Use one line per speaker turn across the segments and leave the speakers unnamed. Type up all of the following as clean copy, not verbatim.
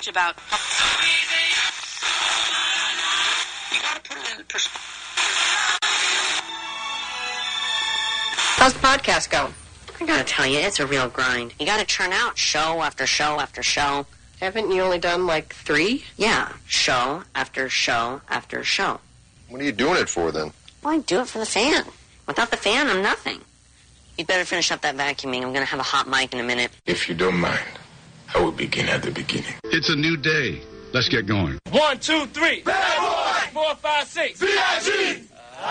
much about... You gotta put it in perspective.
How's the podcast going?
I gotta tell you, it's a real grind. You gotta churn out show after show after show.
Haven't you only done like 3?
Yeah, show after show after show.
What are you doing it for, then?
Well, I do it for the fan. Without the fan, I'm nothing. You'd better finish up that vacuuming. I'm gonna have a hot mic in a minute.
If you don't mind, I will begin at the beginning.
It's a new day. Let's get going.
1, 2, 3. Bad boy. 4, 5, 6. VIG.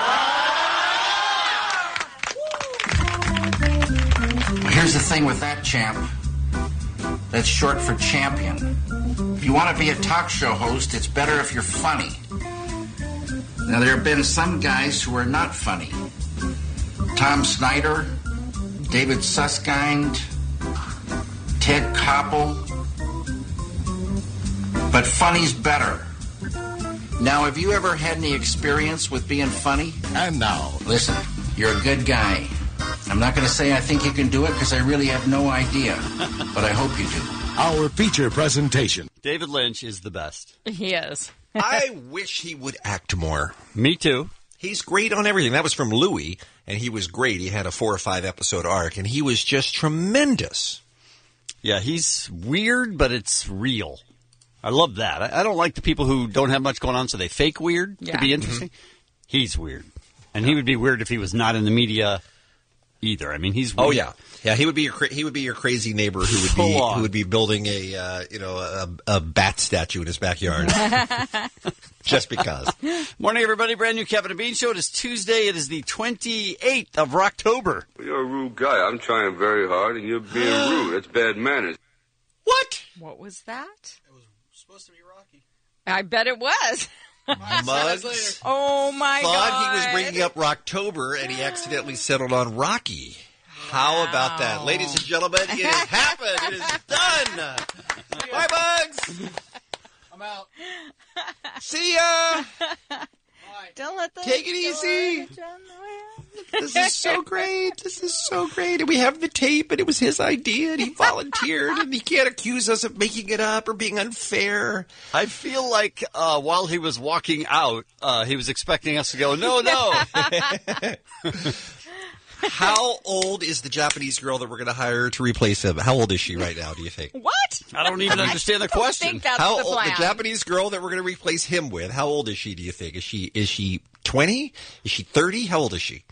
Here's the thing with that, champ. That's short for champion. If you want to be a talk show host, it's better if you're funny. Now, there have been some guys who are not funny. Tom Snyder, David Susskind, Ted Koppel. But funny's better. Now, have you ever had any experience with being funny?
And now,
Listen, you're a good guy. I'm not going to say I think you can do it because I really have no idea, but I hope you do.
our feature presentation.
David Lynch is the best.
He is.
I wish he would act more.
Me too.
He's great on everything. That was from Louis, and he was great. He had a 4 or 5 episode arc, and he was just tremendous.
Yeah, he's weird, but it's real. I love that. I don't like the people who don't have much going on, so they fake weird to be interesting. Mm-hmm. He's weird. And he would be weird if he was not in the media either. I mean, he's weird.
Oh, yeah. Yeah, he would be your crazy neighbor who would be building a bat statue in his backyard. Just because.
Morning, everybody. Brand new Kevin and Bean Show. It is Tuesday. It is the 28th of October.
You're a rude guy. I'm trying very hard, and you're being rude. That's bad manners.
What?
What was that?
It was supposed to be Rocky.
I bet it was.
Muggs.
Oh, my God.
Thought he was bringing up Rocktober, and he accidentally settled on Rocky. How about that? Ladies and gentlemen, it has happened. It is done. Bye, Bugs.
I'm out.
See ya.
Don't let the
Take it easy. This is so great. This is so great. And we have the tape, and it was his idea, and he volunteered, and he can't accuse us of making it up or being unfair.
I feel like while he was walking out, he was expecting us to go, no.
How old is the Japanese girl that we're going to hire to replace him? How old is she right now, do you think?
What?
I don't even understand the question.
I think that's
how
the
old,
plan.
the Japanese girl that we're going to replace him with, how old is she, do you think? Is she 20? Is she 30? How old is she?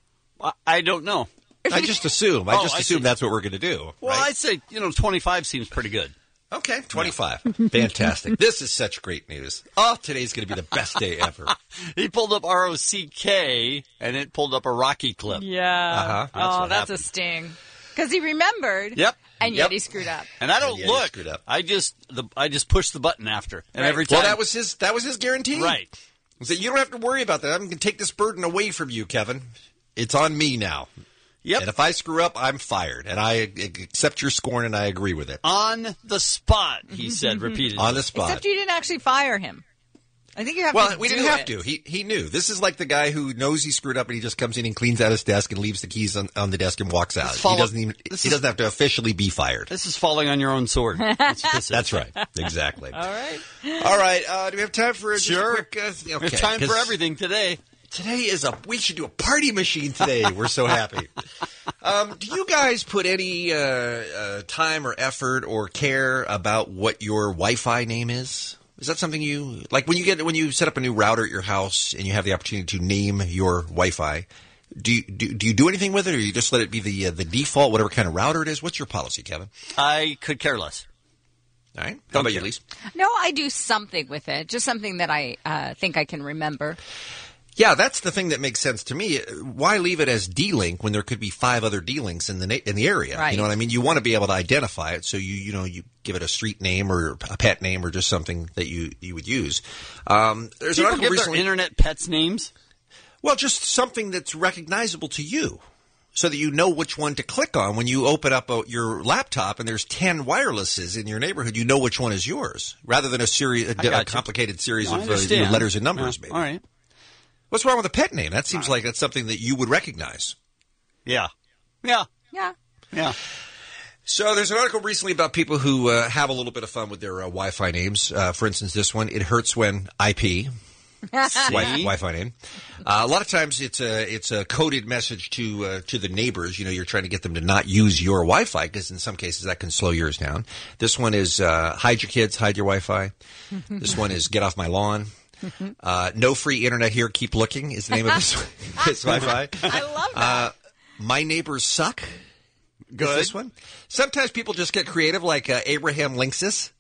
I don't know.
I just assume. I assume that's what we're going to do.
Well,
right?
I'd say, 25 seems pretty good.
Okay, 25. Fantastic. This is such great news. Oh, today's going to be the best day ever.
He pulled up ROCK, and it pulled up a Rocky clip.
Yeah.
Uh-huh.
That's a sting. Because he remembered.
Yep.
And yet he screwed up.
And I don't look. I just pushed the button after. And every time.
Well, that was his guarantee.
Right.
So you don't have to worry about that. I'm going to take this burden away from you, Kevin. It's on me now.
Yep.
And if I screw up, I'm fired. And I accept your scorn, and I agree with it.
On the spot, he said repeatedly.
On the spot.
Except you didn't actually fire him. I think you have to
Well, we
do
didn't have
it.
to. He knew. This is like the guy who knows he screwed up, and he just comes in and cleans out his desk and leaves the keys on the desk and walks out. He doesn't have to officially be fired.
This is falling on your own sword.
That's right. Exactly.
All right.
All right. Do we have time for just
Sure.
a quick...
We have time for everything today.
Today we should do a party machine today. We're so happy. Do you guys put any time or effort or care about what your Wi-Fi name is? Is that something you like when you set up a new router at your house and you have the opportunity to name your Wi-Fi? Do you do anything with it, or you just let it be the default, whatever kind of router it is? What's your policy, Kevin?
I could care less.
All right. How about you, Lise?
No, I do something with it. Just something that I think I can remember.
Yeah, that's the thing that makes sense to me. Why leave it as D-Link when there could be 5 other D-Links in the area?
Right.
You know what I mean? You want to be able to identify it, so you give it a street name or a pet name or just something that you would use. There's
People
an article
give
recently.
their internet pets names?
Well, just something that's recognizable to you, so that you know which one to click on when you open up your laptop and there's 10 wirelesses in your neighborhood. You know which one is yours, rather than a complicated series of letters and numbers. Maybe.
All right.
What's wrong with a pet name? That seems like that's something that you would recognize.
Yeah.
Yeah.
So there's an article recently about people who have a little bit of fun with their Wi-Fi names. For instance, this one, it hurts when IP. Wi-Fi name. A lot of times it's a coded message to the neighbors. You know, you're trying to get them to not use your Wi-Fi because in some cases that can slow yours down. This one is hide your kids, hide your Wi-Fi. This one is get off my lawn. No free internet here. Keep looking is the name of this Wi-Fi.
I love that.
My neighbors suck.
Good.
Is this one. Sometimes people just get creative, like Abraham Linksys.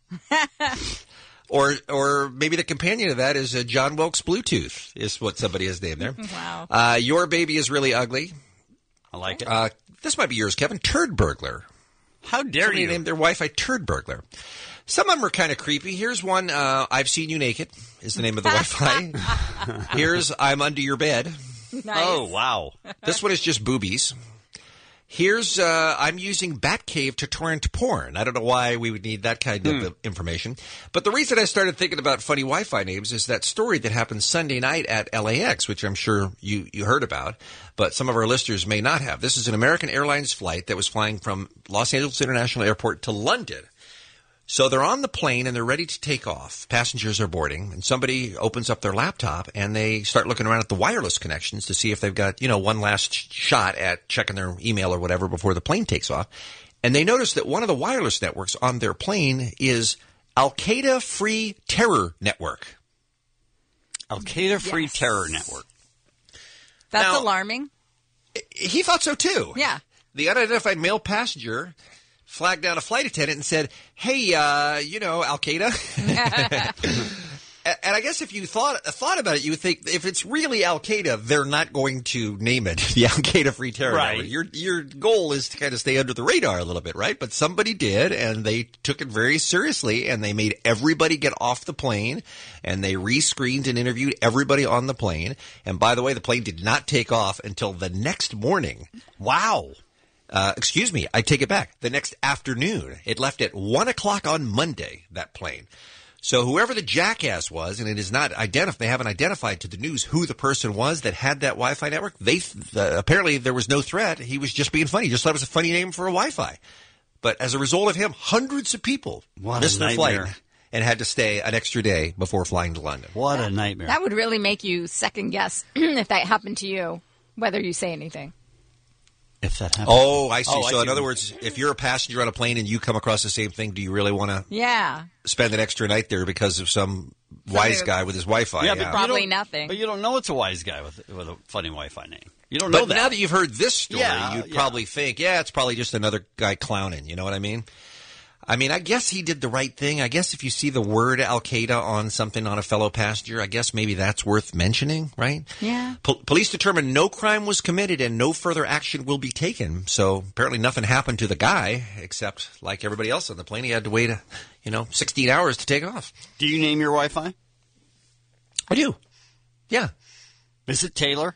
Or maybe the companion of that is John Wilkes Bluetooth is what somebody has named there.
Wow.
Your baby is really ugly.
I like it.
This might be yours, Kevin. Turd burglar.
How dare
Somebody
you?
named their Wi-Fi turd burglar. Some of them are kind of creepy. Here's one. I've seen you naked is the name of the Wi-Fi. Here's I'm under your bed.
Nice.
Oh, wow.
This one is just boobies. Here's I'm using Batcave to torrent porn. I don't know why we would need that kind of information. But the reason I started thinking about funny Wi-Fi names is that story that happened Sunday night at LAX, which I'm sure you heard about, but some of our listeners may not have. This is an American Airlines flight that was flying from Los Angeles International Airport to London. So they're on the plane and they're ready to take off. Passengers are boarding and somebody opens up their laptop and they start looking around at the wireless connections to see if they've got, one last shot at checking their email or whatever before the plane takes off. And they notice that one of the wireless networks on their plane is Al-Qaeda Free Terror Network.
Al-Qaeda Free Terror Network.
That's
Now,
alarming.
He thought so too.
Yeah.
The unidentified male passenger flagged down a flight attendant and said, hey, Al-Qaeda. And I guess if you thought about it, you would think if it's really Al-Qaeda, they're not going to name it the Al-Qaeda Free Terror
Right.
Network. Your goal is to kind of stay under the radar a little bit, right? But somebody did, and they took it very seriously, and they made everybody get off the plane, and they rescreened and interviewed everybody on the plane. And by the way, the plane did not take off until the next morning.
Wow.
Excuse me, I take it back. The next afternoon. It left at 1 o'clock on Monday, that plane. So whoever the jackass was, and it is not they haven't identified to the news who the person was that had that Wi-Fi network. Apparently there was no threat. He was just being funny. He just thought it was a funny name for a Wi-Fi. But as a result of him, hundreds of people missed their flight and had to stay an extra day before flying to London.
What a nightmare.
That would really make you second guess if that happened to you, whether you say anything.
If that happens.
Oh, I see. So in other words, if you're a passenger on a plane and you come across the same thing, do you really want to spend an extra night there because of some wise guy with his Wi-Fi?
Yeah, but
probably nothing.
But you don't know it's a wise guy with a funny Wi-Fi name. You don't know that.
But now that you've heard this story,
Yeah,
you'd probably think, it's probably just another guy clowning. You know what I mean? I mean, I guess he did the right thing. I guess if you see the word Al-Qaeda on something on a fellow passenger, I guess maybe that's worth mentioning, right?
Yeah.
Police determined no crime was committed and no further action will be taken. So apparently nothing happened to the guy, except like everybody else on the plane, he had to wait, 16 hours to take off.
Do you name your Wi-Fi?
I do. Yeah.
Is it Taylor?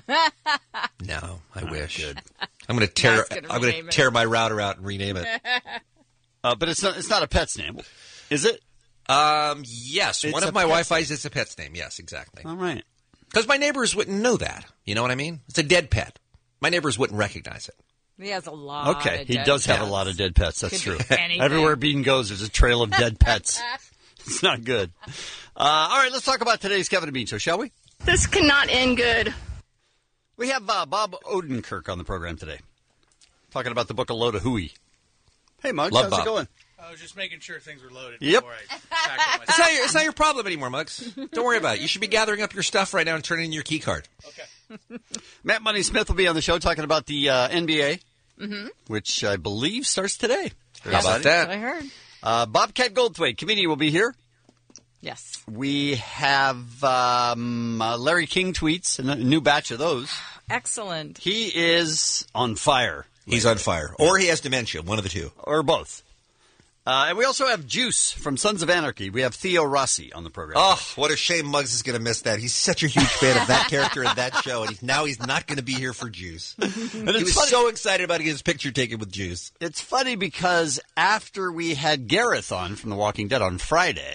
No, I wish. Good. I'm going to tear my router out and rename it.
But it's not a pet's name, is it?
Yes. One of my Wi-Fi's is a pet's name. Yes, exactly.
All right.
Because my neighbors wouldn't know that. You know what I mean? It's a dead pet. My neighbors wouldn't recognize it.
He has a lot
Okay,
of
he
dead
does have
pets.
a lot of dead pets. That's
Could
true.
be anything.
Everywhere Bean goes, there's a trail of dead pets. It's not good. All right, let's talk about today's Kevin and Bean Show, shall we?
This cannot end good.
We have Bob Odenkirk on the program today, talking about the book A Load of Hooey. Hey, Muggs, how's it going?
I was just making sure things were loaded
Yep.
before I tackle myself.
It's not your problem anymore, Muggs. Don't worry about it. You should be gathering up your stuff right now and turning in your key card.
Okay.
Matt Money Smith will be on the show talking about the NBA, which I believe starts today.
How about that?
I heard.
Bobcat Goldthwait, comedian, will be here.
Yes.
We have Larry King tweets, a new batch of those.
Excellent.
He is on fire.
He's on fire. Or he has dementia, one of the two.
Or both. And we also have Juice from Sons of Anarchy. We have Theo Rossi on the program.
Oh, what a shame Muggs is going to miss that. He's such a huge fan of that character in that show, and now he's not going to be here for Juice.
And
he was so excited about getting his picture taken with Juice.
It's funny because after we had Gareth on from The Walking Dead on Friday,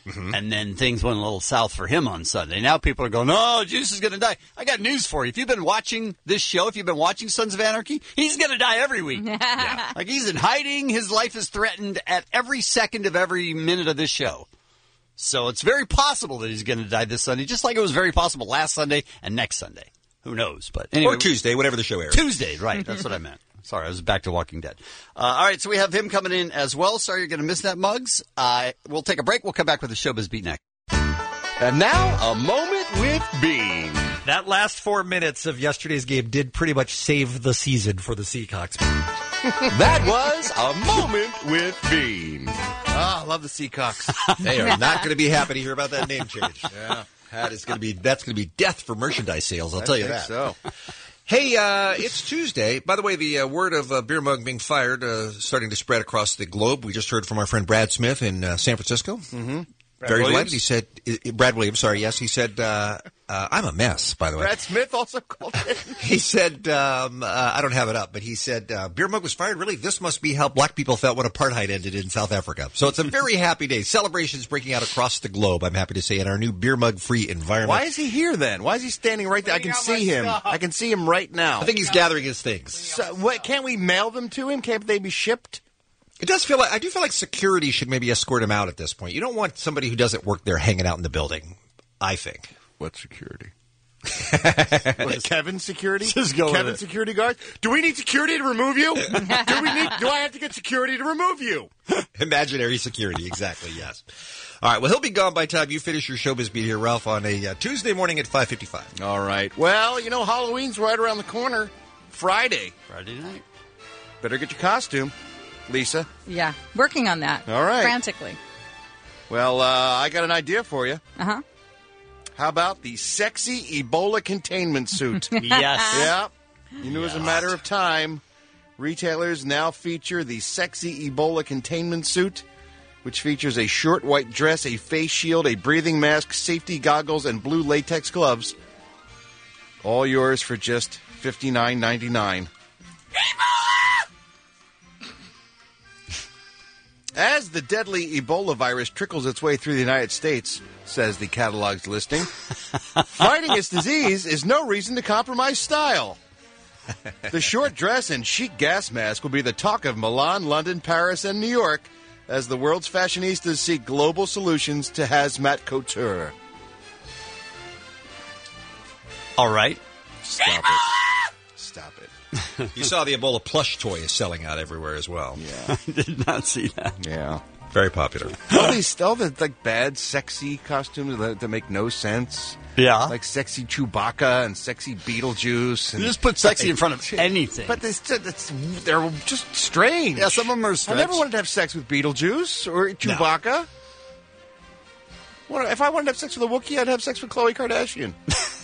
And then things went a little south for him on Sunday. Now people are going, oh, Juice is going to die. I got news for you. If you've been watching this show, if you've been watching Sons of Anarchy, he's going to die every week. Like he's in hiding. His life is threatened at every second of every minute of this show. So it's very possible that he's going to die this Sunday, just like it was very possible last Sunday and next Sunday. Who knows? But anyway,
or Tuesday, whatever the show airs.
Tuesday, right. That's what I meant. Sorry, I was back to Walking Dead. All right, so we have him coming in as well. Sorry you're going to miss that, Muggs. We'll take a break. We'll come back with the Showbiz Beat next.
And now, a moment with Bean.
That last 4 minutes of yesterday's game did pretty much save the season for the Seahawks.
That was a moment with Bean.
I love the Seacocks.
They are not going to be happy to hear about that name change. Yeah, that's going to be death for merchandise sales. I'll tell you that.
So.
Hey, it's Tuesday. By the way, the word of Beer Mug being fired starting to spread across the globe. We just heard from our friend Brad Smith in San Francisco.
Mm-hmm.
Very delighted. He said, Brad Williams, sorry, yes. He said, I'm a mess, by the way.
Brad Smith also called it.
He said, I don't have it up, but he said, Beer Mug was fired. Really? This must be how black people felt when apartheid ended in South Africa. So it's a very happy day. Celebrations breaking out across the globe, I'm happy to say, in our new Beer Mug free environment.
Why is he here then? Why is he standing right there? I can see him. I can see him right now.
I think he's gathering his things.
So, can't we mail them to him? Can't they be shipped?
It does feel like, I do feel like security should maybe escort him out at this point. You don't want somebody who doesn't work there hanging out in the building, I think.
What security? Kevin's security?
Just go
Kevin's security guard? Do we need security to remove you? Do I have to get security to remove you?
Imaginary security, exactly, yes. All right, well, he'll be gone by the time you finish your Showbiz Beat here, Ralph, on a Tuesday morning at 5:55.
All right. Well, Halloween's right around the corner. Friday
night.
Better get your costume, Lisa.
Yeah, working on that.
All right.
Frantically.
Well, I got an idea for you.
Uh-huh.
How about the sexy Ebola containment suit?
Yes.
Yeah. You knew it was a matter of time. Retailers now feature the sexy Ebola containment suit, which features a short white dress, a face shield, a breathing mask, safety goggles, and blue latex gloves. All yours for just $59.99. As the deadly Ebola virus trickles its way through the United States, says the catalog's listing, fighting its disease is no reason to compromise style. The short dress and chic gas mask will be the talk of Milan, London, Paris, and New York as the world's fashionistas seek global solutions to hazmat couture.
All right.
Stop it. Stop it.
You saw the Ebola plush toy is selling out everywhere as well.
Yeah.
I did not see that.
Yeah.
Very popular.
All the bad, sexy costumes that make no sense.
Yeah.
Like sexy Chewbacca and sexy Beetlejuice. And
You just put sexy in front of anything.
But they're just strange.
Yeah, some of them are strange.
I never wanted to have sex with Beetlejuice or Chewbacca. No. If I wanted to have sex with a Wookiee, I'd have sex with Khloe Kardashian.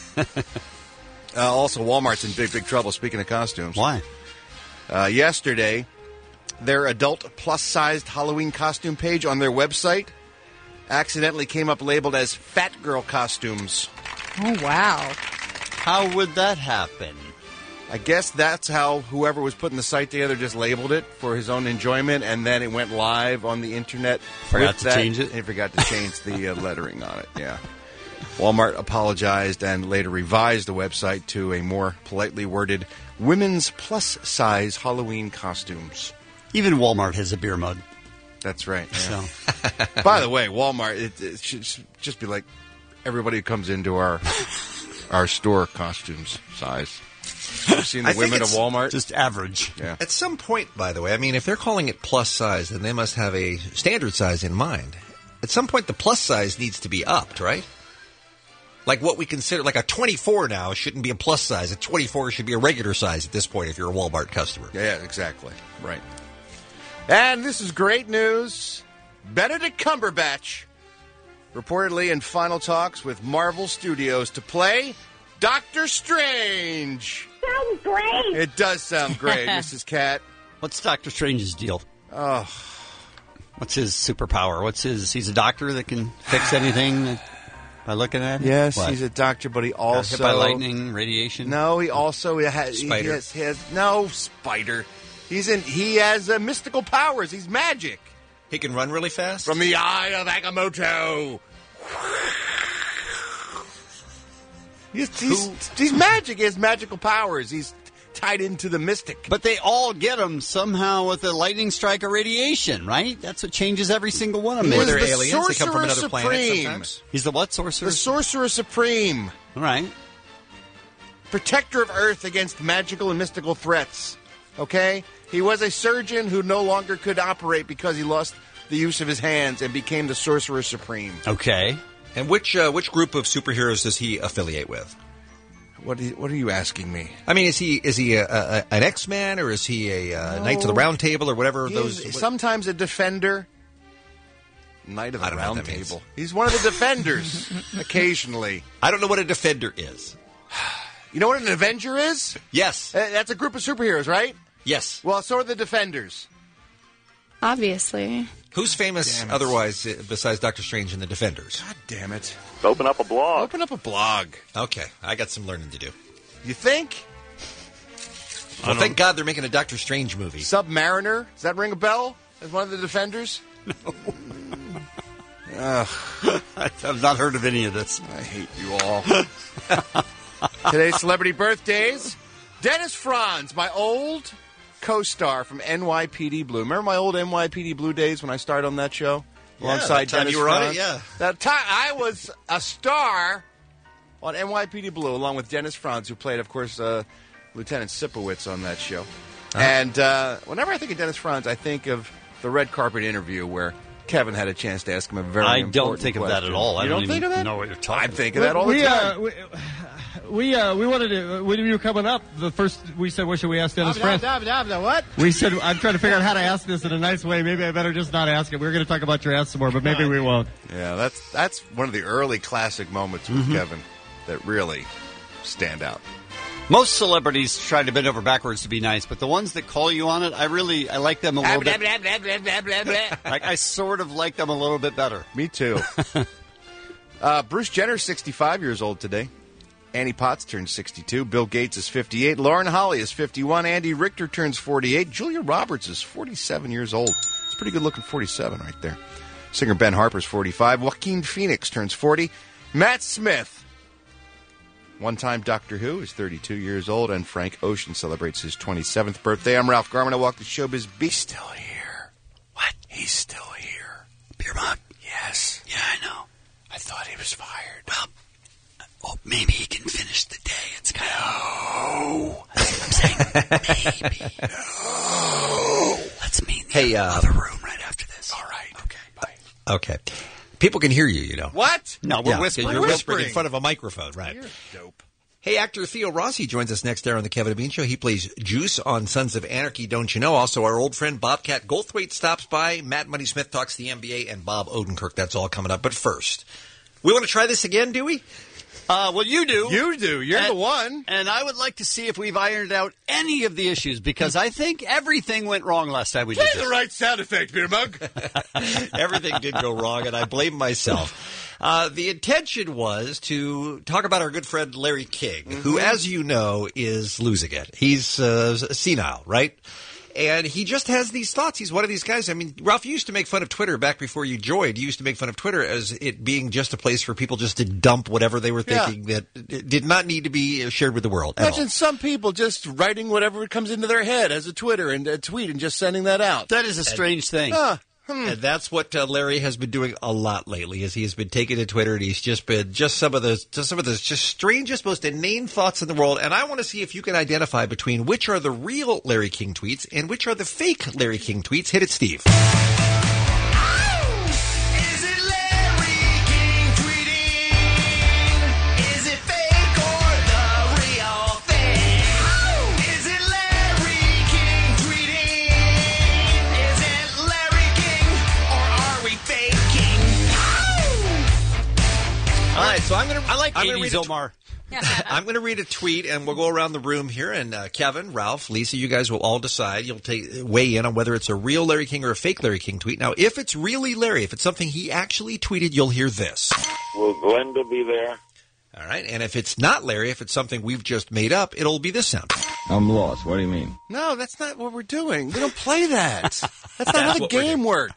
Also, Walmart's in big trouble, speaking of costumes.
Why?
Yesterday, their adult plus-sized Halloween costume page on their website accidentally came up labeled as fat girl costumes.
Oh, wow.
How would that happen?
I guess that's how whoever was putting the site together just labeled it for his own enjoyment, and then it went live on the internet.
Forgot to change it?
They forgot to change the lettering on it, yeah. Walmart apologized and later revised the website to a more politely worded women's plus-size Halloween costumes.
Even Walmart has a beer mug.
That's right. Yeah.
So.
By the way, Walmart, it should just be like everybody who comes into our store costumes size. Have you seen the women of Walmart?
Just average.
Yeah.
At some point, by the way, I mean, if they're calling it plus size, then they must have a standard size in mind. At some point, the plus size needs to be upped, right? Like what we consider, like a 24 now shouldn't be a plus size. A 24 should be a regular size at this point if you're a Walmart customer.
Yeah, exactly. Right. And this is great news. Benedict Cumberbatch reportedly in final talks with Marvel Studios to play Doctor Strange.
Sounds great.
It does sound great, Mrs. Cat.
What's Doctor Strange's deal?
Oh.
What's his superpower? He's a doctor that can fix anything by looking at it?
Yes,
What?
he's a doctor, but he also...
Hit by lightning, radiation?
No, he also has...
Spider.
He has no, spider. He has mystical powers. He's magic.
He can run really fast?
From the eye of Agamotto. He's magic. He has magical powers. He's tied into the mystic.
But they all get him somehow with a lightning strike or radiation, right? That's what changes every single one of them.
Or they're aliens. They come from another planet sometimes.
He's the what, Sorcerer?
The Sorcerer Supreme.
All right.
Protector of Earth against magical and mystical threats. Okay? He was a surgeon who no longer could operate because he lost the use of his hands and became the Sorcerer Supreme.
Okay.
And which group of superheroes does he affiliate with?
What are you asking me?
I mean, is he an X-Man or is he a Knights of the Round Table or whatever those?
Sometimes a Defender. Knight of the Round Table. He's one of the Defenders. Occasionally.
I don't know what a Defender is.
You know what an Avenger is?
Yes.
That's a group of superheroes, right?
Yes.
Well, so are the Defenders.
Obviously.
Who's famous otherwise besides Doctor Strange and the Defenders?
God damn it.
Open up a blog.
Open up a blog.
Okay, I got some learning to do.
You think?
Well, thank God they're making a Doctor Strange movie.
Submariner? Does that ring a bell as one of the Defenders?
No. I've not heard of any of this.
I hate you all. Today's celebrity birthdays. Dennis Franz, my old co-star from NYPD Blue. Remember my old NYPD Blue days when I started on that show? Alongside
that time
Dennis
you were
Franz?
on it, yeah.
That time I was a star on NYPD Blue along with Dennis Franz, who played, of course, Lieutenant Sipowicz on that show. Uh-huh. And whenever I think of Dennis Franz, I think of the red carpet interview where Kevin had a chance to ask him a very important question.
I don't think of that at all.
You don't think of that?
know what you're talking about.
I think of that all the time.
We wanted to, when you were coming up, the first, we said, what should we ask Dennis Franz?
What?
We said, I'm trying to figure out how to ask this in a nice way. Maybe I better just not ask it. We were going to talk about your ass some more, but maybe we won't.
Yeah, that's one of the early classic moments with Kevin that really stand out.
Most celebrities try to bend over backwards to be nice, but the ones that call you on it, I like them a little bit. Like, I sort of like them a little bit better.
Me too. Bruce Jenner's 65 years old today. Annie Potts turns 62. Bill Gates is 58. Lauren Holly is 51. Andy Richter turns 48. Julia Roberts is 47 years old. It's a pretty good-looking 47 right there. Singer Ben Harper's 45. Joaquin Phoenix turns 40. Matt Smith, one-time Doctor Who, is 32 years old. And Frank Ocean celebrates his 27th birthday. I'm Ralph Garman. I walk the showbiz beat. He's still here. What? He's still here.
Beer mug?
Yes.
Yeah, I know.
I thought he was fired.
Well, maybe he can finish the day. It's kind of... I'm saying maybe.
No.
Let's meet in the other room right after this.
All right.
Okay,
bye. Okay. People can hear you, you know.
What?
No, we're whispering.
You're whispering in front of a microphone, right?
You're dope.
Hey, actor Theo Rossi joins us next hour on the Kevin and Bean Show. He plays Juice on Sons of Anarchy, don't you know? Also, our old friend Bobcat Goldthwait stops by. Matt Money Smith talks the NBA, and Bob Odenkirk. That's all coming up. But first, we want to try this again, do we?
Well, you do.
You do. You're the one.
And I would like to see if we've ironed out any of the issues, because I think everything went wrong last time we did this.
The right sound effect, Beer Mug.
Everything did go wrong, and I blame myself. The intention was to talk about our good friend Larry King, who, as you know, is losing it. He's senile, right? And he just has these thoughts. He's one of these guys. I mean, Ralph, you used to make fun of Twitter back before you joined. You used to make fun of Twitter as it being just a place for people just to dump whatever they were thinking that it did not need to be shared with the world.
Imagine some people just writing whatever comes into their head as a Twitter and a tweet and just sending that out.
That is a strange thing.
And that's what Larry has been doing a lot lately. Is he has been taking to Twitter and he's just been some of the strangest, most inane thoughts in the world. And I want to see if you can identify between which are the real Larry King tweets and which are the fake Larry King tweets. Hit it, Steve. All right, so I like
80s Omar.
I'm going to read a tweet, and we'll go around the room here. And Kevin, Ralph, Lisa, you guys will all decide. You'll weigh in on whether it's a real Larry King or a fake Larry King tweet. Now, if it's really Larry, if it's something he actually tweeted, you'll hear this.
Will Glenda be there?
All right, and if it's not Larry, if it's something we've just made up, it'll be this sound.
I'm lost. What do you mean?
No, that's not what we're doing. We don't play that. That's not how the game works.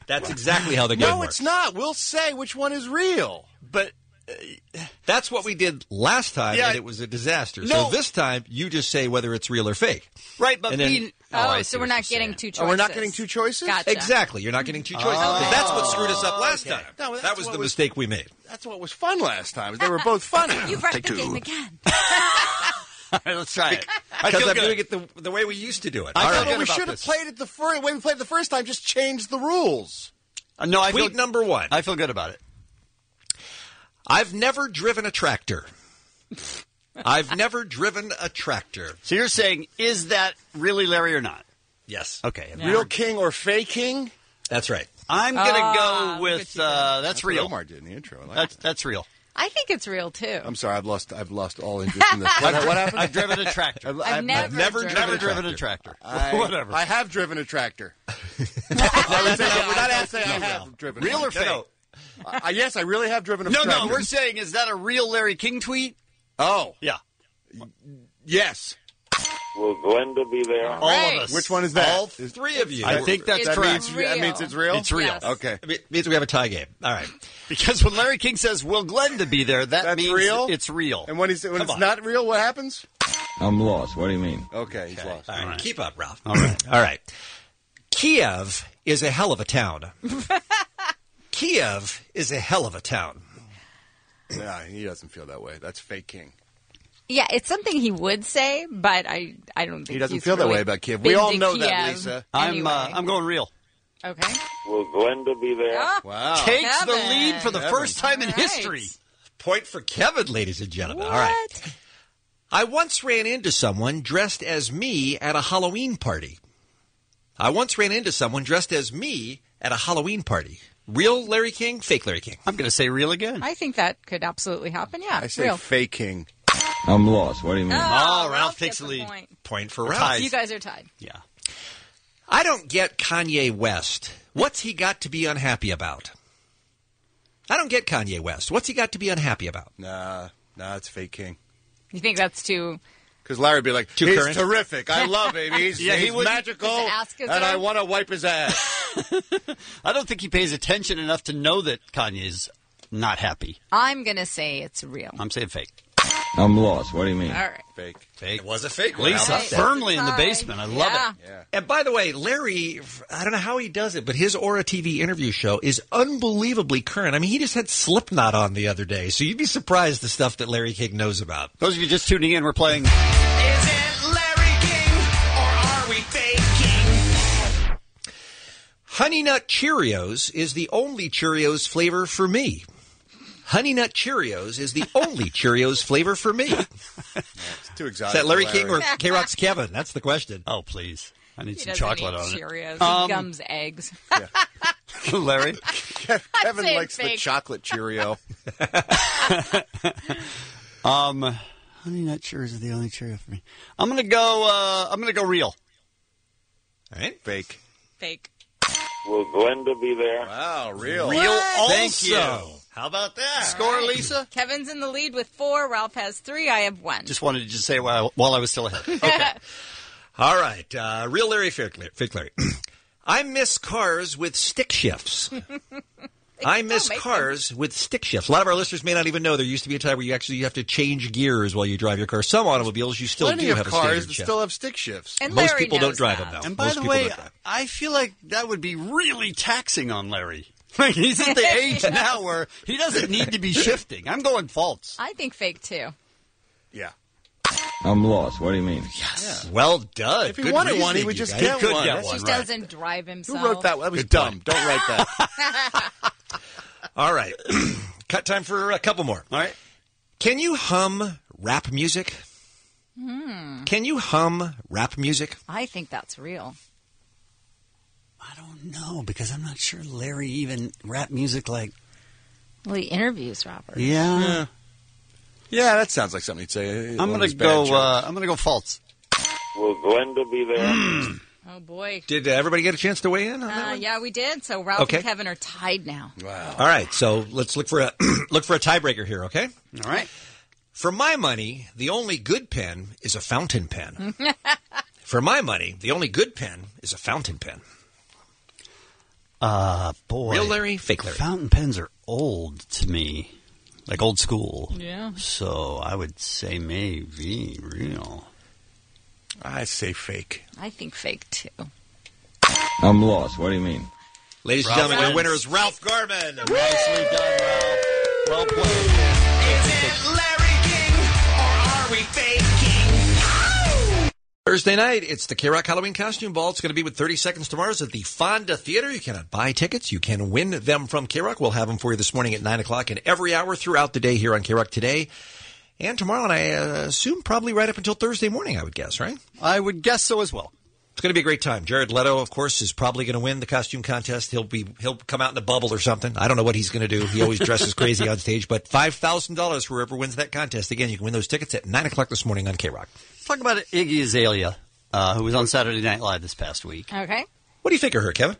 That's exactly how the game
No,
works.
it's not. We'll say which one is real.
But
that's what we did last time,
Yeah.
and it was a disaster.
No.
So this time, you just say whether it's real or fake.
Right, but
And then-
being...
So we're not getting two choices.
Oh, we're not getting two choices?
Gotcha.
Exactly. You're not getting two choices. That's what screwed us up last time.
No, that's
that was
what
the
was-
mistake we made.
That's what was fun last time. They were both funny.
You've wrecked
Take
the
two.
game again.
Let's try it. I
Because
feel
I'm
good.
doing it the way we used to do it.
I
All
feel
right.
good
Well, we
about
should have
this.
played it the first when we played the first time. Just change the rules.
No, I
Tweet
feel
number one.
I feel good about it.
I've never driven a tractor. I've never driven a tractor.
So you're saying, is that really Larry or not?
Yes.
Okay.
Real king or fake king?
That's right.
I'm going to
Ah,
go with
look at you
that's
what
real.
Omar did in the intro. I like it.
That's real.
I think it's real too.
I'm sorry. I've lost all interest in this. What happened?
I've driven a tractor.
I've never
driven a tractor. Whatever.
I have driven a tractor.
We're not asking
I
you now.
have driven
Real
one.
or fake?
No.
Yes, I really have driven a
No,
tractor.
no. We're saying, is that a real Larry King tweet?
Oh,
Yeah.
yes.
Will Glenda be there?
All of us.
Which one is that?
All three of you.
I think that's
It's
correct.
That means it's real?
It's real.
Yes.
Okay.
It means we have a tie game. All right.
Because when Larry King says, will Glenda be there, that
That's
means
real?
it's real.
And when it's
on.
not real, what happens?
I'm lost. What do you mean?
Okay, he's lost.
All right.
right.
Keep up, Ralph.
All right.
All right. Kiev is a hell of a town. Kiev is a hell of a town.
Nah, he doesn't feel that way. That's fake king.
Yeah, it's something he would say, but I don't think
He doesn't
he's
feel that
really
way about Kiev.
been
We all
to
know that,
Kiev
Lisa.
Anyway.
I'm going real.
Okay.
Will Glenda be there?
Ah,
Wow.
Takes the
Kevin.
lead for the
Kevin.
first time in
All right.
history.
Point for Kevin, ladies and gentlemen.
What?
All right. I once ran into someone dressed as me at a Halloween party. Real Larry King, fake Larry King.
I'm going to say real again.
I think that could absolutely happen. Yeah,
I say
real.
fake king.
I'm lost. What do you mean?
Oh, Ralph
Ralph
takes
gets
the
a
lead.
point.
Point for
We're
Ralph.
tied.
You guys are tied.
Yeah.
I don't get Kanye West. What's he got to be unhappy about? I don't get Kanye West. What's he got to be unhappy about?
Nah, it's fake king.
You think that's too?
Because Larry would be like,
Too
he's
current?
terrific. I love him. He's,
Yeah, he
he's
wouldn't-
magical,
His ass goes
and I
up.
want to wipe his ass.
I don't think he pays attention enough to know that Kanye's not happy.
I'm gonna say it's real.
I'm saying fake.
I'm lost. What do you mean?
All right.
Fake.
Fake.
It was a fake one.
Lisa
How about that?
firmly in the
Tie.
basement. I love
Yeah.
it.
Yeah.
And by the way, Larry, I don't know how he does it, but his Aura TV interview show is unbelievably current. I mean, he just had Slipknot on the other day, so you'd be surprised the stuff that Larry King knows about.
Those of you just tuning in, we're playing.
Is it Larry King or are we faking?
Honey Nut Cheerios is the only Cheerios flavor for me. Honey Nut Cheerios is the only Cheerios flavor for me. Is
It's too exotic.
that Larry
for
King or K-Rock's Kevin? That's the question.
Oh, please. I need
He
some
doesn't
chocolate
eat
on
Cheerios.
it.
He gums eggs.
Larry?
Kevin
saying
likes the
fake.
chocolate Cheerio.
Honey Nut Cheerios are the only Cheerio for me. I'm gonna go real.
All right.
Fake.
Fake.
Will Glenda be there?
Wow, real.
Real also.
Thank you.
How about that?
Score, Lisa?
Kevin's in the lead with 4. Ralph has 3. I have 1.
Just wanted to just say while I was still ahead.
Okay. All right. Real Larry, fake Larry. I miss cars with stick shifts. I miss cars with stick shifts. A lot of our listeners may not even know there used to be a time where you have to change gears while you drive your car. Some automobies you still
Plenty
do
of
have a
cars
standard
that
shift.
still have stick shifts.
And
Most
Larry
people don't
knows
drive
that.
them now.
And by
Most
the
people
way,
don't drive.
I feel like that would be really taxing on Larry. Like he's at the age now where he doesn't need to be shifting. I'm going false.
I think fake too.
Yeah.
I'm lost. What do you mean?
Yes. Well done.
If he
Good
wanted one, he
reasoning,
would
you
just
guys.
get
He could
one.
get
That's
one,
Just
right.
doesn't drive himself.
Who wrote that? That was
Good
dumb.
point.
Don't write that.
All right. Cut time for a couple more.
All right.
Can you hum rap music? Can you hum rap music?
I think that's real.
I don't know because I'm not sure Larry even rap music like.
Well, he interviews Robert.
Yeah.
Yeah, that sounds like something he'd say.
I'm gonna go. I'm gonna go false.
Will Glenda be there?
Oh boy.
Did everybody get a chance to weigh in on that one?
Yeah, we did. So Ralph
Okay.
and Kevin are tied now.
Wow.
All right. So let's look for a tiebreaker here. Okay.
All right.
For my money, the only good pen is a fountain pen. For my money, the only good pen is a fountain pen.
Boy.
Real Larry, fake Larry.
Fountain pens are old to me. Like old school.
Yeah.
So I would say maybe real.
I say fake.
I think fake, too.
I'm lost. What do you mean?
Ladies and gentlemen, your winner is Ralph Garman.
Nicely done, Ralph. Well played.
Is it Larry King or are we faking?
Thursday night, it's the K-Rock Halloween Costume Ball. It's going to be with 30 Seconds Tomorrow at the Fonda Theater. You cannot buy tickets. You can win them from K-Rock. We'll have them for you this morning at 9 o'clock and every hour throughout the day here on K-Rock today and tomorrow. And I assume probably right up until Thursday morning, I would guess, right?
I would guess so as well.
It's going to be a great time. Jared Leto, of course, is probably going to win the costume contest. He'll come out in a bubble or something. I don't know what he's going to do. He always dresses crazy on stage. But $5,000 for whoever wins that contest. Again, you can win those tickets at 9 o'clock this morning on K-Rock.
Let's talk about Iggy Azalea, who was on Saturday Night Live this past week.
Okay.
What do you think of her, Kevin?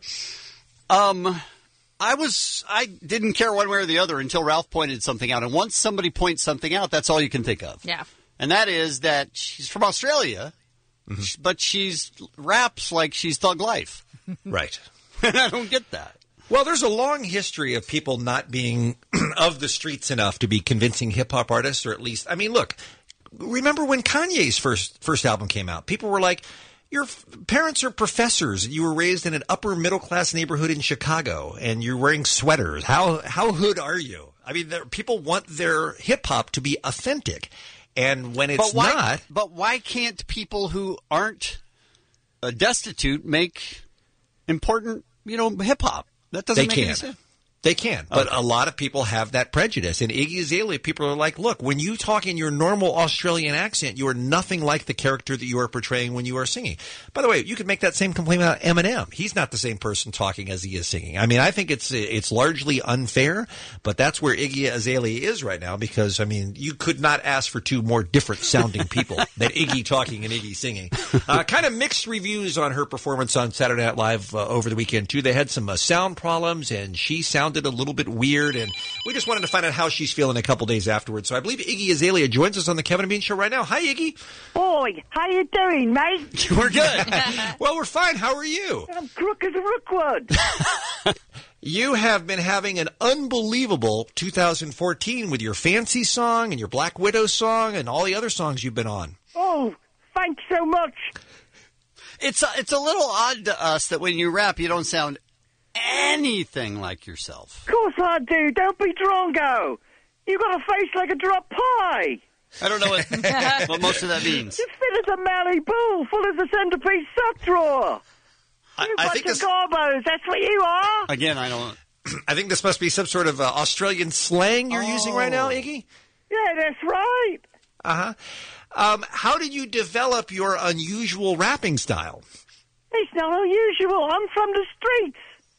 I didn't care one way or the other until Ralph pointed something out. And once somebody points something out, that's all you can think of.
Yeah.
And that is that she's from Australia, but she's raps like she's Thug Life.
Right.
And I don't get that.
Well, there's a long history of people not being of the streets enough to be convincing hip-hop artists, or at least, I mean, look, remember when Kanye's first album came out? People were like, your parents are professors. You were raised in an upper middle-class neighborhood in Chicago, and you're wearing sweaters. How hood are you? I mean, people want their hip-hop to be authentic. And when it's not...
But why can't people who aren't destitute make important, hip-hop? That doesn't make any sense.
They can, but a lot of people have that prejudice. And Iggy Azalea, people are like, look, when you talk in your normal Australian accent, you are nothing like the character that you are portraying when you are singing. By the way, you could make that same complaint about Eminem. He's not the same person talking as he is singing. I mean, I think it's largely unfair, but that's where Iggy Azalea is right now because, I mean, you could not ask for two more different sounding people than Iggy talking and Iggy singing. Kind of mixed reviews on her performance on Saturday Night Live over the weekend, too. They had some sound problems, and she sounded a little bit weird, and we just wanted to find out how she's feeling a couple days afterwards. So I believe Iggy Azalea joins us on the Kevin and Bean Show right now. Hi, Iggy.
Boy, how you doing, mate?
We're good. Well, we're fine. How are you?
I'm crook as a rookwood.
You have been having an unbelievable 2014 with your Fancy song and your Black Widow song and all the other songs you've been on.
Oh, thanks so much.
It's a little odd to us that when you rap, you don't sound anything like yourself.
Of course I do. Don't be drongo. You got a face like a drop pie.
I don't know what most of that means.
You're fit as a mallee bull, full as a centerpiece sock drawer. You bunch of garbos. That's what you are.
Again, I don't...
I think this must be some sort of Australian slang you're using right now, Iggy?
Yeah, that's right.
Uh-huh. How did you develop your unusual rapping style?
It's not unusual. I'm from the streets.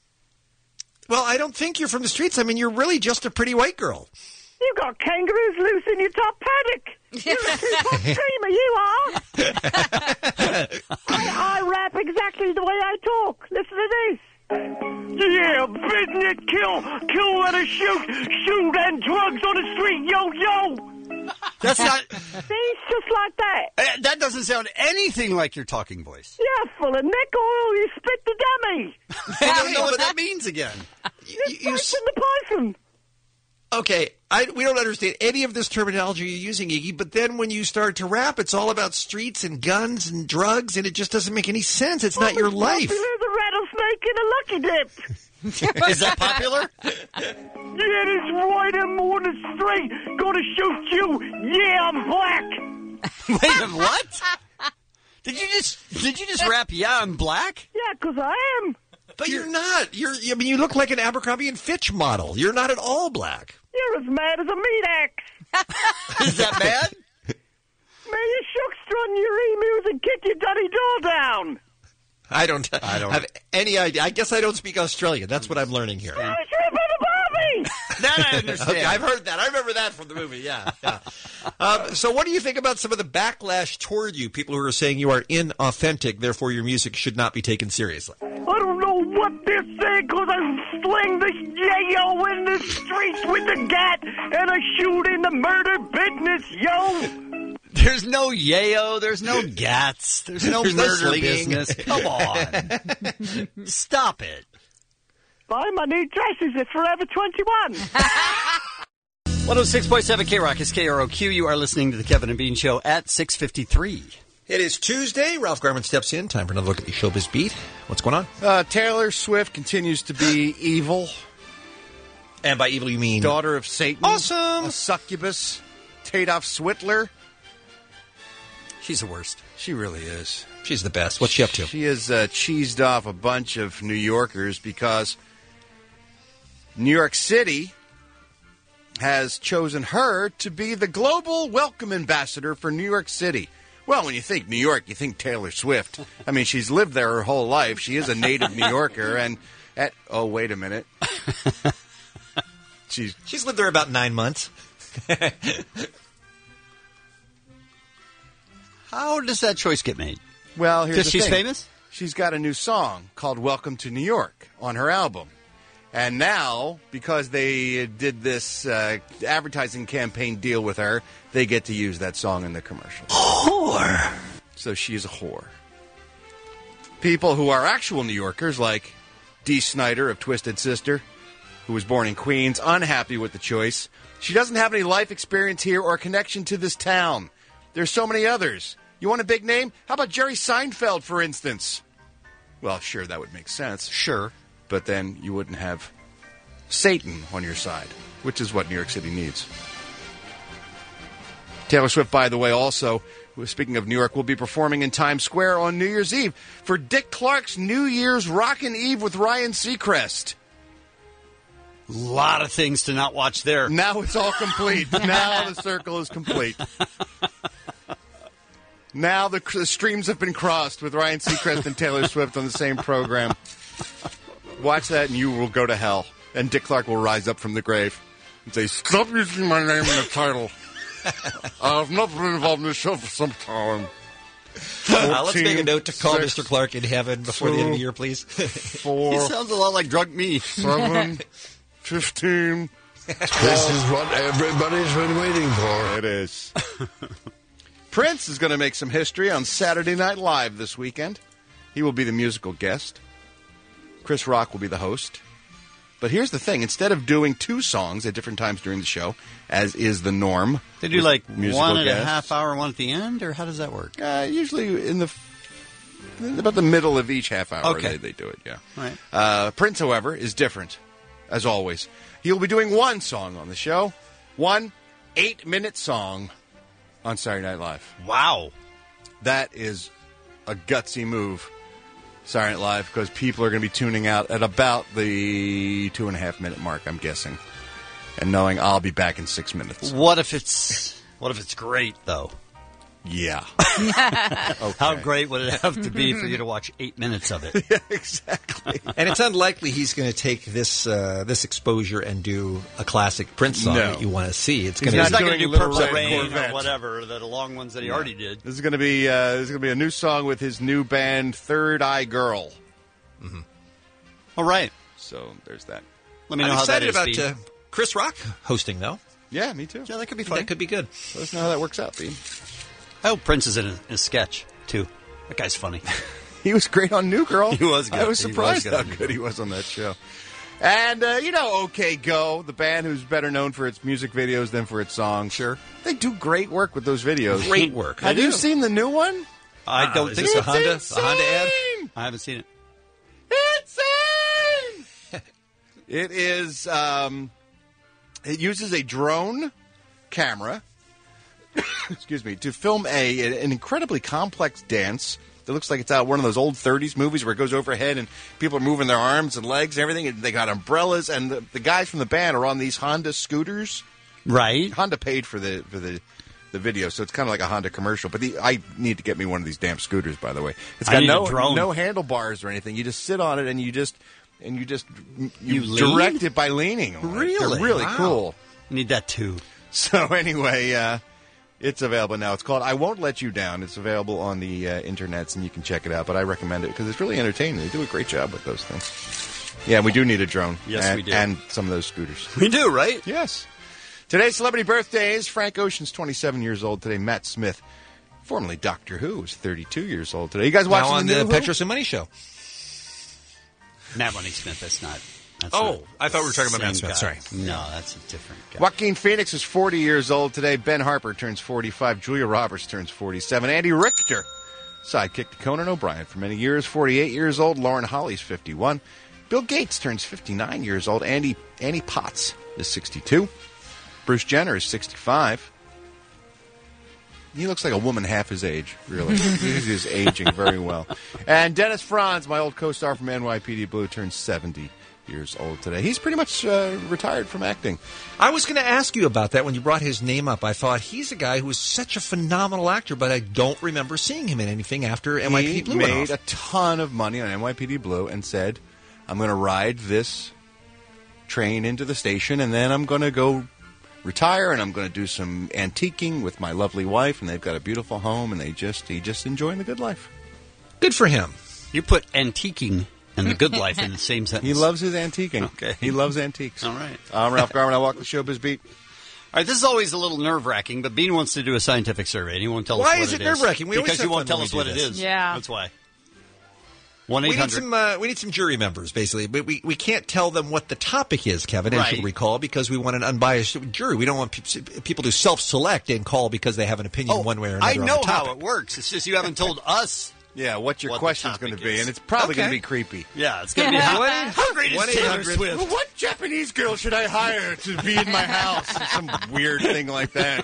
Well, I don't think you're from the streets. I mean, you're really just a pretty white girl.
You got kangaroos loose in your top paddock. You're a two-pop screamer, you are. I rap exactly the way I talk. Listen to this. Yeah, business, kill and shoot and drugs on the street, yo.
That's not...
See, it's just like that.
That doesn't sound anything like your talking voice.
Yeah, full of neck oil, you spit the dummy.
I don't know what that means again.
You the python.
Okay, we don't understand any of this terminology you're using, Iggy, but then when you start to rap, it's all about streets and guns and drugs, and it just doesn't make any sense. It's not your life.
The rattlesnake in a lucky dip.
Is that popular?
Yeah, this right I'm on the street. Gonna shoot you. Yeah, I'm black.
Wait, what? Did you just rap, yeah, I'm black?
Yeah, 'cause I am.
But you're not. I mean, you look like an Abercrombie and Fitch model. You're not at all black.
You're as mad as a meat axe.
Is that bad?
May you shook strut your emus and kick your dirty door down.
I don't have any idea. I guess I don't speak Australian. That's what I'm learning here.
Oh, it's Rip of the Barbie.
That I understand.
Okay, I've heard that. I remember that from the movie. Yeah. So what do you think about some of the backlash toward you? People who are saying you are inauthentic, therefore your music should not be taken seriously.
I don't know what they're saying because I sling this yayo in the streets with the gat and I shoot in the murder business, yo.
There's no yayo. There's no gats. There's no murder business. Come on. Stop it.
Buy my new dresses at Forever 21.
106.7 K-Rock is KROQ. You are listening to the Kevin and Bean Show at 6:53.
It is Tuesday. Ralph Garman steps in. Time for another look at the Showbiz Beat. What's going on?
Taylor Swift continues to be evil.
And by evil, you mean...
Daughter of Satan.
Awesome!
A succubus. Tadoff Switler.
She's the worst.
She really is.
She's the best. What's she up to?
She has cheesed off a bunch of New Yorkers because New York City has chosen her to be the global welcome ambassador for New York City. Well, when you think New York, you think Taylor Swift. I mean, she's lived there her whole life. She is a native New Yorker. And oh, wait a minute.
She's lived there about 9 months.
How does that choice get made?
Well, here's
Because
the
she's
thing.
famous?
She's got a new song called Welcome to New York on her album. And now, because they did this advertising campaign deal with her, they get to use that song in the commercial.
Whore.
So she is a whore. People who are actual New Yorkers, like Dee Snider of Twisted Sister, who was born in Queens, unhappy with the choice. She doesn't have any life experience here or connection to this town. There's so many others. You want a big name? How about Jerry Seinfeld, for instance? Well, sure, that would make sense.
Sure.
But then you wouldn't have Satan on your side, which is what New York City needs. Taylor Swift, by the way, also, speaking of New York, will be performing in Times Square on New Year's Eve for Dick Clark's New Year's Rockin' Eve with Ryan Seacrest.
A lot of things to not watch there.
Now it's all complete. Now the circle is complete. Now the streams have been crossed with Ryan Seacrest and Taylor Swift on the same program. Watch that and you will go to hell. And Dick Clark will rise up from the grave and say, "Stop using my name in the title. I've not been involved in this show for some time."
Let's make a note to call Mr. Clark in heaven before the end of the year, please.
4.
He sounds a lot like Drunk Me.
7, 15. 12.
This is what everybody's been waiting for.
It is. Prince is going to make some history on Saturday Night Live this weekend. He will be the musical guest. Chris Rock will be the host. But here's the thing. Instead of doing 2 songs at different times during the show, as is the norm.
They do like
musical
1 and a
guests.
half hour, one at the end, or how does that work?
Usually in about the middle of each half hour
Okay.
they do it, yeah.
Right.
Prince, however, is different, as always. He'll be doing 1 song on the show. 1 8-minute song on Saturday Night Live.
Wow.
That is a gutsy move, Saturday Night Live, because people are going to be tuning out at about the 2.5-minute mark, I'm guessing. And knowing I'll be back in 6 minutes.
What if it's great, though?
Yeah.
Okay. How great would it have to be for you to watch 8 minutes of it?
Yeah, exactly.
And it's unlikely he's going to take this exposure and do a classic Prince song that you want to see. It's going
He's not going to do
Little
Purple
Red
Rain
Corvette.
or whatever, the long ones that he already did.
This is going to be a new song with his new band, Third Eye Girl.
Mm-hmm.
All right.
So there's that.
Let me know
I'm
how that
excited
is,
about
Bean.
Chris Rock hosting, though.
Yeah, me too.
Yeah, that could be fun.
That could be good.
Let us know how that works out, Bean.
I hope Prince is in a sketch, too. That guy's funny.
He was great on New Girl.
He was good.
I was
He
surprised
was good
how
on New
good
Girl.
he was on that show. And, OK Go, the band who's better known for its music videos than for its songs.
Sure.
They do great work with those videos.
Great work.
Have you seen the new one?
I don't
Is
think
this
so.
a Honda ad?
I haven't seen it.
Insane! It is, it uses a drone camera, excuse me, to film an incredibly complex dance that looks like it's out of one of those old 30s movies where it goes overhead and people are moving their arms and legs and everything. And they got umbrellas, and the guys from the band are on these Honda scooters.
Right.
Honda paid for the video, so it's kind of like a Honda commercial. But I need to get me one of these damn scooters, by the way. It's
I
got
need a drone.
no handlebars or anything. You just sit on it and you
You
direct
lean?
it by leaning on it.
Really?
They're really
Wow.
cool.
Need that, too.
So anyway, it's available now. It's called I Won't Let You Down. It's available on the internets, and you can check it out. But I recommend it because it's really entertaining. They do a great job with those things. Yeah, we do need a drone.
Yes, we do.
And some of those scooters.
We do, right?
Yes. Today's celebrity birthdays. Frank Ocean's 27 years old today. Matt Smith, formerly Doctor Who, is 32 years old today. You guys watching
Now on
the
the
new
Petros and Money Show.
Matt Money Smith, that's not.
I thought we were talking about Matt
Same
Smith.
guy.
Sorry.
No, that's a different guy.
Joaquin Phoenix is 40 years old today. Ben Harper turns 45. Julia Roberts turns 47. Andy Richter, sidekick to Conan O'Brien for many years, 48 years old. Lauren Holly's 51. Bill Gates turns 59 years old. Annie Potts is 62. Bruce Jenner is 65. He looks like a woman half his age, really. He's aging very well. And Dennis Franz, my old co-star from NYPD Blue, turns 70 years old today. He's pretty much retired from acting.
I was going to ask you about that when you brought his name up. I thought he's a guy who was such a phenomenal actor, but I don't remember seeing him in anything after NYPD Blue
He
went
made
off.
a ton of money on NYPD Blue and said, I'm going to ride this train into the station, and then I'm going to go retire, and I'm going to do some antiquing with my lovely wife, and they've got a beautiful home, and he just enjoying the good life.
Good for him.
You put antiquing and the good life in the same sentence.
He loves his antiquing.
Okay.
He loves antiques.
All right.
I'm Ralph Garman. I walk the showbiz beat.
All right, this is always a little nerve-wracking, but Bean wants to do a scientific survey, and he won't tell us
Why
what
is
it
it nerve-wracking? We always
Because
have
you won't
fun
tell
when
us
we
what
do
it
this.
is.
Yeah.
That's why.
We need
1-800.
some jury members, basically, but we can't tell them what the topic is, Kevin, as
Right.
you recall, because we want an unbiased jury. We don't want people to self-select and call because they have an opinion one way or another.
I know
on the
how
topic.
it works. It's just you haven't told us.
Yeah, what your
What the
question's going to
topic
be,
is.
and it's probably going to
Okay.
be creepy.
Yeah, it's going to be how great is Taylor
1-800.
Swift?
What Japanese girl should I hire to be in my house? Some weird thing like that.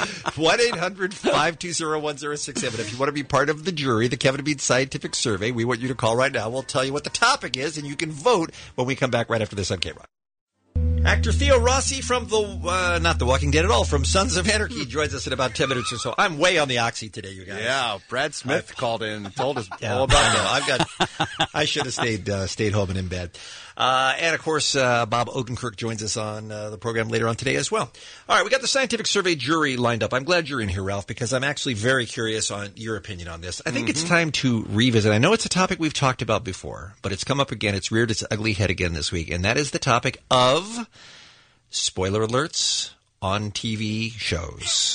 1-800-520-1067. If you want to be part of the jury, the Kevin and Bean Scientific Survey, we want you to call right now. We'll tell you what the topic is, and you can vote when we come back right after this on K-Rock. Actor Theo Rossi from not The Walking Dead at all, from Sons of Anarchy joins us in about 10 minutes or so. I'm way on the oxy today, you guys.
Yeah, Brad Smith called in and told us
Yeah,
all about
I know.
that.
I should have stayed home and in bed. And of course, Bob Odenkirk joins us on the program later on today as well. All right, we got the scientific survey jury lined up. I'm glad you're in here, Ralph, because I'm actually very curious on your opinion on this. I think it's time to revisit. I know it's a topic we've talked about before, but it's come up again. It's reared its ugly head again this week, and that is the topic of spoiler alerts on TV shows.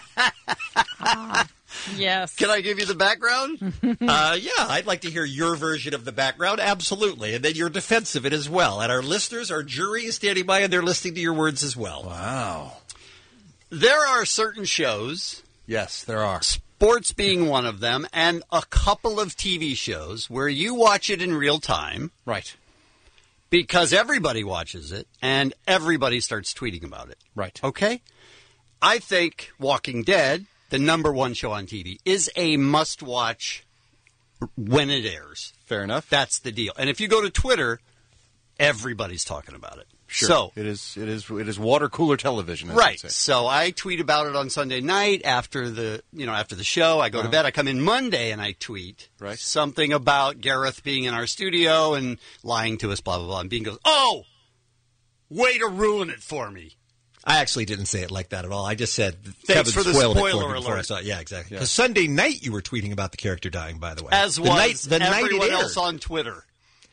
Yes.
Can I give you the background?
Yeah, I'd like to hear your version of the background, absolutely, and then your defense of it as well. And our listeners, our jury is standing by, and they're listening to your words as well.
Wow.
There are certain shows,
Yes, there are.
sports being one of them, and a couple of TV shows where you watch it in real time
Right.
because everybody watches it and everybody starts tweeting about it.
Right.
Okay? I think Walking Dead, the number one show on TV, is a must-watch when it airs.
Fair enough.
That's the deal. And if you go to Twitter, everybody's talking about it.
Sure.
So,
it is water cooler television. As
right.
they say.
So I tweet about it on Sunday night after the show. I go to bed. I come in Monday and I tweet something about Gareth being in our studio and lying to us, blah, blah, blah. And Bean goes, "Oh, way to ruin it for me."
I actually didn't say it like that at all. I just said
Thanks
Kevin
for the
spoiled it
spoiler
for me before I
alert.
saw it. Yeah, exactly. Because Sunday night you were tweeting about the character dying, by the way.
As
the
was
the night
everyone
it aired.
else on Twitter.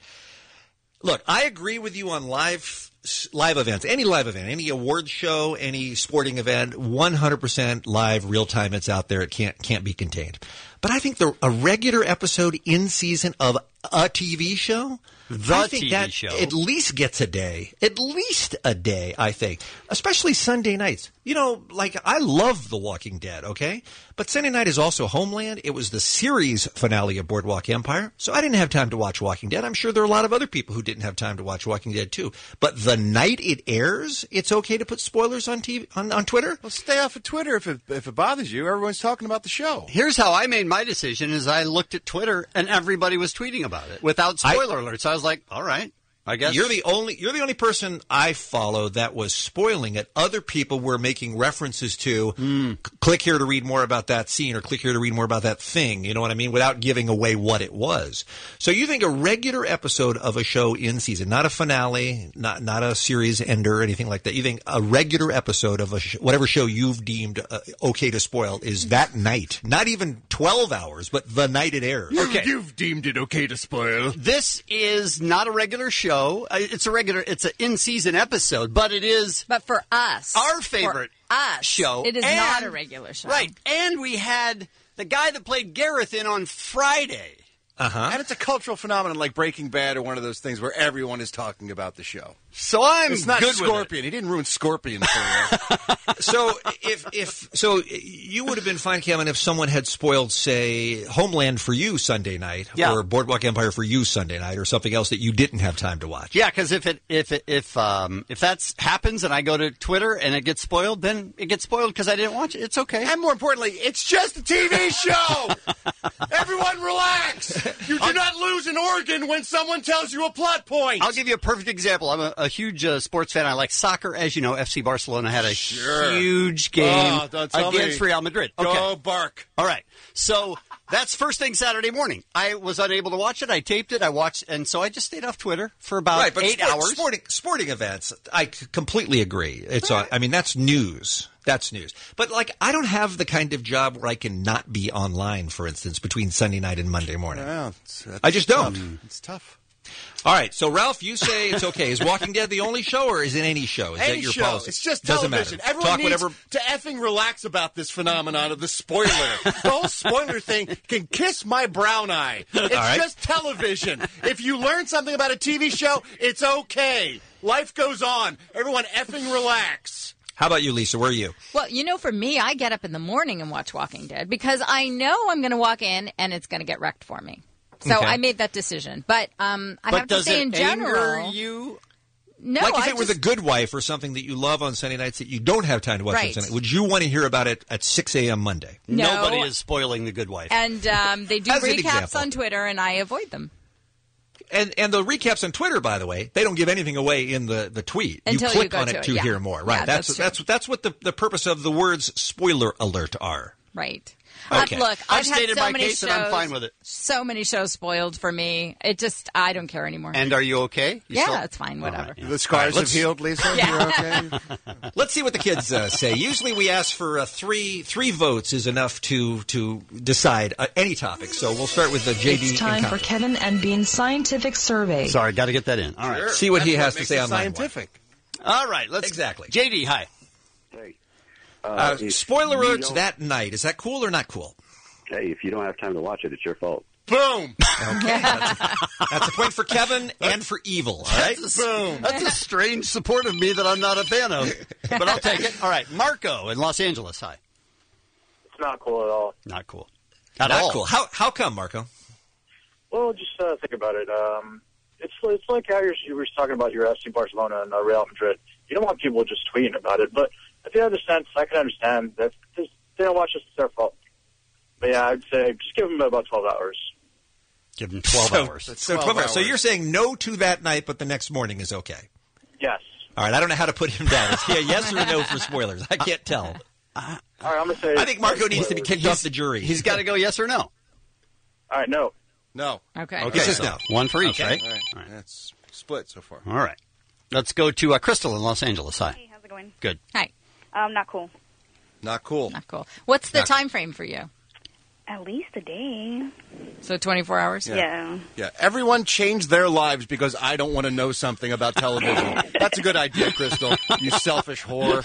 Look, I agree with you on live events, any live event, any award show, any sporting event, 100% live, real time. It's out there. It can't be contained. But I think a regular episode in season of a TV show, I think
TV
that
show.
at least gets a day. At least a day, I think. Especially Sunday nights. You know, like, I love The Walking Dead, okay? But Sunday night is also Homeland. It was the series finale of Boardwalk Empire. So I didn't have time to watch Walking Dead. I'm sure there are a lot of other people who didn't have time to watch Walking Dead, too. But the night it airs, it's okay to put spoilers on TV, on Twitter?
Well, stay off of Twitter if it bothers you. Everyone's talking about the show.
Here's how I made my decision: is I looked at Twitter and everybody was tweeting about it without spoiler alerts. I was like, all right, I guess
You're the only person I follow that was spoiling it. Other people were making references to click here to read more about that scene or click here to read more about that thing. You know what I mean? Without giving away what it was. So you think a regular episode of a show in season, not a finale, not a series ender or anything like that. You think a regular episode of whatever show you've deemed okay to spoil is that night, not even 12 hours, but the night it airs.
Okay.
You've deemed it okay to spoil.
This is not a regular show. It's an in-season episode, but it is.
But for us,
our favorite show.
it is
And-
not a regular show.
Right. And we had the guy that played Gareth in on Friday.
And it's a cultural phenomenon like Breaking Bad or one of those things where everyone is talking about the show.
So I'm
It's not
good with
Scorpion. He didn't ruin Scorpion for you.
So so you would have been fine, Kevin, if someone had spoiled, say, Homeland for you Sunday night,
Yeah.
or Boardwalk Empire for you Sunday night, or something else that you didn't have time to watch.
Yeah, because if that happens and I go to Twitter and it gets spoiled, then it gets spoiled because I didn't watch it. It's okay.
And more importantly, it's just a TV show. Everyone relax. You do not lose an organ when someone tells you a plot point.
I'll give you a perfect example. I'm a huge sports fan. I like soccer. As you know, FC Barcelona had a huge game against Real Madrid. Okay.
Go Bark.
All right. So that's first thing Saturday morning. I was unable to watch it. I taped it. I watched, and so I just stayed off Twitter for about 8 hours.
Sporting events, I completely agree. It's I mean, that's news. That's news. But, like, I don't have the kind of job where I can not be online, for instance, between Sunday night and Monday morning.
Well,
I just don't.
It's tough.
All right, so Ralph, you say it's okay. Is Walking Dead the only show, or is it any show? Is
Any
that your
show.
policy?
It's just
Doesn't
television.
matter.
Everyone
Talk
needs
whatever.
to effing relax about this phenomenon of the spoiler. The whole spoiler thing can kiss my brown eye. It's
All right.
just television. If you learn something about a TV show, it's okay. Life goes on. Everyone effing relax.
How about you, Lisa? Where are you?
Well, for me, I get up in the morning and watch Walking Dead because I know I'm going to walk in and it's going to get wrecked for me. So
Okay.
I made that decision. But I have to say, in general,
you?
No,
like if
I
it were
just-
The Good Wife or something that you love on Sunday nights that you don't have time to watch on
Right.
Sunday, would you want to hear about it at 6 a.m. Monday?
No.
Nobody is spoiling The Good Wife.
And they do
As an
recaps
example.
on Twitter, and I avoid them.
And the recaps on Twitter, by the way, they don't give anything away in the tweet.
Until
you
you
click
go
on
to
it
it,
to
yeah.
hear more. Right.
Yeah,
that's what the purpose of the words spoiler alert are.
Right.
Okay.
Look,
I've
I've had
stated
so
my
many
case
shows,
and I'm fine with it.
So many shows spoiled for me. I don't care anymore.
And are you okay? You
yeah,
still-
it's fine. Whatever.
The scars have healed, Lisa?
Yeah.
You're okay?
Let's see what the kids say. Usually we ask for three votes is enough to decide any topic. So we'll start with the JD.
It's time for Kevin and Bean's scientific survey.
Sorry, got to get that in. All right.
Sure.
See what he
That's
has to
makes
say
it
on line
scientific.
All right. Let's
Exactly.
JD, hi.
Hey.
Spoiler
if you
alerts
don't-
that night. Is that cool or not cool?
Hey, if you don't have time to watch it, it's your fault.
Boom.
Okay. That's a point for Kevin and for Evil. All right.
Boom.
That's a strange support of me that I'm not a fan of, but I'll take it. All right. Marco in Los Angeles, hi.
It's not cool at all.
Not cool.
Not
all.
cool. How come, Marco?
Well, just think about it. It's like how you were talking about your FC Barcelona and Real Madrid. You don't want people just tweeting about it, but at the other sense, I can understand that they don't watch this. It's their fault. But yeah, I'd say just give them about 12 hours.
Give them 12 hours.
So 12 hours. So you're saying no to that night, but the next morning is okay.
Yes.
All right. I don't know how to put him down. Is he a yes or a no for spoilers? I can't tell.
All right, I'm going to say...
I think Marco needs to be kicked off the jury.
He's got to go yes or no.
All right, no.
No.
Okay.
Okay.
He says
so
no.
One for each,
Okay.
right?
All right. That's split so far.
All right. Let's go to Crystal in Los Angeles. Hi.
Hey, how's it going?
Good.
Hi.
Not cool.
Not cool.
Not cool. What's the
Not-
time frame for you?
At least a day.
So 24 hours?
Yeah.
Yeah, everyone changed their lives because I don't want to know something about television. That's a good idea, Crystal. You selfish whore.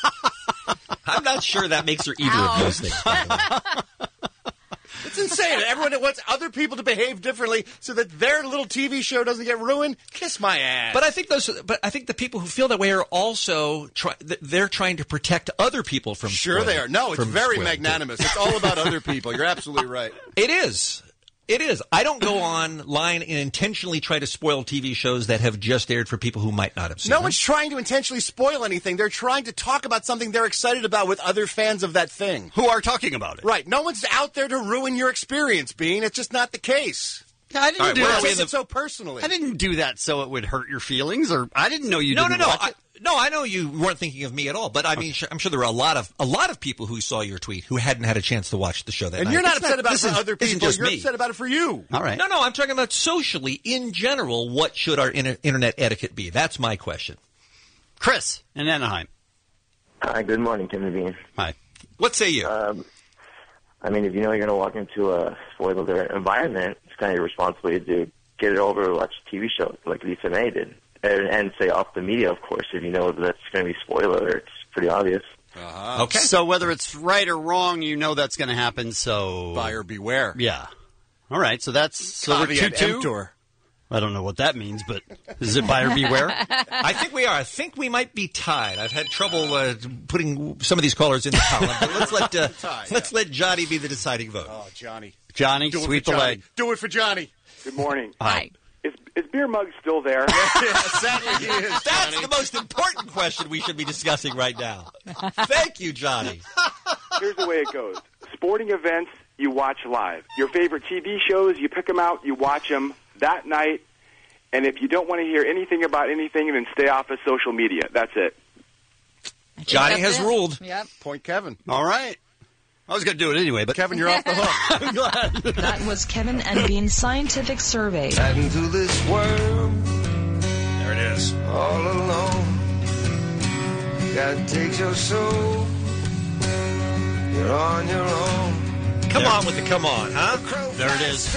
I'm not sure that makes her either of those things. by the way.
It's insane. Everyone wants other people to behave differently so that their little TV show doesn't get ruined. Kiss my ass.
But I think the people who feel that way are also they're trying to protect other people from.
Sure, they are. No, it's
from
very
spoiled.
magnanimous. It's all about other people. You're absolutely right.
It is. It is. I don't go online and intentionally try to spoil TV shows that have just aired for people who might not have seen
No
them.
one's trying to intentionally spoil anything. They're trying to talk about something they're excited about with other fans of that thing.
Who are talking about it.
Right. No one's out there to ruin your experience, Bean. It's just not the case.
Yeah, I didn't
All right,
do
where
that.
are we in the- so personally.
I didn't do that so it would hurt your feelings, or I didn't know you
No.
didn't watch it.
I know you weren't thinking of me at all, but I mean, I'm sure there were a lot of people who saw your tweet who hadn't had a chance to watch the show that
And
night.
you're not
It's
upset about it
this
for
is-
other
this isn't
people.
just
You're
me.
upset about it for you.
All right.
No, I'm talking about socially, in general, what should our internet etiquette be? That's my question.
Chris in Anaheim.
Hi, good morning, Tim and Bean.
Hi.
What say you?
I mean, if you know you're going to walk into a spoiled environment, it's kind of your responsibility to get it over, watch a TV show like Lisa May did. And say off the media, of course, if you know that's going to be spoiler, it's pretty obvious.
Okay. So whether it's right or wrong, you know that's going to happen. So
buyer beware.
Yeah. All right, so we're
Caveat
2-2.
emptor.
I don't know what that means, but is it buyer beware?
I think we are. I think we might be tied. I've had trouble putting some of these callers in the column, but let's let Johnny be the deciding vote.
Oh, Johnny.
Johnny,
Do it
sweep
for
the
Johnny.
leg.
Do it for Johnny.
Good morning.
Hi.
Is Beer Mug still there?
Sadly, he is.
That's
Johnny.
the most important question we should be discussing right now. Thank you, Johnny.
Here's the way it goes. Sporting events, you watch live. Your favorite TV shows, you pick them out, you watch them that night. And if you don't want to hear anything about anything, then stay off of social media. That's it.
Johnny has ruled.
Yep.
Point Kevin.
All right. I was going to do it anyway, but
Kevin, you're off the hook.
I'm glad.
That was Kevin and Bean's scientific survey.
Heading to this world
There it is.
all alone. God takes your soul. You're on your own.
Come on with the come on, huh?
There it is.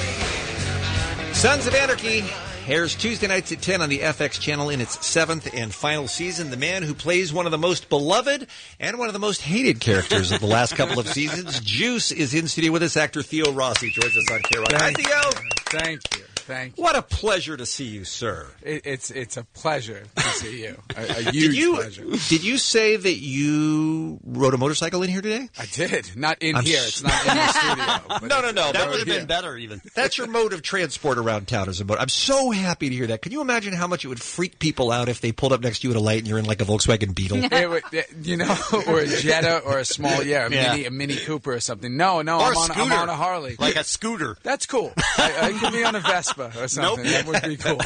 Sons of Anarchy airs Tuesday nights at 10 on the FX channel in its 7th and final season. The man who plays one of the most beloved and one of the most hated characters of the last couple of seasons, Juice, is in studio with us. Actor Theo Rossi joins us on K-Rock. Hi, Theo.
Thank you. Thank you.
What a pleasure to see you, sir.
It's a pleasure to see you. A huge pleasure.
Did you say that you rode a motorcycle in here today?
I did. Not in
I'm
here. It's not in the studio. but
No.
That would have
Yeah.
been better, even.
That's your mode of transport around town as a motor. I'm so happy to hear that. Can you imagine how much it would freak people out if they pulled up next to you at a light and you're in like a Volkswagen Beetle?
Or a Jetta or a small, a Mini Cooper or something. No,
Or
I'm
a
on
scooter.
a Harley.
Like a scooter.
That's cool. I could be on a Vespa or something.
Nope.
That would be cool.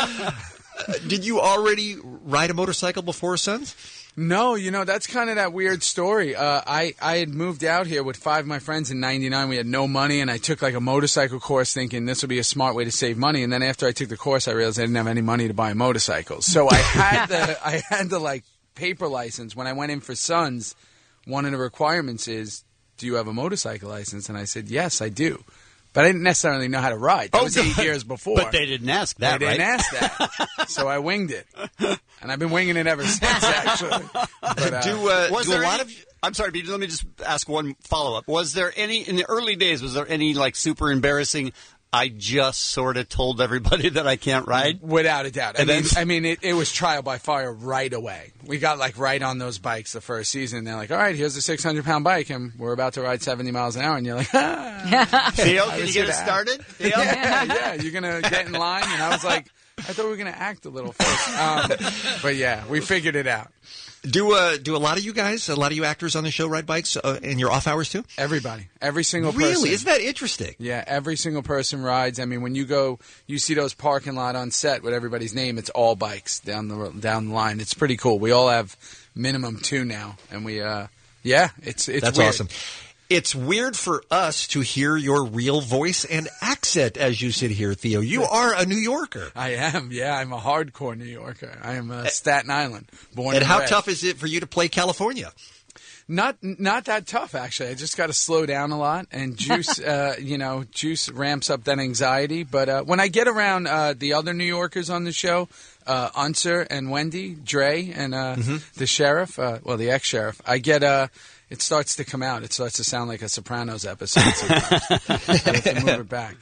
Did you already ride a motorcycle before, Sons?
No, that's kind of that weird story. I had moved out here with 5 of my friends in '99. We had no money, and I took like a motorcycle course thinking this would be a smart way to save money. And then after I took the course, I realized I didn't have any money to buy a motorcycle. So I had the like paper license. When I went in for Sons, one of the requirements is, do you have a motorcycle license? And I said, yes, I do. But I didn't necessarily know how to ride. That was 8 years before.
But they didn't ask that,
They didn't
right?
ask that. So I winged it. And I've been winging it ever since, actually. But,
Was there I'm sorry, Pete, let me just ask one follow-up. Was there any, in the early days, was there any, like, super embarrassing, I just sort of told everybody that I can't ride?
Without a doubt.
And
It was trial by fire right away. We got like right on those bikes the first season. They're like, all right, here's a 600-pound bike, and we're about to ride 70 miles an hour. And you're like,
Theo, can you get us started? Theo?
Yeah, you're going to get in line. And I was like, I thought we were going to act a little first. But yeah, we figured it out.
Do a lot of you guys, a lot of you actors on the show ride bikes in your off hours too?
Everybody. Every single person.
Really? Isn't that interesting?
Yeah, every single person rides. I mean, when you go, you see those parking lot on set with everybody's name, it's all bikes down the line. It's pretty cool. We all have minimum 2 now. And we, it's
That's
weird.
awesome. It's weird for us to hear your real voice and accent as you sit here, Theo. You are a New Yorker.
I am, yeah. I'm a hardcore New Yorker. I am Staten Island, born
And
and
how
bred.
tough is it for you to play California?
Not that tough, actually. I just got to slow down a lot, and Juice, Juice ramps up that anxiety. But when I get around the other New Yorkers on the show, Unser and Wendy, Dre, and the sheriff, the ex-sheriff, I get it starts to come out. It starts to sound like a Sopranos episode. Sometimes. I have to move it back.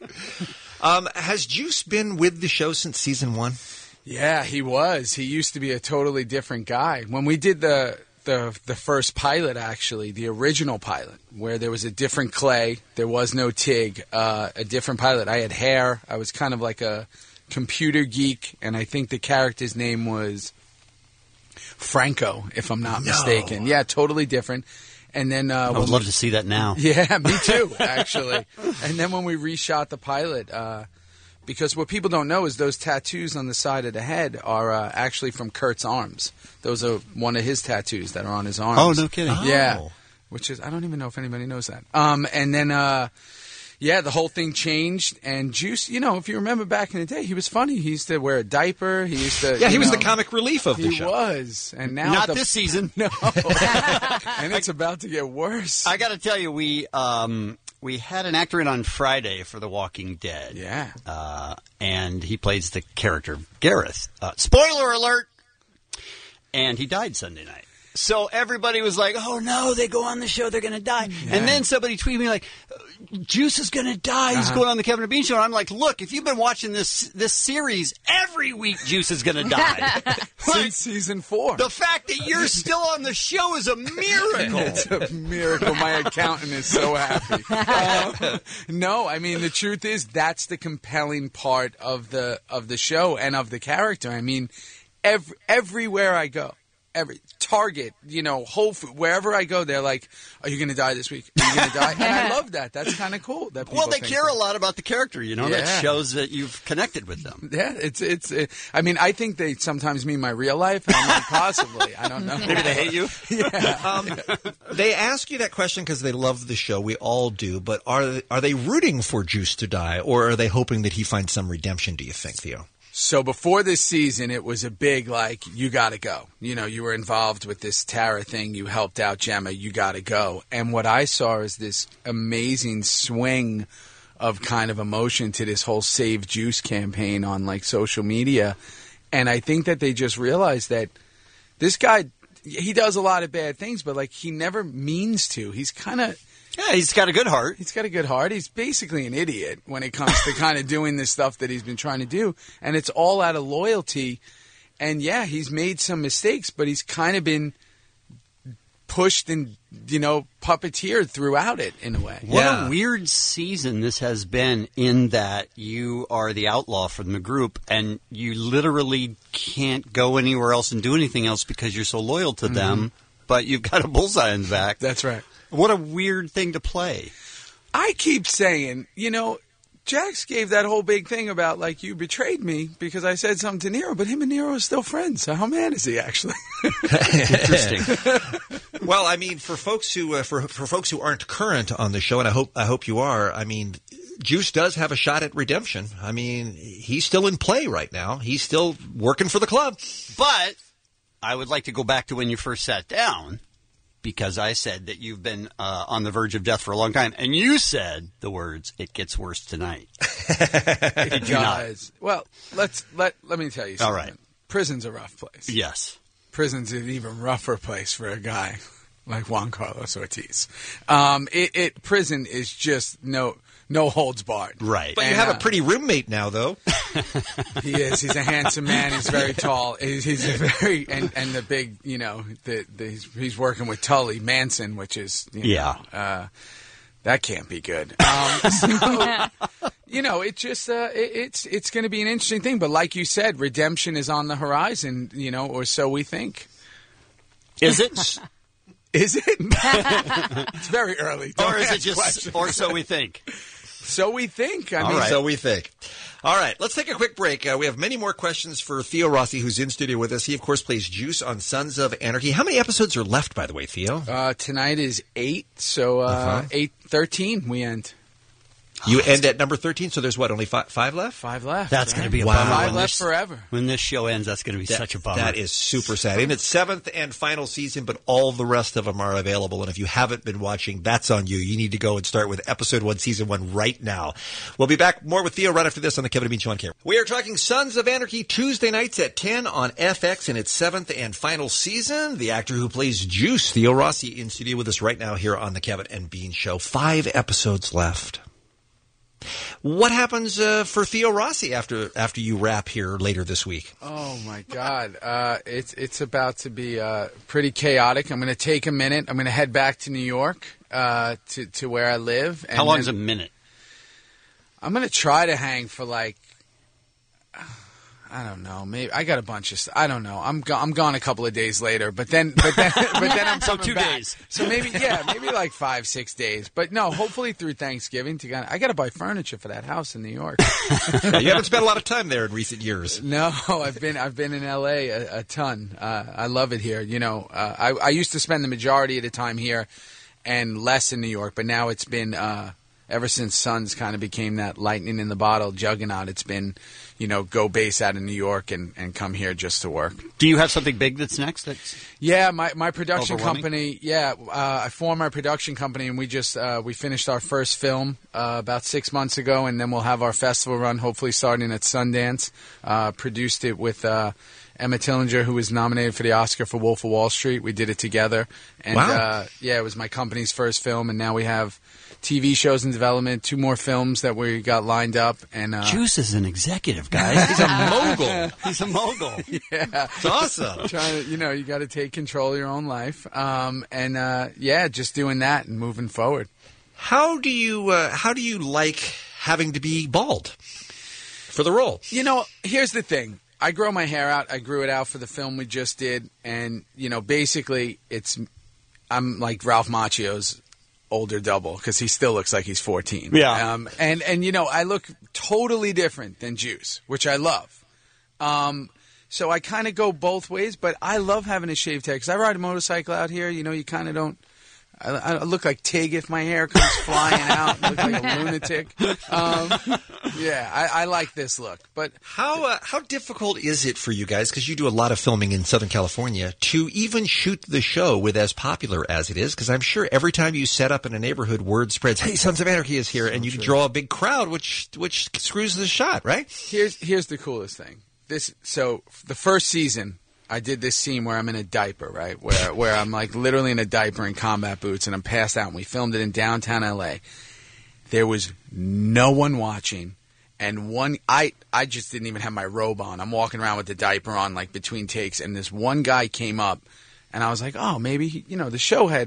Has Juice been with the show since season 1?
Yeah, he was. He used to be a totally different guy. When we did the first pilot, actually, the original pilot, where there was a different Clay, there was no Tig, a different pilot. I had hair. I was kind of like a computer geek, and I think the character's name was Franco, if I'm not mistaken. Yeah, totally different. And then
I would love to see that now.
Yeah, me too, actually. And then when we reshot the pilot, because what people don't know is those tattoos on the side of the head are actually from Kurt's arms. Those are one of his tattoos that are on his arms.
Oh, no kidding.
Yeah, which is, I don't even know if anybody knows that. And then, the whole thing changed. And Juice, if you remember back in the day, he was funny. He used to wear a diaper. He used to.
Yeah, he was the comic relief of the show.
He was. And now
Not this season.
No. And it's about to get worse.
I got to tell you, we had an actor in on Friday for The Walking Dead.
Yeah.
And he plays the character Gareth. Spoiler alert! And he died Sunday night. So everybody was like, oh, no, they go on the show, they're going to die.
Yeah.
And then somebody tweeted me like, Juice is going to die. He's going on the Kevin and Bean Show. And I'm like, look, if you've been watching this series, every week Juice is going to die.
Since season 4.
The fact that you're still on the show is a miracle.
It's a miracle. My accountant is so happy. No, I mean, the truth is that's the compelling part of the show and of the character. I mean, everywhere I go, every Target, Whole Foods, wherever I go, they're like, "Are you going to die this week? Are you going to die?" And I love that. That's kind of cool. That people
they
think
care
that.
a lot about the character. That shows that you've connected with them.
Yeah, I mean, I think they sometimes mean my real life. And I'm like, possibly. I don't know.
Maybe they hate you.
Yeah.
They ask you that question because they love the show. We all do. But are they rooting for Juice to die, or are they hoping that he finds some redemption? Do you think, Theo?
So before this season, it was a big, you got to go. You were involved with this Tara thing. You helped out Gemma. You got to go. And what I saw is this amazing swing of kind of emotion to this whole Save Juice campaign on, social media. And I think that they just realized that this guy, he does a lot of bad things, but, he never means to. He's kind of...
Yeah, he's got a good heart.
He's got a good heart. He's basically an idiot when it comes to kind of doing this stuff that he's been trying to do. And it's all out of loyalty. And, yeah, he's made some mistakes, but he's kind of been pushed and, puppeteered throughout it in a way.
What a weird season this has been in that you are the outlaw from the group and you literally can't go anywhere else and do anything else because you're so loyal to them, but you've got a bullseye in the back.
That's right.
What a weird thing to play.
I keep saying, Jax gave that whole big thing about, you betrayed me because I said something to Nero, but him and Nero are still friends. So how mad is he, actually?
Interesting.
Well, I mean, for folks who for folks who aren't current on the show, and I hope you are, I mean, Juice does have a shot at redemption. I mean, he's still in play right now. He's still working for the club.
But I would like to go back to when you first sat down. Because I said that you've been on the verge of death for a long time, and you said the words, "It gets worse tonight." Did you not?
Well, let me tell you something.
All right.
Prison's a rough place.
Yes.
Prison's an even rougher place for a guy like Juan Carlos Ortiz. Prison is just no holds barred.
Right.
But you have a pretty roommate now, though.
He is. He's a handsome man. He's very tall. He's a very and the big. He's working with Tully Manson, which is that can't be good. It just it's going to be an interesting thing. But like you said, redemption is on the horizon. Or so we think.
Is it?
Is it? It's very early.
Or is it just? Or so we think.
So we think.
So we think. All right, let's take a quick break. We have many more questions for Theo Rossi, who's in studio with us. He, of course, plays Juice on Sons of Anarchy. How many episodes are left, by the way, Theo?
Tonight is 8, so 8-13 we end.
You end at number 13, so there's what, only five left?
5 left.
That's going to be a
Wow.
bummer.
5 left forever.
When this show ends, that's going to be such a bummer.
That is super sad. In its 7th and final season, but all the rest of them are available. And if you haven't been watching, that's on you. You need to go and start with episode 1, season 1 right now. We'll be back more with Theo right after this on the Kevin and Bean Show on Camera. We are talking Sons of Anarchy Tuesday nights at 10 on FX in its 7th and final season. The actor who plays Juice, Theo Rossi, in studio with us right now here on the Kevin and Bean Show. 5 episodes left. What happens for Theo Rossi after you wrap here later this week?
Oh my God, it's about to be pretty chaotic. I'm going to take a minute. I'm going to head back to New York to where I live. And
How long is a minute?
I'm going to try to hang for I don't know. Maybe I got a bunch of. I don't know. I'm gone a couple of days later, but then I'm
so
coming
2
back.
days.
So maybe 5-6 days. But no, hopefully through Thanksgiving. I got to buy furniture for that house in New York.
Yeah, you haven't spent a lot of time there in recent years.
No, I've been in L.A. a ton. I love it here. I used to spend the majority of the time here and less in New York, but now it's been. Ever since Sons kind of became that lightning in the bottle juggernaut, it's been, go base out of New York and come here just to work.
Do you have something big that's next?
Yeah, my production
overwhelming?
company. Yeah, I formed my production company, and we just we finished our first film about 6 months ago, and then we'll have our festival run hopefully starting at Sundance. Produced it with Emma Tillinger, who was nominated for the Oscar for Wolf of Wall Street. We did it together. And,
Wow.
it was my company's first film, and now we have TV shows in development, 2 more films that we got lined up. And
Juice is an executive, guys. He's a mogul. He's a mogul.
Yeah.
It's awesome.
Trying to, you got to take control of your own life. Just doing that and moving forward.
How do you like having to be bald for the role?
Here's the thing. I grow my hair out. I grew it out for the film we just did, and basically I'm like Ralph Macchio's older double because he still looks like he's 14.
Yeah.
I look totally different than Juice, which I love. So I kind of go both ways, but I love having a shaved head because I ride a motorcycle out here. You kind of don't. I look like Tig if my hair comes flying out. I look like a lunatic. I like this look. But
how difficult is it for you guys, because you do a lot of filming in Southern California, to even shoot the show with as popular as it is? Because I'm sure every time you set up in a neighborhood, word spreads, hey, Sons of Anarchy is here, and you draw a big crowd, which screws the shot, right?
Here's the coolest thing. So the first season, I did this scene where I'm in a diaper, right? Where I'm like literally in a diaper in combat boots and I'm passed out, and we filmed it in downtown LA. There was no one watching, and I just didn't even have my robe on. I'm walking around with the diaper on like between takes, and this one guy came up and I was like, oh, maybe the show had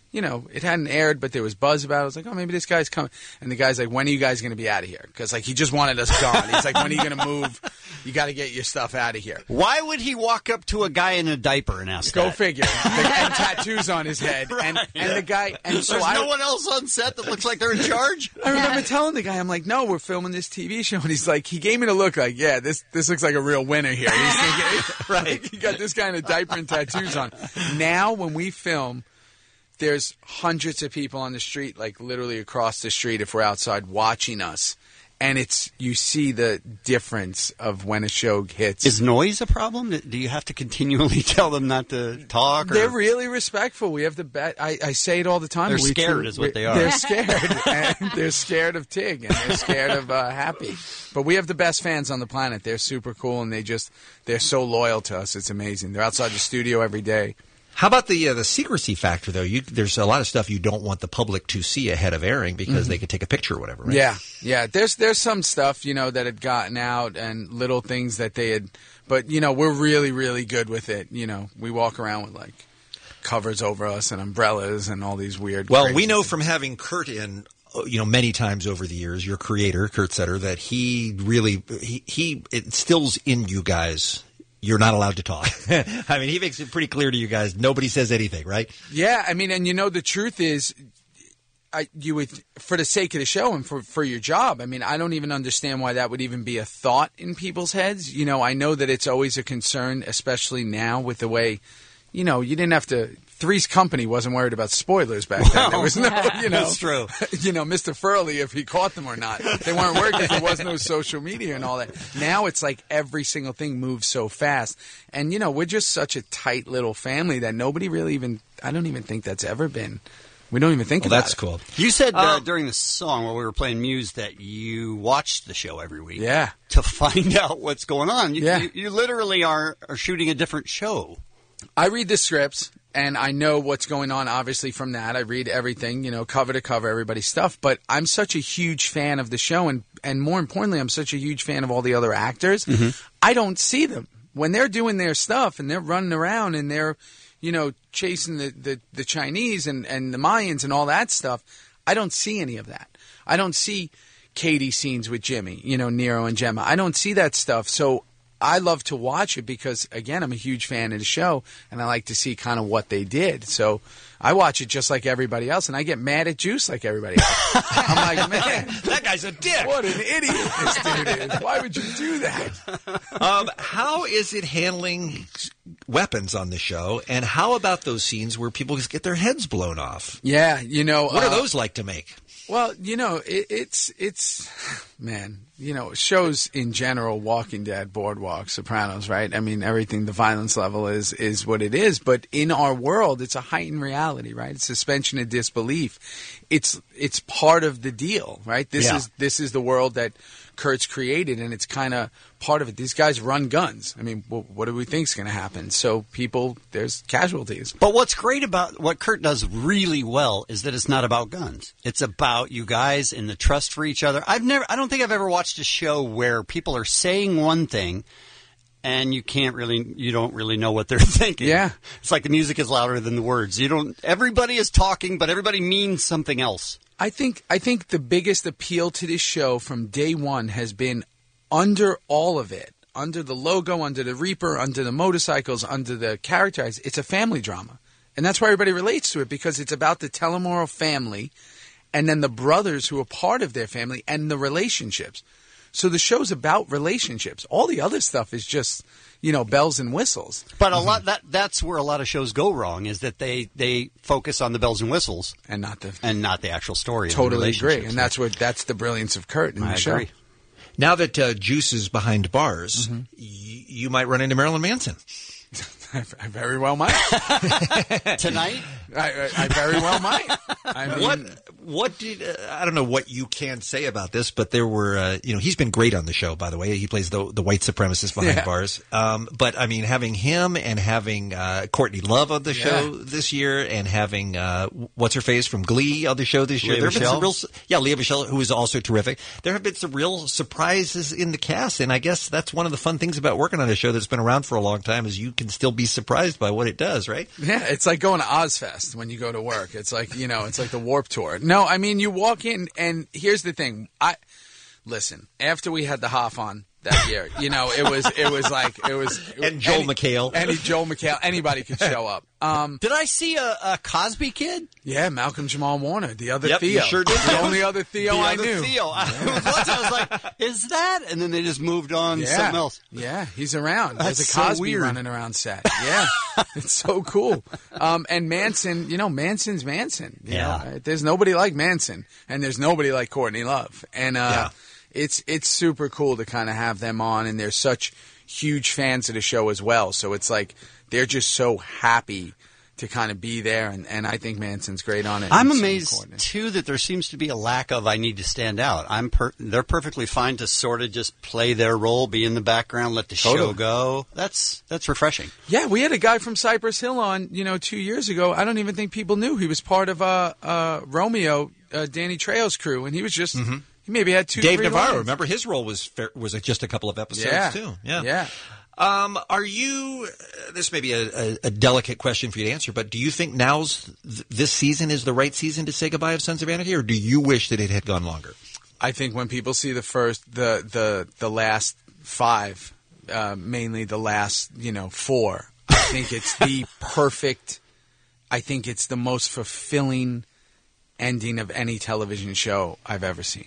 it hadn't aired, but there was buzz about it. I was like, oh, maybe this guy's coming. And the guy's like, when are you guys going to be out of here? Because, he just wanted us gone. He's like, when are you going to move? You got to get your stuff out of here.
Why would he walk up to a guy in a diaper and ask
Go
that?
figure. And tattoos on his head.
Right.
And the guy... And so
There's no one else on set that looks like they're in charge?
I remember telling the guy, I'm like, no, we're filming this TV show. And he's like, he gave me the look like, yeah, this looks like a real winner here. He's thinking, right. He got this guy in a diaper and tattoos on. Now, when we film... There's hundreds of people on the street, like literally across the street if we're outside watching us. And you see the difference of when a show hits.
Is noise a problem? Do you have to continually tell them not to talk?
They're really respectful. We have the best. I say it all the time.
They're scared is what they are.
They're scared. And they're scared of Tig, and they're scared of Happy. But we have the best fans on the planet. They're super cool, and they're so loyal to us. It's amazing. They're outside the studio every day.
How about the secrecy factor, though? There's a lot of stuff you don't want the public to see ahead of airing because they could take a picture or whatever, right?
Yeah. There's some stuff, that had gotten out and little things that they had. But, we're really, really good with it. We walk around with, covers over us and umbrellas and all these weird...
Well, we know from having Kurt in... many times over the years, your creator, Kurt Sutter, that he really he instills in you guys... You're not allowed to talk. I mean, he makes it pretty clear to you guys. Nobody says anything, right?
Yeah, I mean, and the truth is, you would, for the sake of the show and for your job. I mean, I don't even understand why that would even be a thought in people's heads. I know that it's always a concern, especially now with the way, you didn't have to. Three's Company wasn't worried about spoilers back then. There was no,
That's true.
Mr. Furley, if he caught them or not. They weren't worried because there was no social media and all that. Now it's like every single thing moves so fast. And, we're just such a tight little family that nobody really I don't even think that's ever been. We don't even think about
that's
it.
Cool.
You said during the song while we were playing Muse that you watched the show every week.
Yeah.
To find out what's going on. You literally are shooting a different show.
I read the scripts, and I know what's going on, obviously, from that. I read everything, cover to cover, everybody's stuff. But I'm such a huge fan of the show, and more importantly, I'm such a huge fan of all the other actors. Mm-hmm. I don't see them. When they're doing their stuff, and they're running around, and they're, chasing the Chinese and the Mayans and all that stuff, I don't see any of that. I don't see Katie scenes with Jimmy, Nero and Gemma. I don't see that stuff. So I love to watch it because, again, I'm a huge fan of the show, and I like to see kind of what they did. So I watch it just like everybody else, and I get mad at Juice like everybody else. I'm like, man,
that guy's a dick.
What an idiot this dude is. Why would you do that?
How is it handling weapons on the show, and how about those scenes where people just get their heads blown off?
Yeah,
what are those like to make?
Well, it's man, shows in general, Walking Dead, Boardwalk, Sopranos, right? I mean, everything, the violence level is what it is. But in our world, it's a heightened reality, right? It's suspension of disbelief. It's part of the deal, right? This is the world that Kurt's created, and it's kind of part of it. These guys run guns. I mean, what do we think is going to happen? So there's casualties.
But what's great about what Kurt does really well is that it's not about guns. It's about you guys and the trust for each other. I don't think I've ever watched a show where people are saying one thing and you don't really know what they're thinking.
Yeah.
It's like the music is louder than the words. Everybody is talking, but everybody means something else.
I think the biggest appeal to this show from day one has been under all of it, under the logo, under the Reaper, under the motorcycles, under the characters. It's a family drama. And that's why everybody relates to it, because it's about the Tellamoro family and then the brothers who are part of their family and the relationships. So the show's about relationships. All the other stuff is just, bells and whistles.
But that's where a lot of shows go wrong, is that they focus on the bells and whistles
and not
the actual story.
Totally agree, and that's the brilliance of Kurt in the show.
Agree.
Now that Juice is behind bars, you might run into Marilyn Manson.
I very well might.
Tonight?
I very well might. I mean,
what did I don't know what you can say about this, but there were he's been great on the show, by the way. He plays the white supremacist behind bars. But I mean, having him and having Courtney Love on the show this year, and having what's her face from Glee on the show this year. There have been some Lea Michele, who is also terrific. There have been some real surprises in the cast, and I guess that's one of the fun things about working on a show that's been around for a long time, is you can still be surprised by what it does, right?
Yeah, it's like going to Ozfest when you go to work. It's like, it's like the Warped Tour. No, I mean, you walk in, and here's the thing. Listen, after we had the Hoff on that year,
and Joel McHale.
Anybody could show up.
Did I see a Cosby Kid?
Yeah, Malcolm Jamal Warner, the other
Yep,
Theo.
you sure did.
The only other Theo I knew.
I was like, is that? And then they just moved on to something else.
Yeah, he's around.
That's
There's a Cosby
so
running around set. Yeah, it's so cool. And Manson, Manson's Manson. You know? There's nobody like Manson, and there's nobody like Courtney Love. And it's super cool to kind of have them on, and they're such huge fans of the show as well. So it's like they're just so happy to kind of be there, and I think Manson's great on it.
I'm amazed, too, that there seems to be a lack of I need to stand out. They're perfectly fine to sort of just play their role, be in the background, let the show go. That's refreshing.
Yeah, we had a guy from Cypress Hill on, 2 years ago. I don't even think people knew he was part of Romeo, Danny Trejo's crew, and he was just... Mm-hmm. He maybe had
Dave Navarro.
lines.
Remember, his role was just a couple of episodes too.
Yeah.
Are you? This may be a delicate question for you to answer, but do you think this season is the right season to say goodbye of Sons of Anarchy, or do you wish that it had gone longer?
I think when people see the last five, mainly the last 4, I think it's the perfect. I think it's the most fulfilling ending of any television show I've ever seen.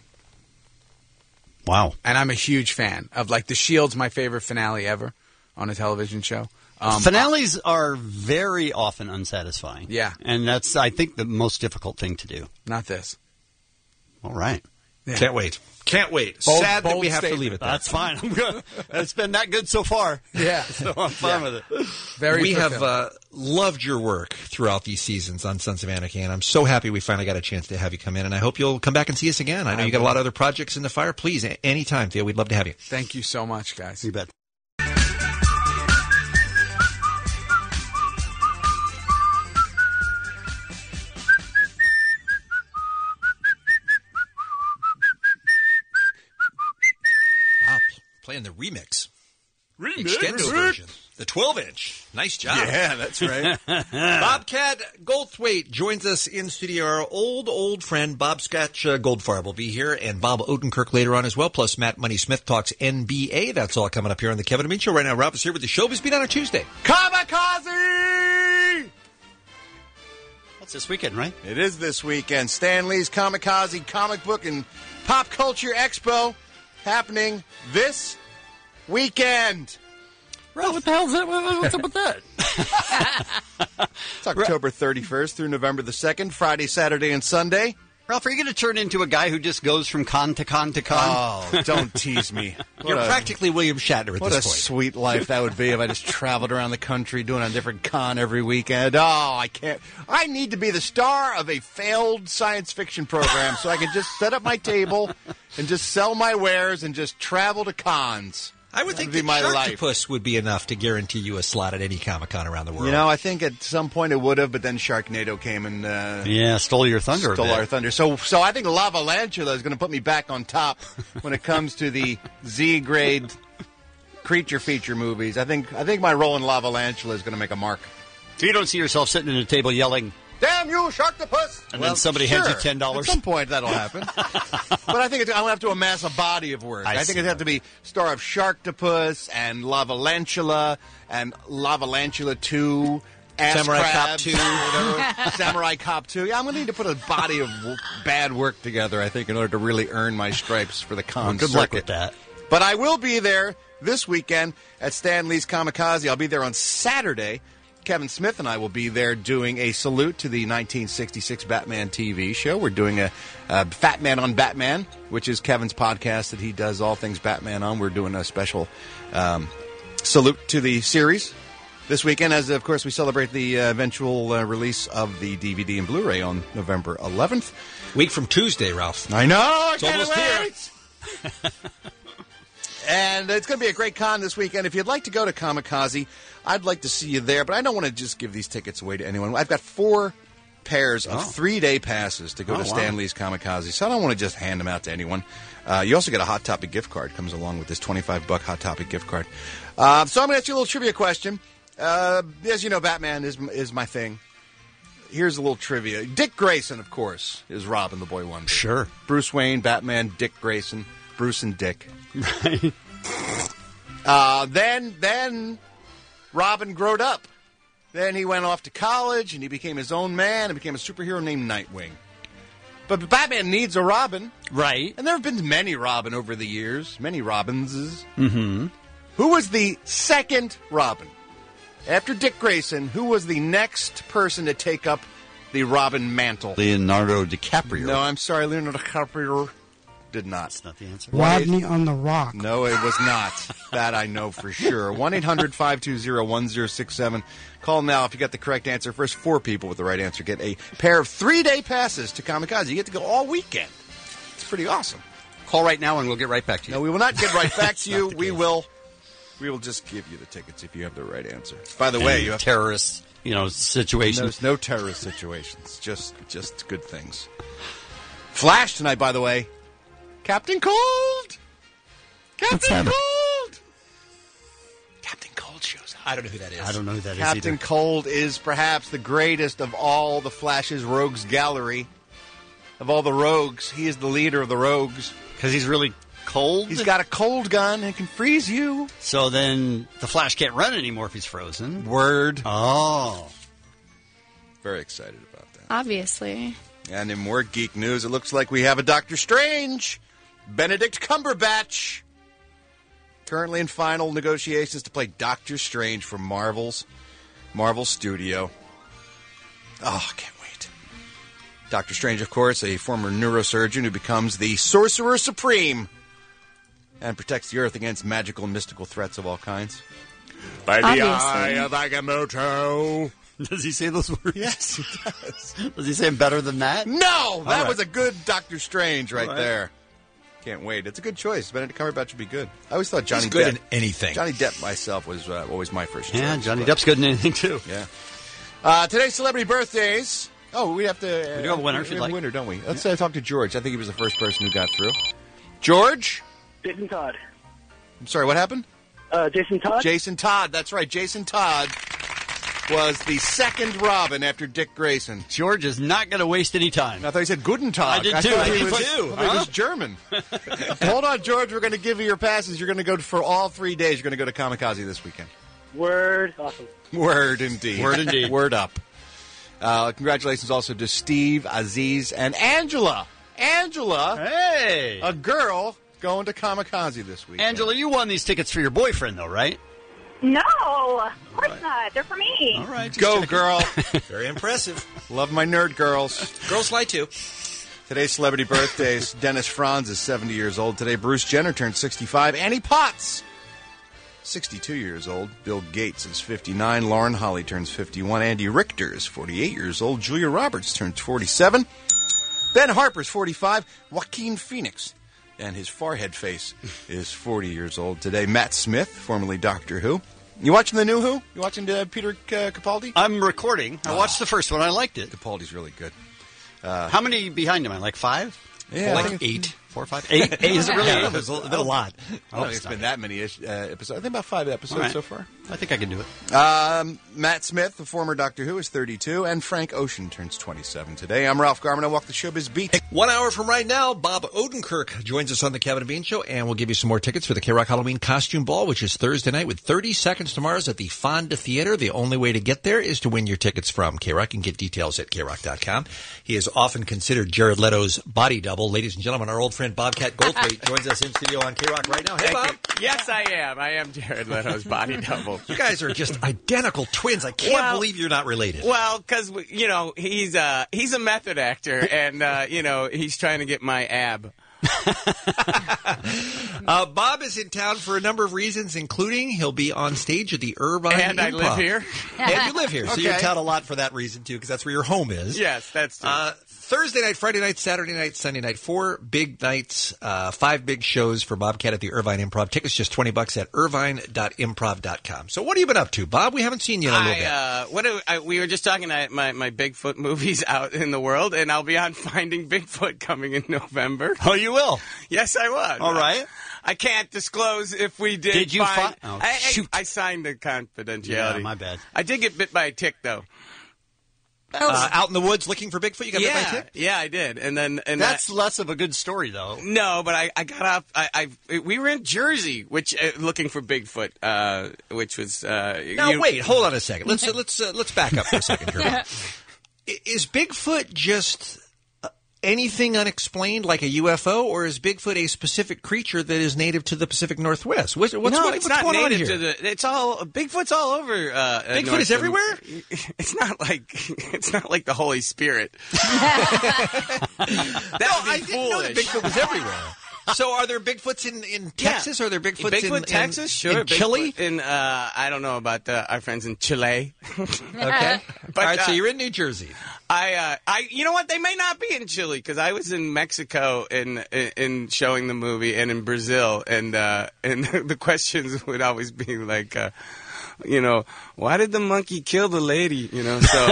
Wow.
And I'm a huge fan of, The Shield's my favorite finale ever on a television show.
Finales are very often unsatisfying.
Yeah.
And that's, I think, the most difficult thing to do.
Not this.
All right.
Yeah.
Can't wait. Sad that we have to leave it there.
That's fine. It's been that good so far.
Yeah.
So I'm fine with it.
We have loved your work throughout these seasons on Sons of Anarchy, and I'm so happy we finally got a chance to have you come in, and I hope you'll come back and see us again. I know you got a lot of other projects in the fire. Please, anytime, Theo. We'd love to have you.
Thank you so much, guys.
You bet.
Playing the remix. Extendo version. The 12-inch. Nice job.
Yeah, that's right.
Bobcat Goldthwait joins us in studio. Our old friend Bob Scotch Goldfarb will be here, and Bob Odenkirk later on as well, plus Matt Money Smith talks NBA. That's all coming up here on the Kevin and Bean Show. Right now, Rob is here with the Showbiz Beat on a Tuesday.
Kamikaze!
That's this weekend, right?
It is this weekend. Stan Lee's Kamikaze Comic Book and Pop Culture Expo happening this weekend.
Right, what the hell is that? What's up with that?
It's October 31st through November the 2nd, Friday, Saturday, and Sunday.
Ralph, are you going to turn into a guy who just goes from con to con to con?
Oh, don't tease me.
You're practically William Shatner at
What
this
a
point.
sweet life that would be if I just traveled around the country doing a different con every weekend. Oh, I can't. I need to be the star of a failed science fiction program so I can just set up my table and just sell my wares and just travel to cons.
I would think that
be my life.
Sharktopus would be enough to guarantee you a slot at any Comic-Con around the world.
You know, I think at some point it would have, but then Sharknado came and
stole your thunder.
Stole our thunder. So I think Lavalantula is going to put me back on top when it comes to the Z-grade creature feature movies. I think my role in Lavalantula is going to make a mark.
So you don't see yourself sitting at a table yelling,
"Damn you, Sharktopus!"
And then somebody hands you $10.
At some point that'll happen. But I think I'll have to amass a body of work. I think it'd have to be star of Sharktopus and Lavalantula and Lavalantula 2.
Samurai
Crab,
Cop 2.
Whatever. Samurai Cop 2. Yeah, I'm going to need to put a body of bad work together, I think, in order to really earn my stripes for the con
good
circuit.
luck with that.
But I will be there this weekend at Stan Lee's Kamikaze. I'll be there on Saturday. Kevin Smith and I will be there doing a salute to the 1966 Batman TV show. We're doing a Fat Man on Batman, which is Kevin's podcast that he does all things Batman on. We're doing a special salute to the series this weekend, as, of course, we celebrate the eventual release of the DVD and Blu-ray on November 11th.
Week from Tuesday, Ralph.
I know!
It's almost
here! And it's going to be a great con this weekend. If you'd like to go to Kamikaze, I'd like to see you there, but I don't want to just give these tickets away to anyone. I've got 4 pairs of 3-day passes to go to Stan Lee's Kamikaze, so I don't want to just hand them out to anyone. You also get a Hot Topic gift card. Comes along with this $25 Hot Topic gift card. So I'm going to ask you a little trivia question. As you know, Batman is my thing. Here's a little trivia. Dick Grayson, of course, is Robin, the Boy Wonder.
Sure.
Bruce Wayne, Batman, Dick Grayson, Bruce and Dick.
Right.
Then Robin growed up. Then he went off to college, and he became his own man and became a superhero named Nightwing. But Batman needs a Robin.
Right.
And there have been many Robin over the years. Many Robinses.
Mm-hmm.
Who was the second Robin? After Dick Grayson, who was the next person to take up the Robin mantle?
Leonardo DiCaprio.
No, I'm sorry, Leonardo DiCaprio did not.
That's not the answer.
Rodney on the Rock.
No, it was not. That I know for sure. 1-800-520-1067. Call now if you got the correct answer. First 4 people with the right answer get a pair of 3-day passes to Kamikaze. You get to go all weekend. It's pretty awesome.
Call right now and we'll get right back to you.
No, we will not get right back to you. We will just give you the tickets if you have the right answer. By the way, you have
terrorist, situations.
There's no terrorist situations. Just good things. Flash tonight, by the way. Captain Cold! Captain Cold! Captain Cold shows up.
I don't know who that is.
I don't know who that is
Captain
either.
Cold is perhaps the greatest of all the Flash's rogues gallery. Of all the rogues, he is the leader of the rogues.
Because he's really cold?
He's got a cold gun and can freeze you.
So then the Flash can't run anymore if he's frozen.
Word.
Oh.
Very excited about that.
Obviously.
And in more geek news, it looks like we have a Doctor Strange. Benedict Cumberbatch. Currently in final negotiations to play Doctor Strange for Marvel Studio. Oh, I can't wait. Doctor Strange, of course, a former neurosurgeon who becomes the Sorcerer Supreme and protects the Earth against magical and mystical threats of all kinds. By the eye of Agamotto.
Does he say those words?
Yes, he does.
Does he say them better than that?
No! That was a good Doctor Strange right there. Can't wait. It's a good choice. Benedict Cumberbatch would be good. I always thought Johnny
He's good
Depp.
in anything.
Johnny Depp myself was always my first choice.
Yeah, Johnny Depp's good in anything, too.
Yeah. Today's celebrity birthdays. Oh, we have to...
we do have a winner, if
we
you'd
have
like.
a winner, don't we? Let's talk to George. I think he was the first person who got through. George?
Jason Todd.
I'm sorry, what happened?
Jason Todd?
Jason Todd. That's right. Jason Todd was the second Robin after Dick Grayson.
George is not going to waste any time.
I thought he said Guten Tag.
I did too.
thought
I
he
did
was,
too.
I thought he was German. Hold on, George. We're going to give you your passes. You're going to go for all 3 days. You're going to go to Kamikaze this weekend.
Word. Awesome.
Word indeed.
Word indeed.
Word up. Congratulations also to Steve, Aziz, and Angela. Angela.
Hey.
A girl going to Kamikaze this week.
Angela, you won these tickets for your boyfriend, though, right?
No, of course not. They're for me.
All right.
Go, girl.
Very impressive.
Love my nerd girls.
Girls lie too.
Today's celebrity birthdays. Dennis Franz is 70 years old today. Bruce Jenner turned 65. Annie Potts, 62 years old. Bill Gates is 59. Lauren Holly turns 51. Andy Richter is 48 years old. Julia Roberts turns 47. Ben Harper's 45. Joaquin Phoenix and his forehead face is 40 years old today. Matt Smith, formerly Doctor Who. You watching the new Who? You watching Peter Capaldi?
I'm recording. I watched the first one. I liked it.
Capaldi's really good.
How many behind him? Like 5?
Yeah,
like 8.
4 or 5? 8? Is it really? There's been a lot.
I don't think it's been that many episodes. I think about 5 episodes so far.
I think I can do it.
Matt Smith, the former Doctor Who, is 32, and Frank Ocean turns 27 today. I'm Ralph Garman. I walk the showbiz beat.
1 hour from right now, Bob Odenkirk joins us on the Kevin and Bean Show, and we'll give you some more tickets for the K-Rock Halloween Costume Ball, which is Thursday night with 30 seconds tomorrow at the Fonda Theater. The only way to get there is to win your tickets from K-Rock. You can get details at krock.com. He is often considered Jared Leto's body double. Ladies and gentlemen, our old friend Bobcat Goldthwait joins us in studio on K-Rock right now. Hey, Bob.
Yes, I am. I am Jared Leto's body double.
You guys are just identical twins. I can't believe you're not related.
Well, because, he's a method actor, and, he's trying to get my ab.
Bob is in town for a number of reasons, including he'll be on stage at the Irvine
And
Improv.
I live here.
And you live here, so
Okay.
you're in town a lot for that reason, too, because that's where your home is.
Yes, that's true.
Thursday night, Friday night, Saturday night, Sunday night, 4 big nights, 5 big shows for Bobcat at the Irvine Improv. Tickets just $20 at irvine.improv.com. So what have you been up to, Bob? We haven't seen you in a little bit.
We were just talking about my Bigfoot movies out in the world, and I'll be on Finding Bigfoot coming in November.
Oh, you will?
Yes, I was.
All right.
I can't disclose if we did.
Did you
find?
Oh,
shoot! I signed the confidentiality.
Yeah, my bad.
I did get bit by a tick, though.
Out in the woods looking for Bigfoot, you got bit by a tick?
Yeah, I did. And
that's less of a good story, though.
No, but I got off. We were in Jersey, which looking for Bigfoot, which was.
Now wait, hold on a second. Let's back up for a second here. Is Bigfoot just anything unexplained like a UFO, or is Bigfoot a specific creature that is native to the Pacific Northwest? What's
it's
going
not
on
native
here?
to the. It's all Bigfoot's all over.
Bigfoot is everywhere.
It's not like the Holy Spirit.
I didn't know that Bigfoot was everywhere. So are there Bigfoots in Texas? Are there Bigfoots in
Texas? Sure.
In Chile?
In I don't know about our friends in Chile.
Okay.
But,
all right. So you're in New Jersey.
You know what? They may not be in Chile because I was in Mexico in showing the movie and in Brazil, and the questions would always be like. Why did the monkey kill the lady? So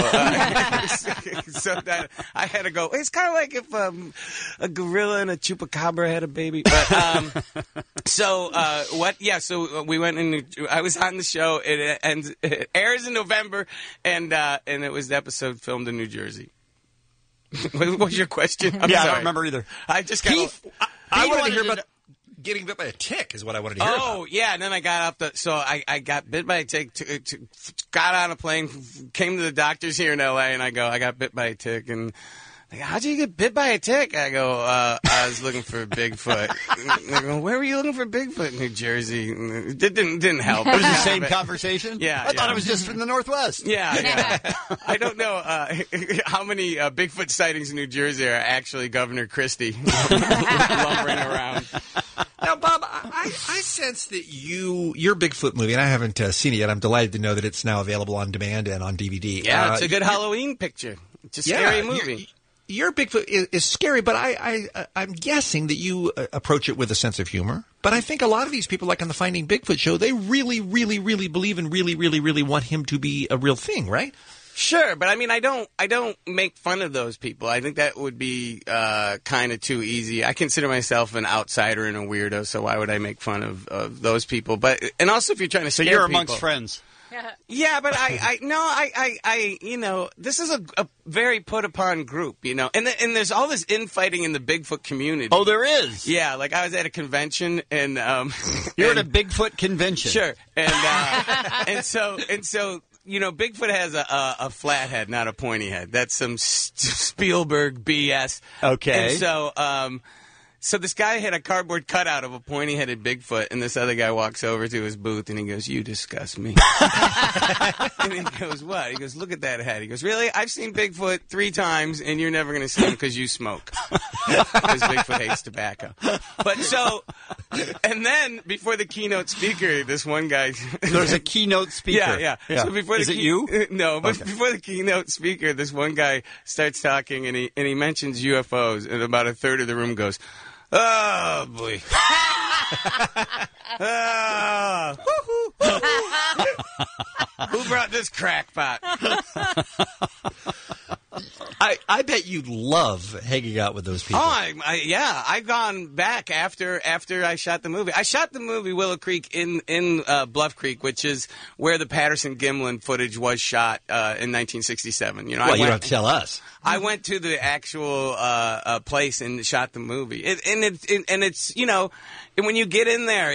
that I had to go. It's kind of like if a gorilla and a chupacabra had a baby. But what? Yeah. So we went in. I was on the show. It airs in November, and it was the episode filmed in New Jersey. What was your question? I'm
I
sorry.
don't remember either.
I just got.
I wanted to hear about. Getting bit by a tick is what I wanted to hear about.
Oh, yeah, and then I got off so I got bit by a tick, got on a plane, came to the doctors here in L.A., and I got bit by a tick, and they go, how'd you get bit by a tick? I go, I was looking for Bigfoot. And they go, where were you looking for Bigfoot? New Jersey. It didn't help.
It was the same conversation?
Yeah.
I thought it was just from the Northwest.
Yeah. I don't know how many Bigfoot sightings in New Jersey are actually Governor Christie lumbering around.
Now, Bob, I sense that your Bigfoot movie, and I haven't seen it yet. I'm delighted to know that it's now available on demand and on DVD.
Yeah, it's a good Halloween picture. It's a scary movie.
Your Bigfoot is scary, but I'm guessing that you approach it with a sense of humor. But I think a lot of these people, like on the Finding Bigfoot show, they really, really, really believe and really, really, really want him to be a real thing, right?
Sure, but I mean, I don't make fun of those people. I think that would be kind of too easy. I consider myself an outsider and a weirdo, so why would I make fun of those people? And also, if you're trying to scare
so you're
people,
amongst friends.
Yeah, but this is a very put upon group, and there's all this infighting in the Bigfoot community.
Oh, there is.
Yeah, like I was at a convention and
you're at a Bigfoot convention.
Sure, and so. Bigfoot has a flat head, not a pointy head. That's some Spielberg BS.
Okay.
And so, So this guy had a cardboard cutout of a pointy-headed Bigfoot, and this other guy walks over to his booth, and he goes, "You disgust me." And he goes, "What?" He goes, "Look at that head." He goes, "Really? I've seen Bigfoot 3 times, and you're never going to see him because you smoke." Because Bigfoot hates tobacco. But so, and then before the keynote speaker, this one guy...
There's a keynote speaker.
Yeah. So before
Is it you?
No, but
Okay.
before the keynote speaker, this one guy starts talking, and he mentions UFOs, and about a third of the room goes, "Oh, boy." Oh. Who brought this crackpot?
I bet you'd love hanging out with those people.
Oh, yeah. I've gone back after I shot the movie. I shot the movie Willow Creek in Bluff Creek, which is where the Patterson-Gimlin footage was shot in 1967. You know,
Well, you don't have to tell us.
I went to the actual place and shot the movie. And it's you know, and when you get in there,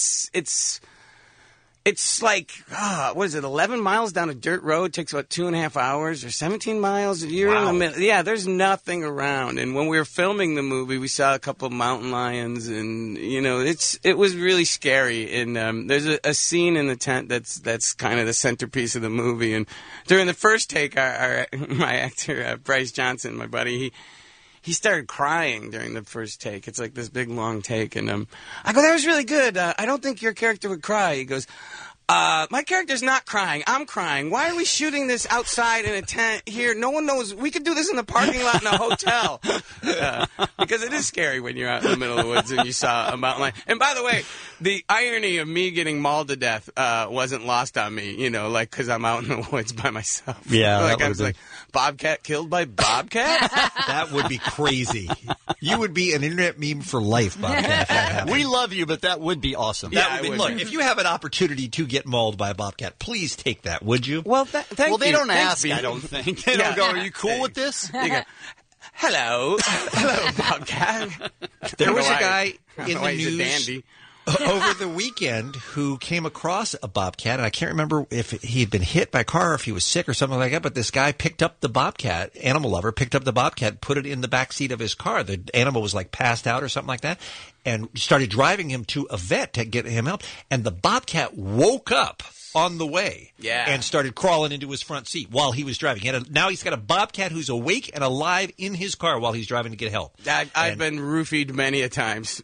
it's like, what is it, 11 miles down a dirt road? It takes about 2.5 hours, or 17 miles? You're in the middle. Yeah, there's nothing around. And when we were filming the movie, we saw a couple of mountain lions, and, you know, it was really scary. And there's a scene in the tent that's kind of the centerpiece of the movie. And during the first take, my actor, Bryce Johnson, my buddy, he started crying during the first take. It's like this big, long take. And I go, "That was really good. I don't think your character would cry." He goes, "My character's not crying. I'm crying. Why are we shooting this outside in a tent here? No one knows. We could do this in the parking lot in a hotel." Because it is scary when you're out in the middle of the woods and you saw a mountain lion. And by the way, the irony of me getting mauled to death wasn't lost on me, you know, like, because I'm out in the woods by myself.
Yeah.
Like, I was like, Bobcat killed by Bobcat?
That would be crazy. You would be an internet meme for life, Bobcat, if that happened.
We love you, but that would be awesome.
That would be, look, if you have an opportunity to get mauled by a bobcat, please take that, would you?
Well, thank
Well, they
you.
don't
Thanks,
ask,
Bean.
I don't think. They don't go, "Are you cool with this?"
You go, Hello, Bobcat.
There was a
Why-
guy
I don't
in
know
the
why he's a
news
dandy.
over the weekend who came across a bobcat, and I can't remember if he had been hit by a car or if he was sick or something like that, but this guy picked up the bobcat, animal lover, picked up the bobcat, put it in the back seat of his car. The animal was like passed out or something like that, and started driving him to a vet to get him help, and the bobcat woke up on the way and started crawling into his front seat while he was driving. Now he's got a bobcat who's awake and alive in his car while he's driving to get help.
I've been roofied many a times.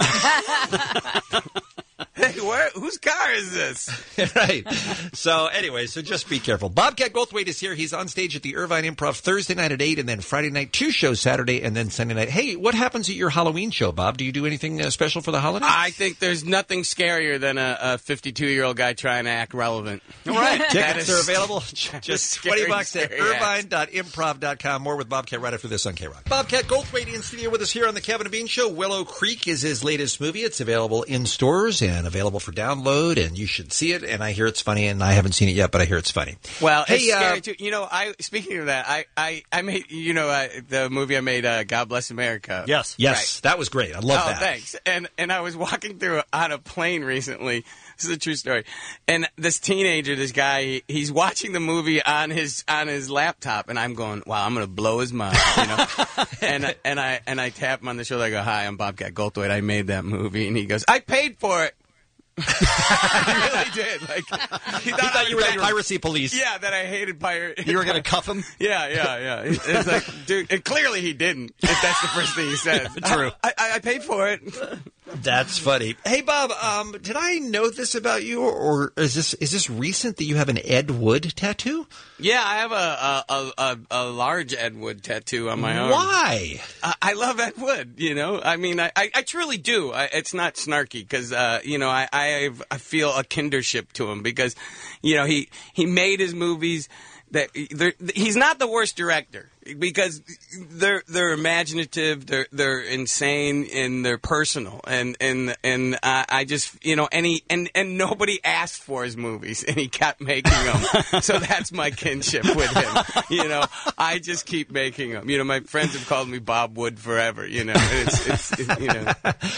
Hey, whose car is this?
Right. So anyway, so just be careful. Bobcat Goldthwait is here. He's on stage at the Irvine Improv Thursday night at 8, and then Friday night, 2 shows Saturday, and then Sunday night. Hey, what happens at your Halloween show, Bob? Do you do anything special for the holidays?
I think there's nothing scarier than a 52-year-old guy trying to act relevant.
All right.
That
Tickets
is-
are available.
that is
Just
scary,
$20 at
scary
irvine.improv.com. More with Bobcat right after this on K-Rock. Bobcat Goldthwait in studio with us here on the Kevin and Bean Show. Willow Creek is his latest movie. It's available in stores and available for download, and you should see it. And I hear it's funny, and I haven't seen it yet, but I hear it's funny.
Well,
Hey,
it's scary too. You know, speaking of that, I made, you know, the movie I made, God Bless America.
Yes,
Right.
that was great. I love
Oh,
that.
thanks. And I was walking through on a plane recently. This is a true story. And this teenager, this guy, he's watching the movie on his laptop, and I'm going, wow, I'm going to blow his mind, you know. and I tap him on the shoulder. I go, "Hi, I'm Bobcat Goldthwait. I made that movie." And he goes, "I paid for it." I really did. Like, he
thought you were the piracy police.
Yeah, that I hated pirate.
You were going to cuff him?
Yeah. It's like, dude, and clearly he didn't. If that's the first thing he said.
True.
I paid for it.
That's funny. Hey, Bob, did I know this about you, or is this recent that you have an Ed Wood tattoo?
Yeah, I have a large Ed Wood tattoo on my arm.
Why?
I love Ed Wood. You know, I mean, I truly do. It's not snarky because you know, I feel a kindership to him because, you know, he made his movies. That he's not the worst director because they're imaginative, they're insane, and they're personal, and I just, you know, and nobody asked for his movies, and he kept making them, so that's my kinship with him. You know, I just keep making them. You know, my friends have called me Bob Wood forever. You know, it's you know.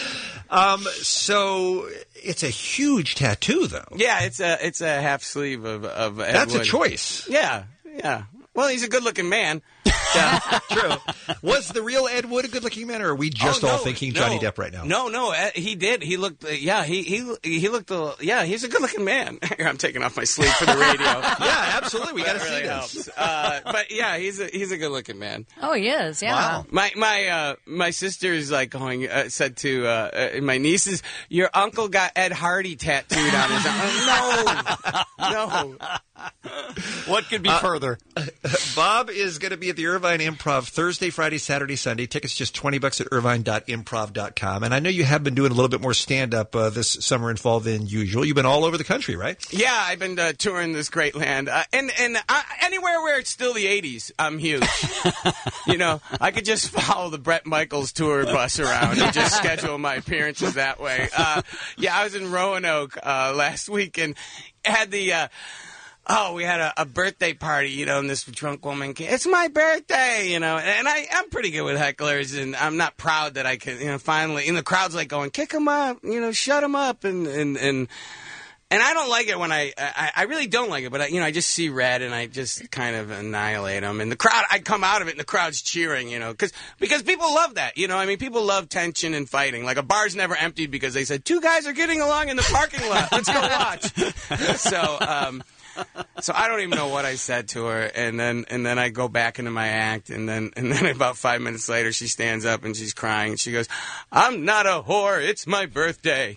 So it's a huge tattoo, though.
Yeah, it's a half sleeve of Ed
That's
Wood.
a choice.
Yeah. Well, he's a good-looking man.
True. Was the real Ed Wood a good-looking man, or are we just all thinking Johnny Depp right now?
No, he did. He looked, he looked, he's a good-looking man. I'm taking off my sleeve for the radio.
Yeah, absolutely. We got to see
really
this.
helps. But yeah, he's a good-looking man.
Oh, he is. Yeah.
Wow. My sister is like going, said to my nieces, your uncle got Ed Hardy tattooed on his arm. No.
What could be further?
Bob is going to be at the Irvine Improv Thursday, Friday, Saturday, Sunday. Tickets just $20 at irvine.improv.com. And I know you have been doing a little bit more stand-up this summer and fall than usual. You've been all over the country, right?
Yeah, I've been touring this great land. And anywhere where it's still the 80s, I'm huge. I could just follow the Bret Michaels tour bus around and just schedule my appearances that way. I was in Roanoke last week and had the... we had a birthday party, and this drunk woman came. It's my birthday, and I'm pretty good with hecklers, and I'm not proud that I can, finally. And the crowd's like going, kick them up, shut them up, and I don't like it when I really don't like it, but I just see red and I just kind of annihilate them. And the crowd, I come out of it and the crowd's cheering, because people love that, people love tension and fighting. Like a bar's never emptied because they said 2 guys are getting along in the parking lot. Let's go watch. So I don't even know what I said to her, and then I go back into my act, and then about 5 minutes later she stands up and she's crying and she goes, "I'm not a whore, it's my birthday."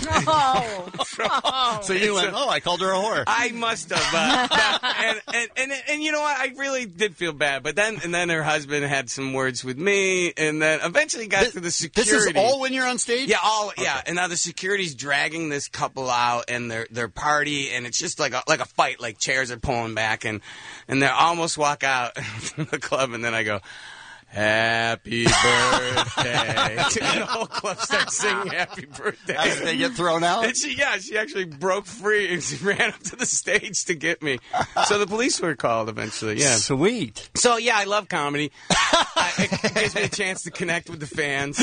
So you went, I called her a whore.
I must have, and you know what? I really did feel bad, but then her husband had some words with me, and then eventually got to the security.
This is all when you're on stage?
Yeah, yeah. And now the security's dragging this couple out and their party, and it's just like a fight. Like chairs are pulling back, and they almost walk out from the club, and then I go, "Happy birthday!" And the whole club starts singing "Happy Birthday."
As they get thrown out.
And she actually broke free and she ran up to the stage to get me. So the police were called eventually. Yeah,
sweet.
So yeah, I love comedy. It gives me a chance to connect with the fans.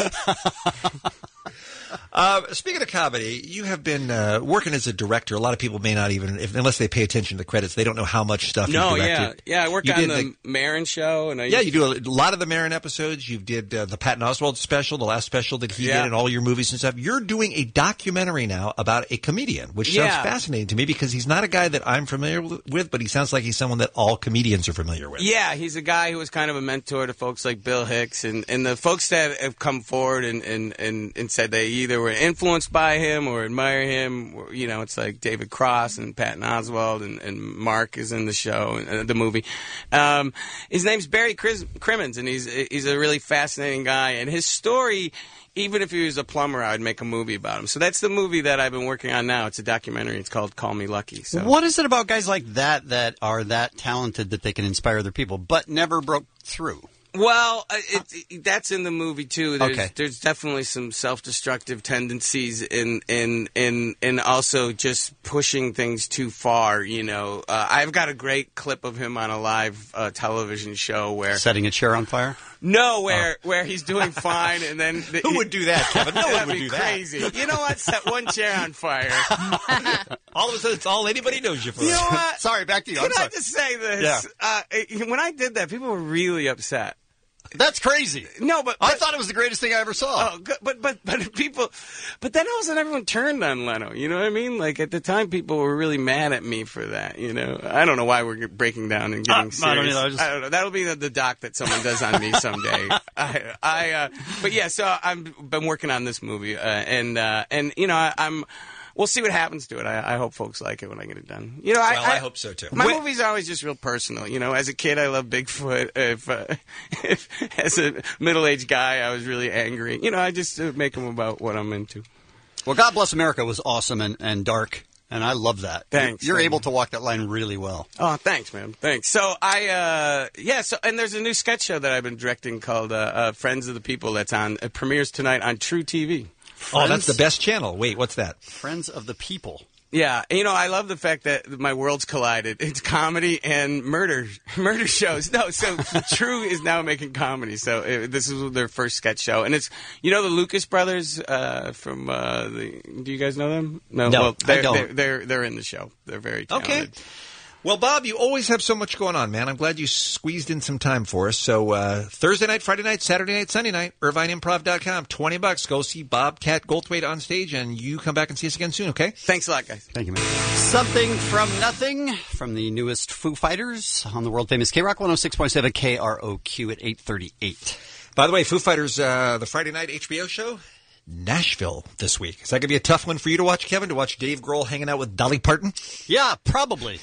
Speaking of comedy, you have been working as a director. A lot of people may not even, unless they pay attention to the credits, they don't know how much stuff you've directed.
Yeah. I work on the Maron show, and
you do a lot of the Maron episodes. You did the Patton Oswalt special, the last special that he did, and all your movies and stuff. You're doing a documentary now about a comedian, which sounds fascinating to me because he's not a guy that I'm familiar with, but he sounds like he's someone that all comedians are familiar with.
Yeah, he's a guy who was kind of a mentor to folks like Bill Hicks, and the folks that have come forward and said they either were influenced by him or admire him. It's like David Cross and Patton Oswalt and Mark is in the show, the movie. His name's Barry Crimmins, and he's a really fascinating guy. And his story, even if he was a plumber, I'd make a movie about him. So that's the movie that I've been working on now. It's a documentary. It's called Call Me Lucky. So.
What is it about guys like that are that talented that they can inspire other people, but never broke through?
Well, that's in the movie too. There's definitely some self-destructive tendencies in also just pushing things too far. I've got a great clip of him on a live television show where
setting a chair on fire.
No, where he's doing fine, and then
who would do that, Kevin? No one would do
crazy. That. You know what? Set one chair on fire.
All of a sudden, it's all anybody knows you for.
You know what?
Sorry, back to you.
Can I just say this? Yeah. When I did that, people were really upset.
That's crazy.
No, but
I thought it was the greatest thing I ever saw.
Oh, but people, but then all of a sudden everyone turned on Leno. You know what I mean? Like at the time, people were really mad at me for that. I don't know why we're breaking down and getting serious. I don't know. That'll be the doc that someone does on me someday. But yeah. So I've been working on this movie, and I'm. We'll see what happens to it. I hope folks like it when I get it done.
I hope so too.
My movies are always just real personal. As a kid, I loved Bigfoot. If as a middle-aged guy, I was really angry. I just make them about what I'm into.
Well, God Bless America was awesome and dark, and I love that.
Thanks.
You're able to walk that line really well.
Oh, thanks, man. Thanks. So and there's a new sketch show that I've been directing called Friends of the People that's on. It premieres tonight on True TV.
Oh, that's the best channel. Wait, what's that?
Friends of the People.
Yeah, I love the fact that my worlds collided. It's comedy and murder shows. No, so True is now making comedy. So this is their first sketch show, and it's the Lucas brothers from do you guys know them?
No,
well,
I don't.
They're in the show. They're very talented.
Okay. Well, Bob, you always have so much going on, man. I'm glad you squeezed in some time for us. So Thursday night, Friday night, Saturday night, Sunday night, IrvineImprov.com, $20. Go see Bobcat Goldthwait on stage, and you come back and see us again soon, okay?
Thanks a lot, guys.
Thank you, man. Something from Nothing from the newest Foo Fighters on the world-famous K-Rock 106.7 KROQ at 8:38.
By the way, Foo Fighters, the Friday night HBO show, Nashville this week. Is that going to be a tough one for you to watch, Kevin, to watch Dave Grohl hanging out with Dolly Parton?
Yeah, probably.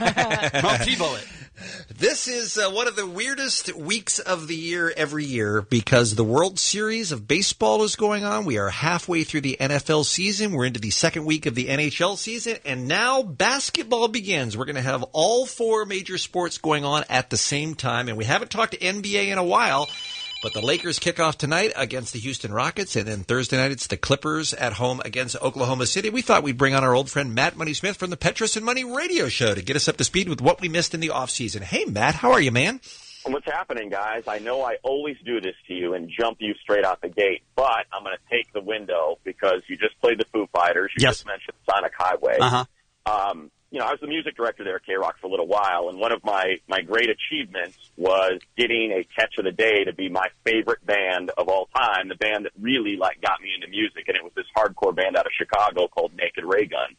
I'll TiVo it.
This is one of the weirdest weeks of the year every year because the World Series of Baseball is going on. We are halfway through the NFL season. We're into the second week of the NHL season, and now basketball begins. We're going to have all four major sports going on at the same time, and we haven't talked to NBA in a while. But the Lakers kick off tonight against the Houston Rockets, and then Thursday night it's the Clippers at home against Oklahoma City. We thought we'd bring on our old friend Matt Money Smith from the Petros and Money radio show to get us up to speed with what we missed in the offseason. Hey, Matt, how are you, man?
What's happening, guys? I know I always do this to you and jump you straight out the gate, but I'm going to take the window because you just played the Foo Fighters. You just mentioned Sonic Highway. You know, I was the music director there at K-Rock for a little while, and one of my great achievements was getting a Catch of the Day to be my favorite band of all time, the band that really, got me into music, and it was this hardcore band out of Chicago called Naked Ray Gun.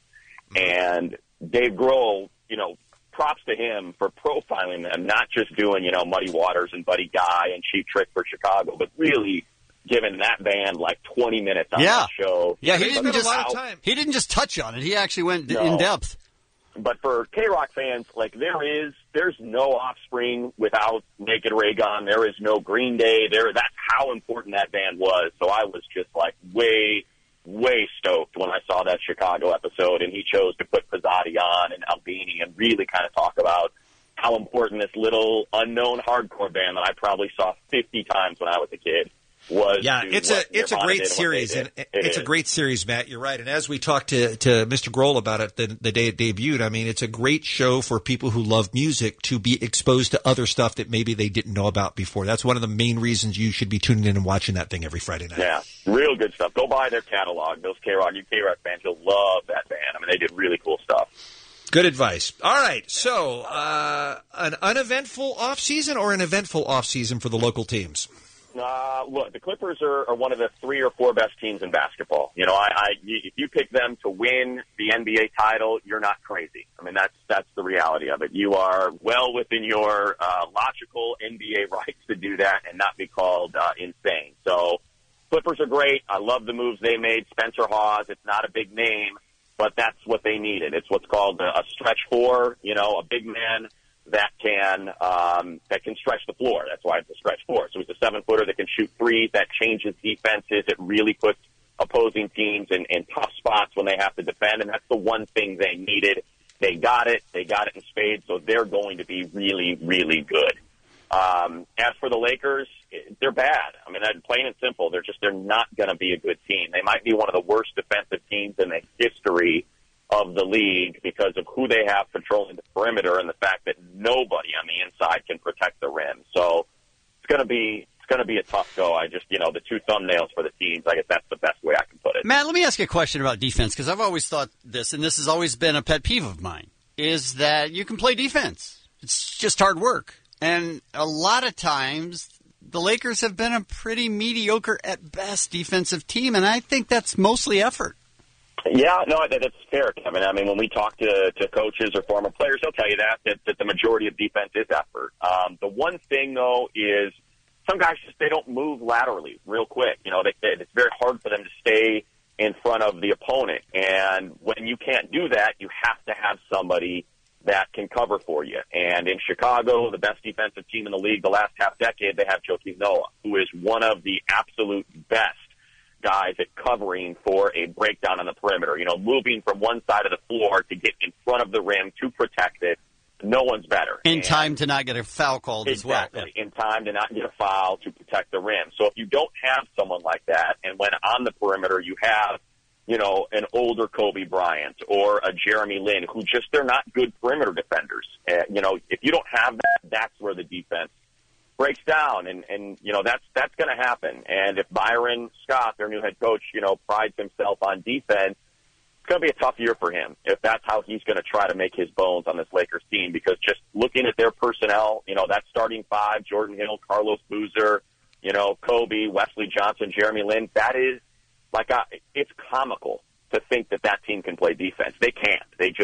And Dave Grohl, props to him for profiling them, not just doing, Muddy Waters and Buddy Guy and Cheap Trick for Chicago, but really giving that band 20 minutes on that show.
Yeah, he didn't just touch on it. He actually went in depth.
But for K-Rock fans, there's no Offspring without Naked Ray Gun. There is no Green Day. That's how important that band was. So I was just way, way stoked when I saw that Chicago episode, and he chose to put Pizzotti on and Albini and really kind of talk about how important this little unknown hardcore band that I probably saw 50 times when I was a kid was.
Yeah, it's a great series, and it's a great series, Matt. You're right. And as we talked to Mr. Grohl about it the day it debuted, I mean, it's a great show for people who love music to be exposed to other stuff that maybe they didn't know about before. That's one of the main reasons you should be tuning in and watching that thing every Friday night.
Yeah, real good stuff. Go buy their catalog. Those K-Rock fans, you'll love that band. I mean, they did really cool stuff.
Good advice. All right, so an uneventful offseason or an eventful offseason for the local teams?
Look, the Clippers are one of the 3 or 4 best teams in basketball. If you pick them to win the NBA title, you're not crazy. I mean, that's the reality of it. You are well within your logical NBA rights to do that and not be called insane. So, Clippers are great. I love the moves they made. Spencer Hawes, it's not a big name, but that's what they needed. It's what's called a stretch 4, a big man that can stretch the floor. That's why it's a stretch 4. So he's a 7-footer that can shoot threes. That changes defenses. It really puts opposing teams in tough spots when they have to defend, and that's the one thing they needed. They got it. They got it in spades, so they're going to be really, really good. As for the Lakers, they're bad. I mean, plain and simple. They're not going to be a good team. They might be one of the worst defensive teams in the history of the league because of who they have controlling the perimeter and the fact that nobody on the inside can protect the rim. So it's going to be a tough go. I just, the 2 thumbnails for the teams, I guess that's the best way I can put it.
Matt, let me ask you a question about defense, because I've always thought this, and this has always been a pet peeve of mine, is that you can play defense. It's just hard work. And a lot of times the Lakers have been a pretty mediocre at best defensive team, and I think that's mostly effort.
Yeah, no, that's fair, Kevin. I mean, when we talk to coaches or former players, they'll tell you that the majority of defense is effort. The one thing, though, is some guys they don't move laterally real quick. It's very hard for them to stay in front of the opponent. And when you can't do that, you have to have somebody that can cover for you. And in Chicago, the best defensive team in the league the last half decade, they have Joakim Noah, who is one of the absolute best guys at covering for a breakdown on the perimeter, moving from one side of the floor to get in front of the rim to protect it. No one's better.
In time to not get a foul called as well.
Exactly. In time to not get a foul to protect the rim. So if you don't have someone like that, and when on the perimeter you have, an older Kobe Bryant or a Jeremy Lin, who they're not good perimeter defenders. If you don't have that, that's where the defense breaks down, and that's going to happen. And if Byron Scott, their new head coach, prides himself on defense, going to be a tough year for him if that's how he's going to try to make his bones on this Lakers team, because just looking at their personnel, that starting five, Jordan Hill, Carlos Boozer, Kobe, Wesley Johnson, Jeremy Lin, that is it's comical to think that team can play defense. They can't.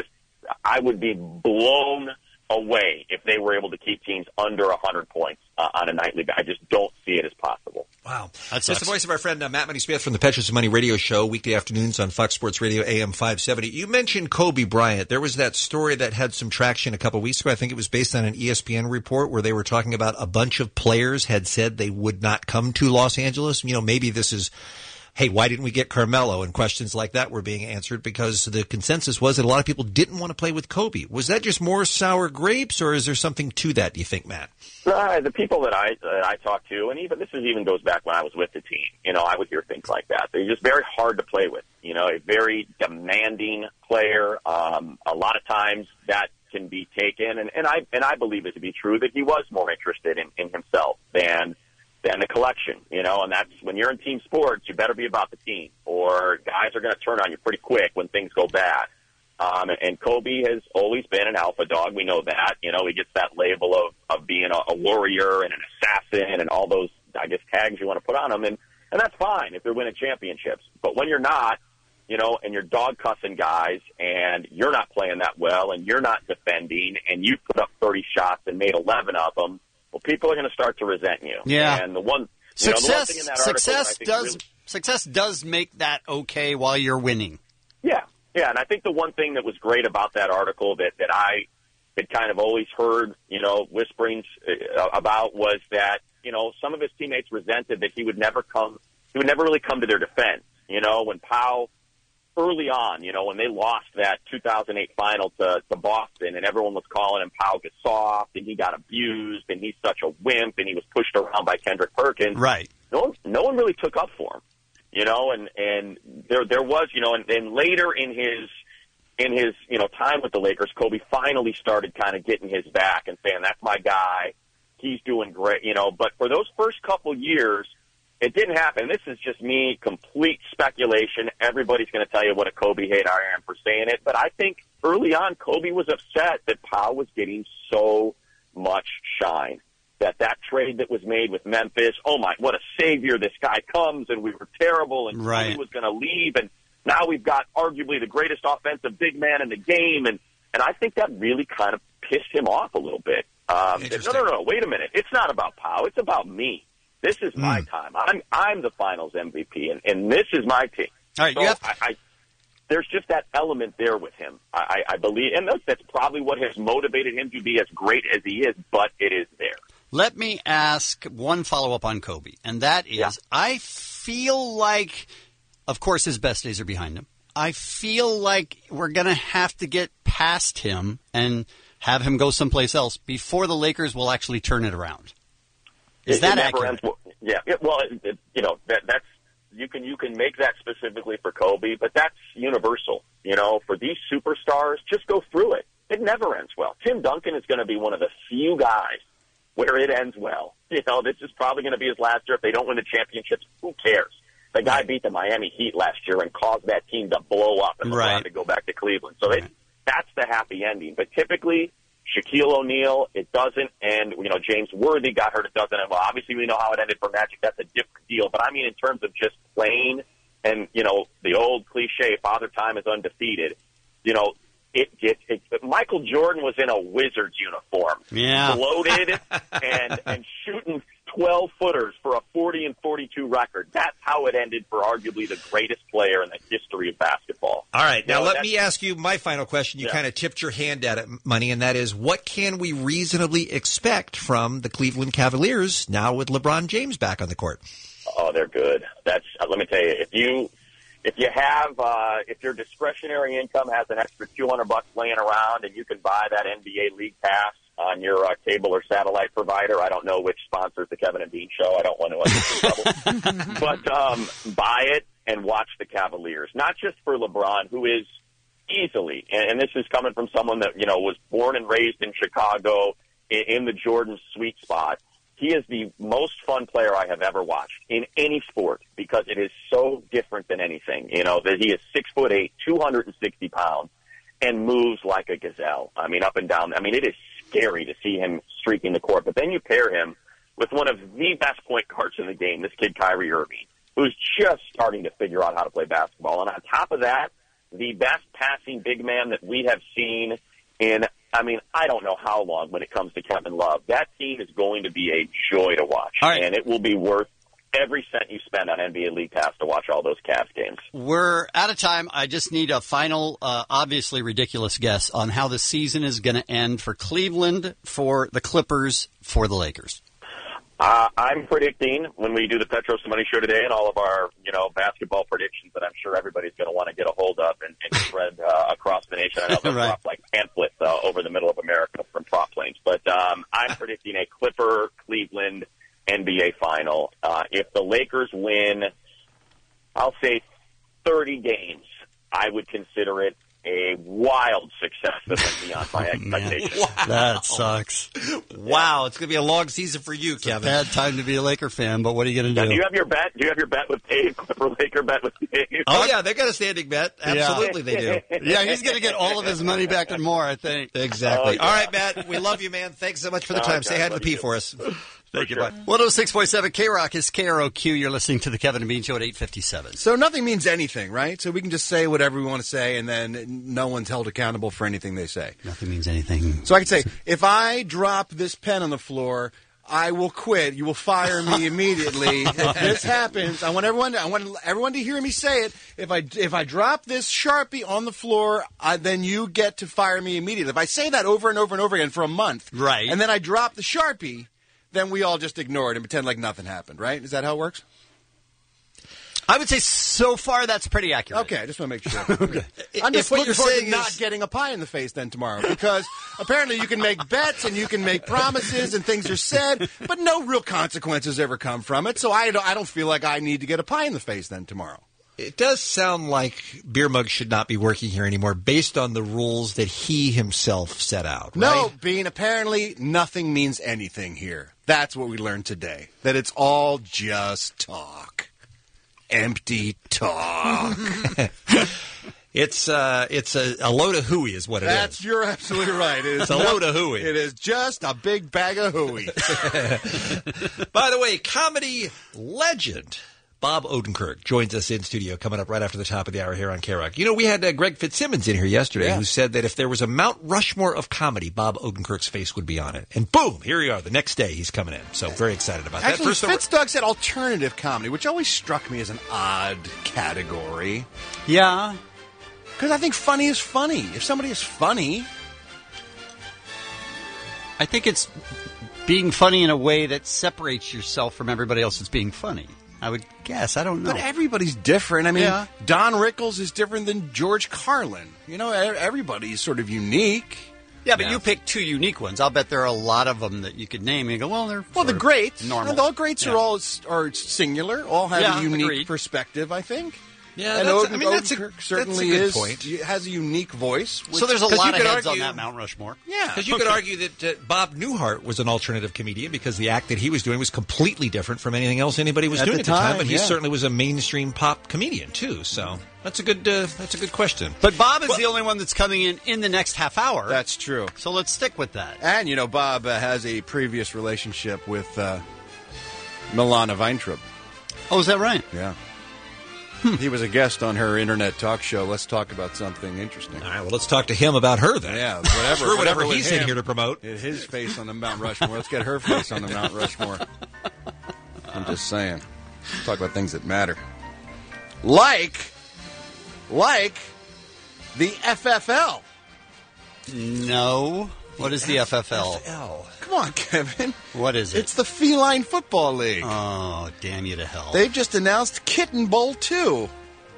I would be blown away if they were able to keep teams under 100 points on a nightly basis. I just don't see it as possible.
Wow. That's the voice of our friend Matt Money Smith from the Petrus Money Radio Show, weekday afternoons on Fox Sports Radio, AM 570. You mentioned Kobe Bryant. There was that story that had some traction a couple weeks ago. I think it was based on an ESPN report where they were talking about a bunch of players had said they would not come to Los Angeles. Maybe this is, hey, why didn't we get Carmelo? And questions like that were being answered because the consensus was that a lot of people didn't want to play with Kobe. Was that just more sour grapes, or is there something to that, do you think, Matt?
The people that I talk to, and this even goes back when I was with the team, I would hear things like that. They're just very hard to play with, a very demanding player. A lot of times that can be taken, and I believe it to be true that he was more interested in himself than the collection, and that's when you're in team sports, you better be about the team, or guys are going to turn on you pretty quick when things go bad. And Kobe has always been an alpha dog. We know that. He gets that label of being a warrior and an assassin and all those, tags you want to put on him. And that's fine if they're winning championships. But when you're not, and you're dog cussing guys and you're not playing that well and you're not defending and you put up 30 shots and made 11 of them, well, people are going to start to resent you.
Yeah.
And the one
success
thing in that article
success does make that okay while you're winning.
Yeah. Yeah, and I think the one thing that was great about that article that I had kind of always heard, whisperings about was that, some of his teammates resented that he would never really come to their defense. When Pau early on, when they lost that 2008 final to Boston and everyone was calling him Pau Gasol and he got abused and he's such a wimp and he was pushed around by Kendrick Perkins.
Right.
No one really took up for him, and there was, and later in his time with the Lakers, Kobe finally started kind of getting his back and saying, that's my guy. He's doing great, but for those first couple years, it didn't happen. This is just me, complete speculation. Everybody's going to tell you what a Kobe hater I am for saying it. But I think early on, Kobe was upset that Pau was getting so much shine. That trade that was made with Memphis, oh my, what a savior this guy comes, and we were terrible, and Kobe was going to leave, and now we've got arguably the greatest offensive big man in the game, and I think that really kind of pissed him off a little bit. No, wait a minute. It's not about Pau. It's about me. This is my time. I'm the Finals MVP, and this is my team.
All right,
so there's just that element there with him. I believe, and that's probably what has motivated him to be as great as he is, but it is there.
Let me ask one follow-up on Kobe, and that is, I feel like, of course, his best days are behind him. I feel like we're going to have to get past him and have him go someplace else before the Lakers will actually turn it around. Is that accurate?
That's you can make that specifically for Kobe, but that's universal. For these superstars, just go through it. It never ends well. Tim Duncan is going to be one of the few guys where it ends well. This is probably going to be his last year. If they don't win the championships, who cares? The guy beat the Miami Heat last year and caused that team to blow up and to go back to Cleveland. So that's the happy ending. But typically, Shaquille O'Neal, it doesn't. And, James Worthy got hurt, it doesn't. And, well, obviously we know how it ended for Magic. That's a different deal. But, I mean, in terms of just playing and, the old cliche, Father Time is undefeated, Michael Jordan was in a Wizards uniform.
Yeah.
Loaded and shooting 12-footers for a 40-42 record. That's how it ended for arguably the greatest player in the history of basketball.
All right. Now, let me ask you my final question. You kind of tipped your hand at it, Money, and that is, what can we reasonably expect from the Cleveland Cavaliers now with LeBron James back on the court?
Oh, they're good. Let me tell you, if your discretionary income has an extra $200 laying around and you can buy that NBA League Pass on your cable or satellite provider, I don't know which sponsors the Kevin and Bean show. I don't want to get in trouble. But buy it and watch the Cavaliers. Not just for LeBron, who is easily, and this is coming from someone that was born and raised in Chicago in the Jordan sweet spot. he is the most fun player I have ever watched in any sport because it is so different than anything. You know, that he is 6'8", 260 pounds, and moves like a gazelle. I mean, up and down. I mean, it is scary to see him streaking the court. But then you pair him with one of the best point guards in the game, this kid Kyrie Irving, who's just starting to figure out how to play basketball. And on top of that, the best passing big man that we have seen in, I mean, I don't know how long when it comes to Kevin Love. That team is going to be a joy to watch.
All right.
And it will be worth every cent you spend on NBA League Pass to watch all those Cavs games.
We're out of time. I just need a final, obviously ridiculous guess on how the season is going to end for Cleveland, for the Clippers, for the Lakers.
I'm predicting when we do the Petros and Money show today and all of our, basketball predictions that I'm sure everybody's going to want to get a hold of and spread across the nation. I know they'll drop like pamphlets over the middle of America from prop planes. But I'm predicting a Clipper-Cleveland NBA final. If the Lakers win, I'll say 30 games, I would consider it a wild success that went beyond my expectations.
Wow. That sucks.
Wow, it's going to be a long season for you, Kevin.
Bad time to be a Laker fan, but what are you going to do?
Do you have your bet? Do you have your bet with Dave? Clipper Laker bet with Dave?
Oh, yeah, they got a standing bet. Absolutely, they do.
Yeah, he's going to get all of his money back and more, I think.
Exactly.
Oh, yeah.
All right, Matt, we love you, man. Thanks so much for the time. Say hi to the P for us.
Thank you, bud. 106.7 K-Rock is KROQ. You're listening to the Kevin and Bean Show at 8:57.
So nothing means anything, right? So we can just say whatever we want to say, and then no one's held accountable for anything they say.
Nothing means anything.
So I can say, if I drop this pen on the floor, I will quit. You will fire me immediately. If this happens, I want everyone to hear me say it. If I drop this Sharpie on the floor, then you get to fire me immediately. If I say that over and over and over again for a month,
right,
and then I drop the Sharpie, then we all just ignore it and pretend like nothing happened, right? Is that how it works?
I would say so far that's pretty accurate.
Okay, I just want to make sure. Okay. I'm just looking forward to not getting a pie in the face then tomorrow, because apparently you can make bets and you can make promises and things are said, but no real consequences ever come from it. So I don't feel like I need to get a pie in the face then tomorrow.
It does sound like Beer Mug should not be working here anymore based on the rules that he himself set out, right?
No, Bean, apparently nothing means anything here. That's what we learned today, that it's all just talk. Empty talk.
It's a load of hooey is what it is.
You're absolutely right. It is
It's a load of hooey.
It is just a big bag of hooey.
By the way, comedy legend Bob Odenkirk joins us in studio coming up right after the top of the hour here on K-Rock. You know, we had Greg Fitzsimmons in here yesterday who said that if there was a Mount Rushmore of comedy, Bob Odenkirk's face would be on it. And boom, here you are. The next day he's coming in. So very excited about that.
Actually, Fitzdog said alternative comedy, which always struck me as an odd category.
Yeah.
Because I think funny is funny. If somebody is funny,
I think it's being funny in a way that separates yourself from everybody else that's being funny. I would guess. I don't know.
But everybody's different. I mean, Don Rickles is different than George Carlin. You know, everybody's sort of unique.
Yeah, but you picked two unique ones. I'll bet there are a lot of them that you could name. And you go, well, they're
the greats.
Normal.
All greats are singular. All have a unique perspective, I think.
Yeah,
and
Odenkirk
certainly
that's a good point.
Has a unique voice.
So there's a lot of heads on that Mount Rushmore.
Yeah, because you could argue that Bob Newhart was an alternative comedian because the act that he was doing was completely different from anything else anybody was doing at the time. But he certainly was a mainstream pop comedian too. So that's a good question.
But Bob is the only one that's coming in the next half hour.
That's true.
So let's stick with that.
And you know, Bob has a previous relationship with Milana Weintraub.
Oh, is that right?
Yeah. He was a guest on her internet talk show. Let's talk about something interesting.
All right, well, let's talk to him about her then.
Yeah,
whatever he's in here to promote.
His face on the Mount Rushmore. Let's get her face on the Mount Rushmore. I'm just saying. Let's talk about things that matter. Like the FFL.
No. What is the FFL?
Come on, Kevin.
What is it?
It's the Feline Football League.
Oh, damn you to hell.
They've just announced Kitten Bowl 2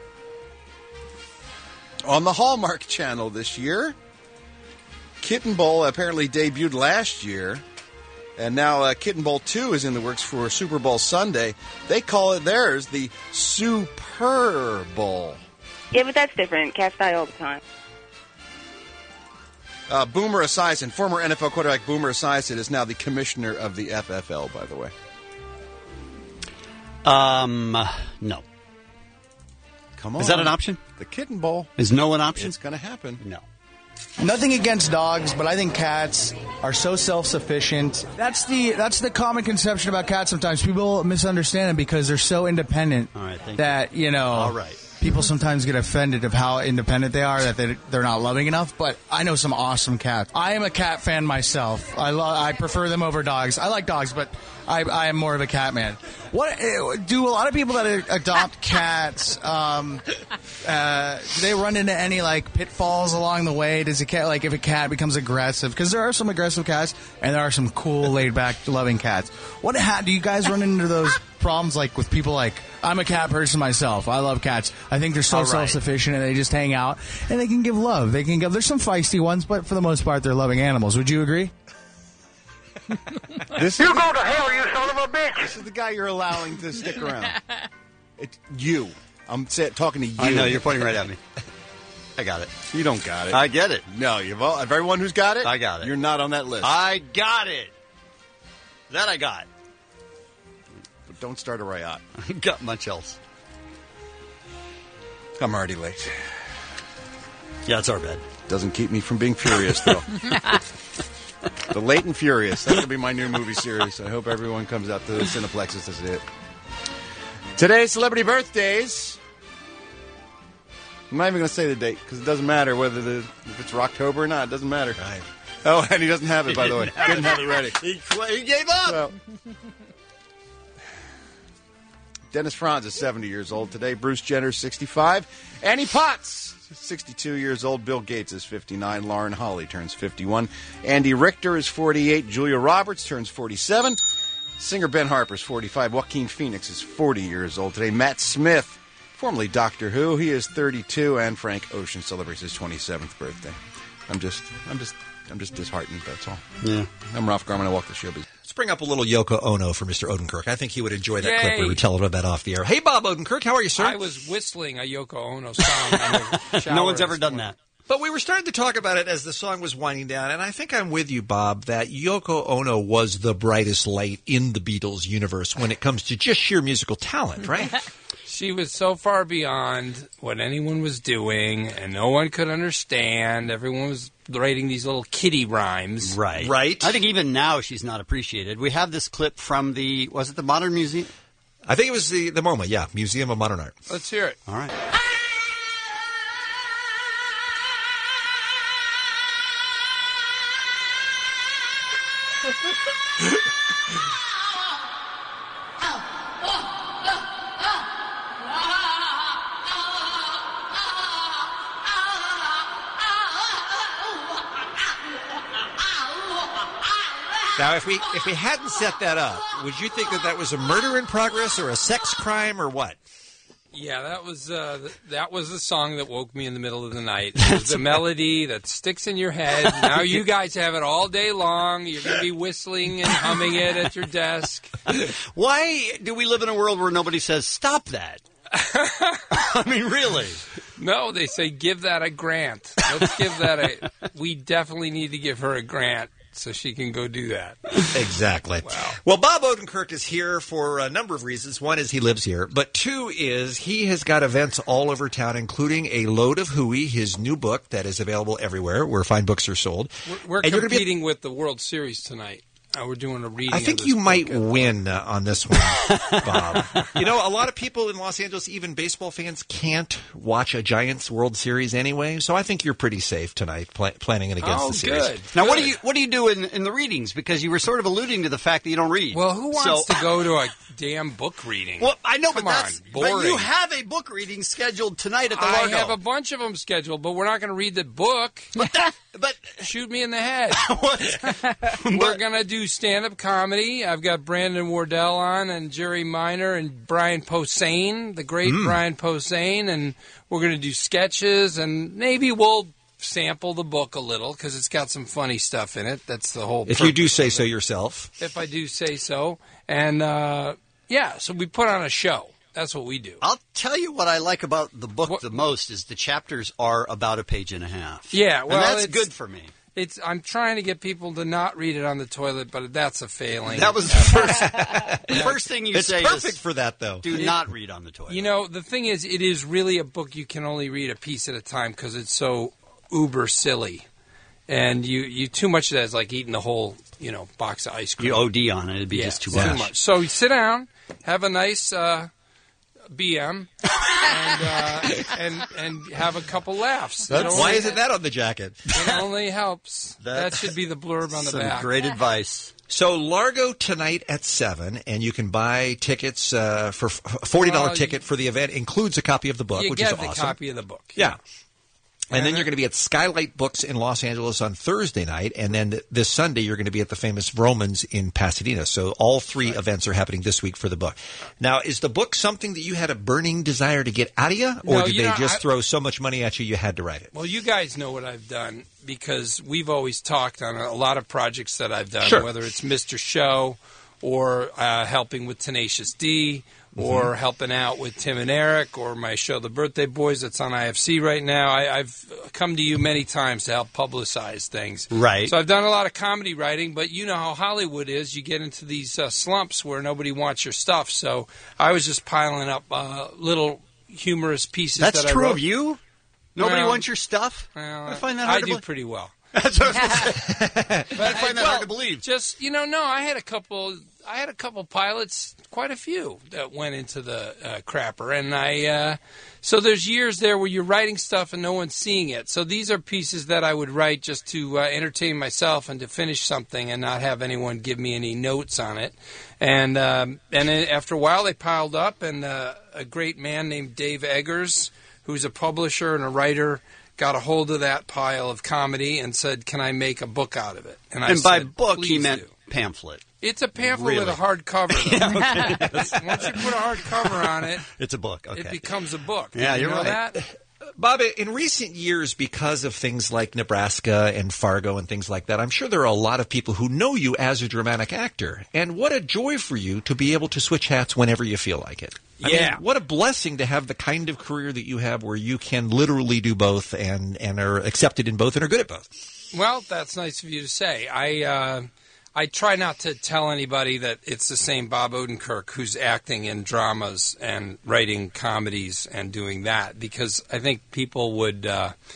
on the Hallmark Channel this year. Kitten Bowl apparently debuted last year, and now Kitten Bowl 2 is in the works for Super Bowl Sunday. They call it theirs the Super Bowl.
Yeah, but that's different. Cats die all the time.
Boomer Esiason, former NFL quarterback Boomer Esiason, is now the commissioner of the FFL, by the way.
No.
Come on.
Is that an option?
The Kitten Bowl.
Is no an option?
It's going to happen.
No.
Nothing against dogs, but I think cats are so self-sufficient. That's the common conception about cats sometimes. People misunderstand them because they're so independent that,
All right.
people sometimes get offended of how independent they are, that they're not loving enough. But I know some awesome cats. I am a cat fan myself. I prefer them over dogs. I like dogs, but I am more of a cat man. What do a lot of people that adopt cats? Do they run into any pitfalls along the way? Does a cat if a cat becomes aggressive? Because there are some aggressive cats, and there are some cool, laid back, loving cats. Do you guys run into those problems with people I'm a cat person myself. I love cats. I think they're so self-sufficient and they just hang out and they can give love. There's some feisty ones, but for the most part, they're loving animals. Would you agree?
You go to hell, you son of a bitch!
This is the guy you're allowing to stick around. It's you. I'm talking to you.
I know, you're pointing right at me. I got it.
You don't got it.
I get it.
No, of everyone who's got it,
I got it.
You're not on that list.
I got it. That I got.
But don't start a riot.
I got much else.
I'm already late.
Yeah, it's our bad.
Doesn't keep me from being furious, though. The Late and Furious. That could be my new movie series. I hope everyone comes out to the Cineplexes to see it. Today's celebrity birthdays. I'm not even going to say the date because it doesn't matter if it's Rocktober or not. It doesn't matter. Right. Oh, and he doesn't have it, by the way. Didn't have it ready.
He gave up.
So, Dennis Franz is 70 years old today. Bruce Jenner is 65. Annie Potts, 62 years old. Bill Gates is 59. Lauren Holly turns 51. Andy Richter is 48. Julia Roberts turns 47. Singer Ben Harper is 45. Joaquin Phoenix is 40 years old today. Matt Smith, formerly Doctor Who, he is 32. And Frank Ocean celebrates his 27th birthday. I'm just disheartened, that's all.
Yeah.
I'm Ralph Garman. I walk the showbiz.
Let's bring up a little Yoko Ono for Mr. Odenkirk. I think he would enjoy that clip we were telling him about off the air. Hey, Bob Odenkirk, how are you, sir?
I was whistling a Yoko Ono song in the shower.
No one's ever done that.
But we were starting to talk about it as the song was winding down, and I think I'm with you, Bob, that Yoko Ono was the brightest light in the Beatles universe when it comes to just sheer musical talent, right?
She was so far beyond what anyone was doing, and no one could understand. Everyone was writing these little kiddie rhymes.
Right.
Right.
I think even now she's not appreciated. We have this clip from the Modern Museum?
I think it was the MoMA, yeah, Museum of Modern Art.
Let's hear it.
All right.
Now, if we hadn't set that up, would you think that was a murder in progress or a sex crime or what?
Yeah, that was the song that woke me in the middle of the night. It was the melody that sticks in your head. Now you guys have it all day long. You're going to be whistling and humming it at your desk.
Why do we live in a world where nobody says, stop that? I mean, really?
No, they say give that a grant. Let's give that we definitely need to give her a grant so she can go do that.
Exactly.
Wow.
Well, Bob Odenkirk is here for a number of reasons. One is he lives here, but two is he has got events all over town, including A Load of Hooey, his new book that is available everywhere where fine books are sold.
We're competing with the World Series tonight. We're doing a reading.
I think you might win on this one, Bob. You know, a lot of people in Los Angeles, even baseball fans, can't watch a Giants World Series anyway. So I think you're pretty safe tonight, planning it against the series.
Good.
Now, what do you do in the readings? Because you were sort of alluding to the fact that you don't read.
Well, who wants to go to a damn book reading?
Well, I know,
Come
but
on, boring.
But you have a book reading scheduled tonight at the Largo.
I have a bunch of them scheduled, but we're not going to read the book.
But
shoot me in the head. We're going to do stand-up comedy. I've got Brandon Wardell on and Jerry Minor and Brian Posehn, the great Brian Posehn, and we're going to do sketches, and maybe we'll sample the book a little because it's got some funny stuff in it. That's the whole
If you do say so yourself.
If I do say so. And, so we put on a show. That's what we do.
I'll tell you what I like about the book the most is the chapters are about a page and a half.
Yeah, well,
and that's good for me.
I'm trying to get people to not read it on the toilet, but that's a failing.
That was the first thing you
It's
say.
perfect
is,
for that, though.
Do not read on the toilet.
You know, the thing is, it is really a book you can only read a piece at a time because it's so uber silly. And you too much of that is like eating the whole, box of ice cream.
You OD on it, it'd be just too much.
So you sit down, have a nice BM, and have a couple laughs.
Why isn't that on the jacket?
It only helps. That should be the blurb on the
Some
back.
great advice.
So Largo tonight at 7, and you can buy tickets for $40 ticket for the event. Includes a copy of the book,
You
which
get
is
the
awesome.
copy of the book.
Yeah. And then you're going to be at Skylight Books in Los Angeles on Thursday night. And then this Sunday, you're going to be at the famous Romans in Pasadena. So all three events are happening this week for the book. Now, is the book something that you had a burning desire to get out of you? Or
No,
did
you
they
know,
just throw so much money at you had to write it?
Well, you guys know what I've done because we've always talked on a lot of projects that I've done,
Sure.
whether it's Mr. Show or helping with Tenacious D or helping out with Tim and Eric or my show, The Birthday Boys, that's on IFC right now. I've come to you many times to help publicize things.
Right.
So I've done a lot of comedy writing, but you know how Hollywood is. You get into these slumps where nobody wants your stuff. So I was just piling up little humorous pieces
That's
that I
true
wrote.
of you? Nobody
Well,
wants your stuff?
Well,
I find that hard
I
to
do
believe.
pretty well.
That's what I was going to say.
But
I find that hard to believe.
Just no, I had a couple pilots, quite a few that went into the crapper, and so there's years there where you're writing stuff and no one's seeing it. So these are pieces that I would write just to entertain myself and to finish something and not have anyone give me any notes on it. And then after a while they piled up, and a great man named Dave Eggers, who's a publisher and a writer, got a hold of that pile of comedy and said, "Can I make a book out of it?" And I
And by
said,
book, he
"Please
meant
do."
pamphlet.
It's a pamphlet
Really?
with a hard cover.
Yeah, okay.
Once you put a hard cover on it,
It's a book. Okay.
it becomes a book.
Yeah,
Did you
you're
know
right.
That?
Bob, in recent years, because of things like Nebraska and Fargo and things like that, I'm sure there are a lot of people who know you as a dramatic actor. And what a joy for you to be able to switch hats whenever you feel like it. I mean, what a blessing to have the kind of career that you have where you can literally do both and are accepted in both and are good at both.
Well, that's nice of you to say. I try not to tell anybody that it's the same Bob Odenkirk who's acting in dramas and writing comedies and doing that, because I think people would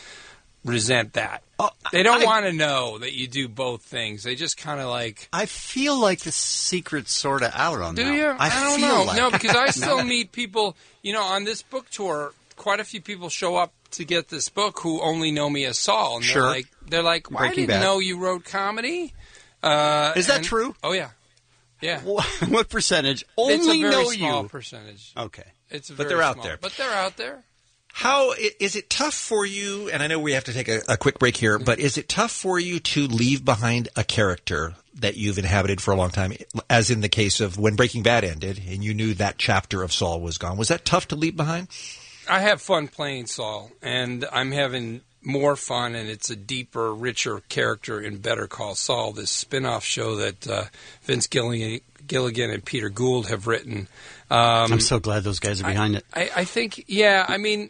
resent that. They don't want to know that you do both things. They just kind of like...
I feel like the secret's sort of out on
Do
that.
you?
I
don't
feel
know.
like
No, because I still
No.
meet people, on this book tour, quite a few people show up to get this book who only know me as Saul. And
Sure.
they're like, well, I
Breaking
didn't
Bad.
know you wrote comedy.
Is that true?
Oh, yeah. Yeah.
What percentage?
It's a
Only
very
know
small
you.
percentage.
Okay.
It's
But
very
they're out
small.
there.
But they're out there.
How is it tough for you, and I know we have to take a quick break here, but is it tough for you to leave behind a character that you've inhabited for a long time, as in the case of when Breaking Bad ended and you knew that chapter of Saul was gone? Was that tough to leave behind?
I have fun playing Saul, and I'm having more fun, and it's a deeper, richer character in Better Call Saul, this spin-off show that Vince Gilligan and Peter Gould have written.
I'm so glad those guys are behind it.
I think, I mean,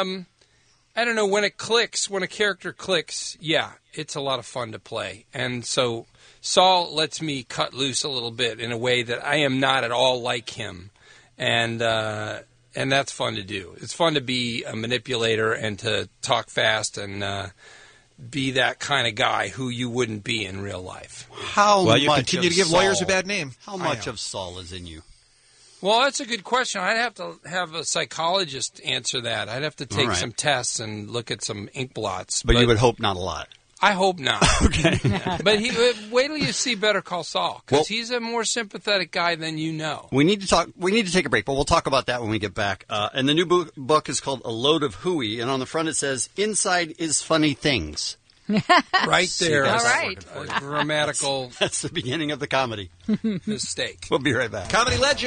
I don't know, when it clicks, when a character clicks, it's a lot of fun to play. And so Saul lets me cut loose a little bit in a way that I am not at all like him. And that's fun to do. It's fun to be a manipulator and to talk fast and be that kind of guy who you wouldn't be in real life.
How
Well, you
much
continue
of
to give lawyers a
Saul-
bad name.
How much of Saul is in you?
Well, that's a good question. I'd have to have a psychologist answer that. I'd have to take
All right.
some tests and look at some ink blots.
But you would hope not a lot.
I hope not.
Okay.
But wait till you see Better Call Saul, because he's a more sympathetic guy than you know.
We need to talk. We need to take a break, but we'll talk about that when we get back. And the new book is called A Load of Hooey, and on the front it says, "Inside is funny things."
Right there.
All right.
A grammatical
That's the beginning of the comedy.
mistake.
We'll be right back.
Comedy legend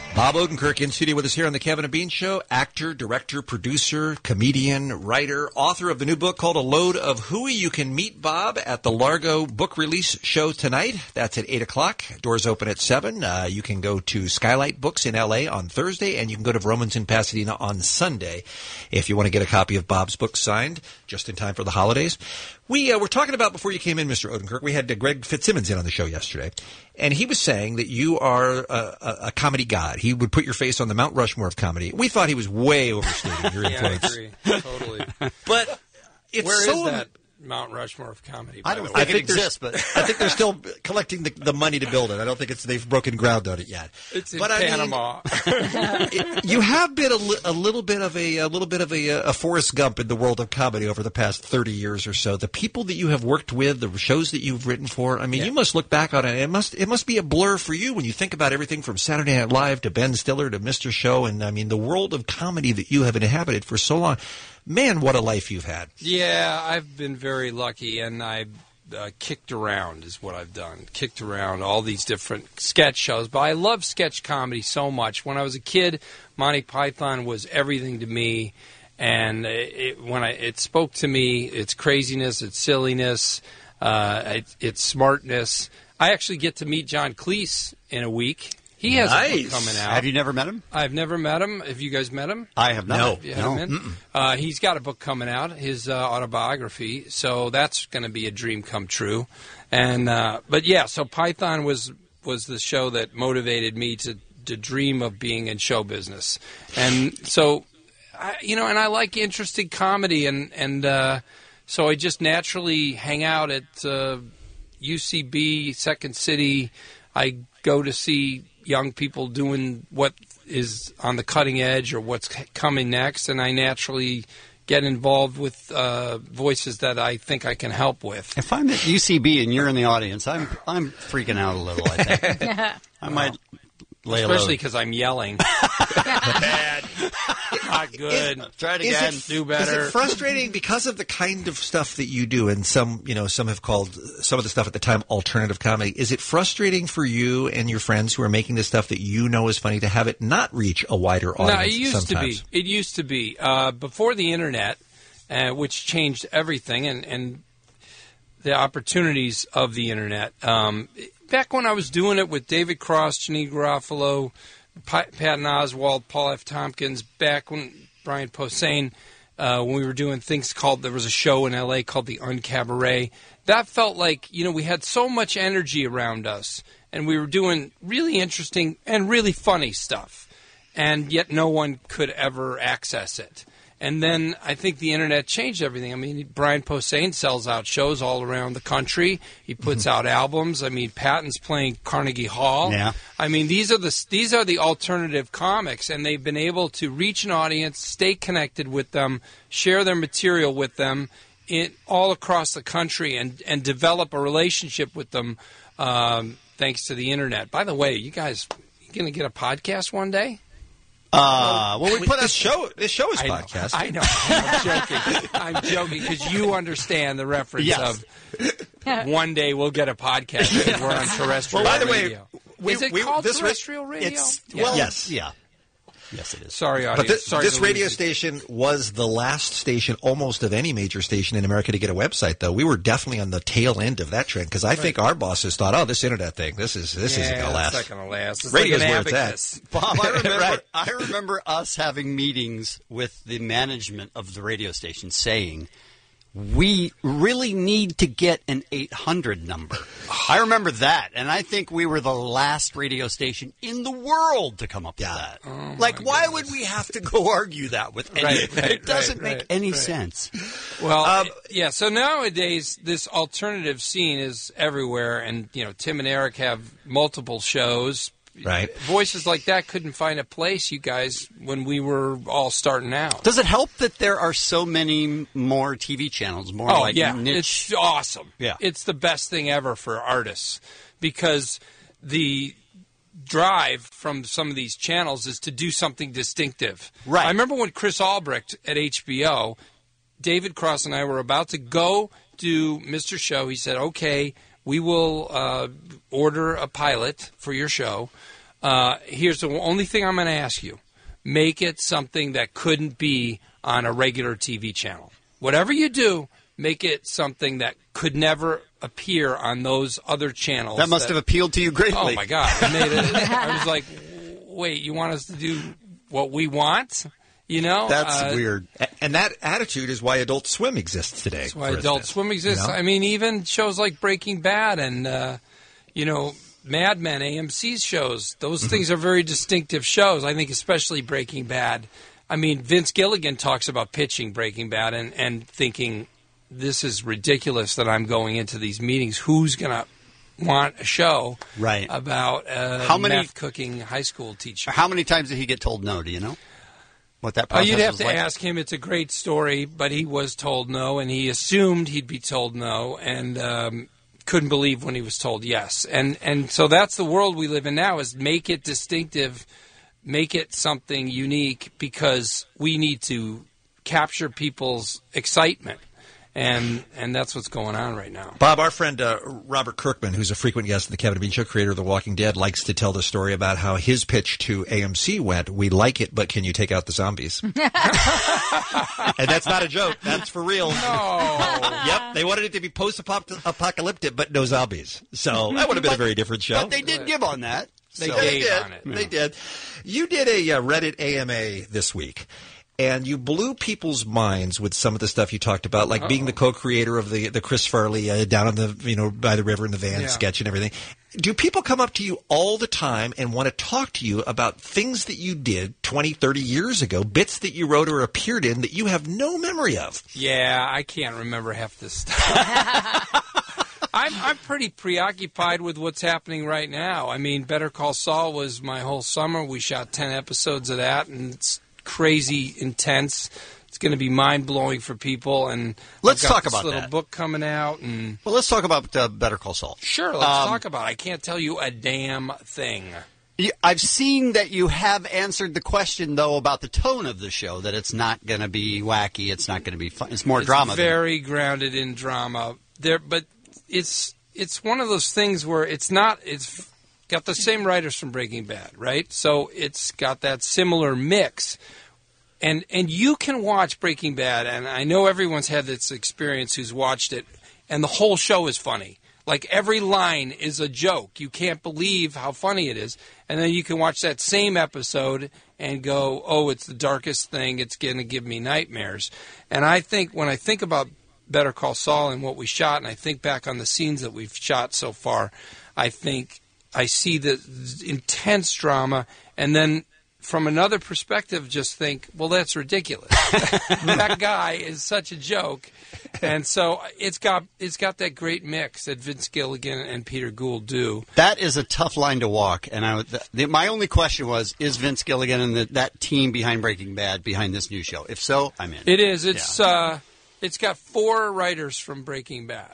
Bob Odenkirk in studio with us here on the Kevin and Bean Show. Actor, director, producer, comedian, writer, author of the new book called A Load of Hooey. You can meet Bob at the Largo book release show tonight. That's at 8 o'clock. Doors open at 7. You can go to Skylight Books in L.A. on Thursday, and you can go to Vroman's in Pasadena on Sunday if you want to get a copy of Bob's book signed just in time for the holidays. We were talking about, before you came in, Mr. Odenkirk, we had Greg Fitzsimmons in on the show yesterday, and he was saying that you are a comedy god. He would put your face on the Mount Rushmore of comedy. We thought he was way overstating your influence.
I agree. Totally.
But it's
Where
so...
is that Mount Rushmore of comedy?
I don't think it exists, but I think they're still collecting the money to build it. I don't think they've broken ground on it yet.
It's in
but
Panama.
You have been a little bit of a Forrest Gump in the world of comedy over the past 30 years or so. The people that you have worked with, the shows that you've written for. I mean, you must look back on it. It must be a blur for you when you think about everything from Saturday Night Live to Ben Stiller to Mr. Show, and I mean the world of comedy that you have inhabited for so long. Man, what a life you've had.
Yeah, I've been very lucky, and I've kicked around is what I've done. Kicked around all these different sketch shows. But I love sketch comedy so much. When I was a kid, Monty Python was everything to me. And it spoke to me, its craziness, its silliness, its smartness. I actually get to meet John Cleese in a week. He has a book coming out.
Have you never met him?
I've never met him. Have you guys met him?
I have not.
No. He's got a book coming out, his autobiography. So that's going to be a dream come true. And but yeah, so Python was the show that motivated me to dream of being in show business. And so, and I like interesting comedy, and so I just naturally hang out at UCB, Second City. I go to see young people doing what is on the cutting edge or what's coming next, and I naturally get involved with voices that I think I can help with.
If I'm at UCB and you're in the audience, I'm freaking out a little, I think. I might lay
especially because I'm yelling. Bad. Not good.
Try it again.
Do better.
Is it frustrating because of the kind of stuff that you do, and some have called some of the stuff at the time alternative comedy? Is it frustrating for you and your friends who are making the stuff that you know is funny to have it not reach a wider audience?
No, it used
sometimes?
to be. It used to be before the internet, which changed everything, and the opportunities of the internet. Back when I was doing it with David Cross, Janeane Garofalo, Patton Oswalt, Paul F. Tompkins, back when Brian Posehn, when we were doing things there was a show in L.A. called the Uncabaret. That felt like, we had so much energy around us, and we were doing really interesting and really funny stuff, and yet no one could ever access it. And then I think the internet changed everything. I mean, Brian Posehn sells out shows all around the country. He puts out albums. I mean, Patton's playing Carnegie Hall.
Yeah.
I mean, these are the alternative comics, and they've been able to reach an audience, stay connected with them, share their material with them all across the country, and develop a relationship with them thanks to the internet. By the way, you guys, you going to get a podcast one day?
Well, we put this show is podcast.
I know. I'm joking because you understand the reference of one day we'll get a podcast because we're on terrestrial radio. Is it called terrestrial radio?
Yes.
Yeah. Yes, it is.
Sorry,
But
audience.
this radio station was the last station almost of any major station in America to get a website, though. We were definitely on the tail end of that trend because I think our bosses thought, this internet thing, this isn't going to last.
It's not going to last. It's
Radio's
like an
where it's
abacus.
at.
Bob, I remember us having meetings with the management of the radio station saying, we really need to get an 800 number. I remember that, and I think we were the last radio station in the world to come up with that.
Oh
why would we have to go argue that with anything? It doesn't make any sense.
Well, so nowadays this alternative scene is everywhere, and Tim and Eric have multiple shows.
Right.
Voices like that couldn't find a place, you guys, when we were all starting out.
Does it help that there are so many more TV channels, more niche?
It's awesome.
Yeah.
It's the best thing ever for artists because the drive from some of these channels is to do something distinctive.
Right.
I remember when Chris Albrecht at HBO, David Cross and I were about to go do Mr. Show. He said, okay, we will order a pilot for your show. Here's the only thing I'm going to ask you. Make it something that couldn't be on a regular TV channel. Whatever you do, make it something that could never appear on those other channels.
That must have appealed to you greatly.
Oh, my God. I was like, wait, you want us to do what we want? You know?
That's weird. And that attitude is why Adult Swim exists today.
That's why Adult Swim exists. You know? I mean, even shows like Breaking Bad and, Mad Men, AMC's shows, those things are very distinctive shows. I think especially Breaking Bad. I mean, Vince Gilligan talks about pitching Breaking Bad and thinking, this is ridiculous that I'm going into these meetings. Who's going to want a show about meth cooking high school teacher?
How many times did he get told no? Do you know what that process was?
You'd have to
like?
ask him. It's a great story, but he was told no, and he assumed he'd be told no, and couldn't believe when he was told yes. And so that's the world we live in now, is make it distinctive, make it something unique, because we need to capture people's excitement. And that's what's going on right now.
Bob, our friend Robert Kirkman, who's a frequent guest of the Kevin and Bean Show, creator of The Walking Dead, likes to tell the story about how his pitch to AMC went, we like it, but can you take out the zombies? And that's not a joke. That's for real.
No.
Yep. They wanted it to be post-apocalyptic, but no zombies. So that would have been a very different show.
But they did give on that.
They gave on it.
They did. You did a Reddit AMA this week. And you blew people's minds with some of the stuff you talked about, like being the co-creator of the Chris Farley down on the by the river in the van sketch and everything. Do people come up to you all the time and want to talk to you about things that you did 20, 30 years ago, bits that you wrote or appeared in that you have no memory of?
Yeah, I can't remember half this stuff. I'm pretty preoccupied with what's happening right now. I mean, Better Call Saul was my whole summer. We shot 10 episodes of that, and it's crazy intense. It's going to be mind-blowing for people. And
let's talk
this
about
little
that.
book coming out. And
well, let's talk about Better Call Saul.
Sure, let's talk about it. I can't tell you a damn thing.
I've seen that you have answered the question, though, about the tone of the show, that it's not going to be wacky, it's not going to be fun. It's more drama.
Very grounded in drama. But it's one of those things where it's got the same writers from Breaking Bad, right? So it's got that similar mix. And you can watch Breaking Bad, and I know everyone's had this experience who's watched it, and the whole show is funny. Like, every line is a joke. You can't believe how funny it is. And then you can watch that same episode and go, oh, it's the darkest thing. It's going to give me nightmares. And I think when I think about Better Call Saul and what we shot, and I think back on the scenes that we've shot so far, I think I see the intense drama, and then from another perspective just think, well, that's ridiculous. That guy is such a joke. And so it's got that great mix that Vince Gilligan and Peter Gould do.
That is a tough line to walk. And my only question was, is Vince Gilligan and that team behind Breaking Bad behind this new show? If so, I'm in.
It is. It's got 4 writers from Breaking Bad.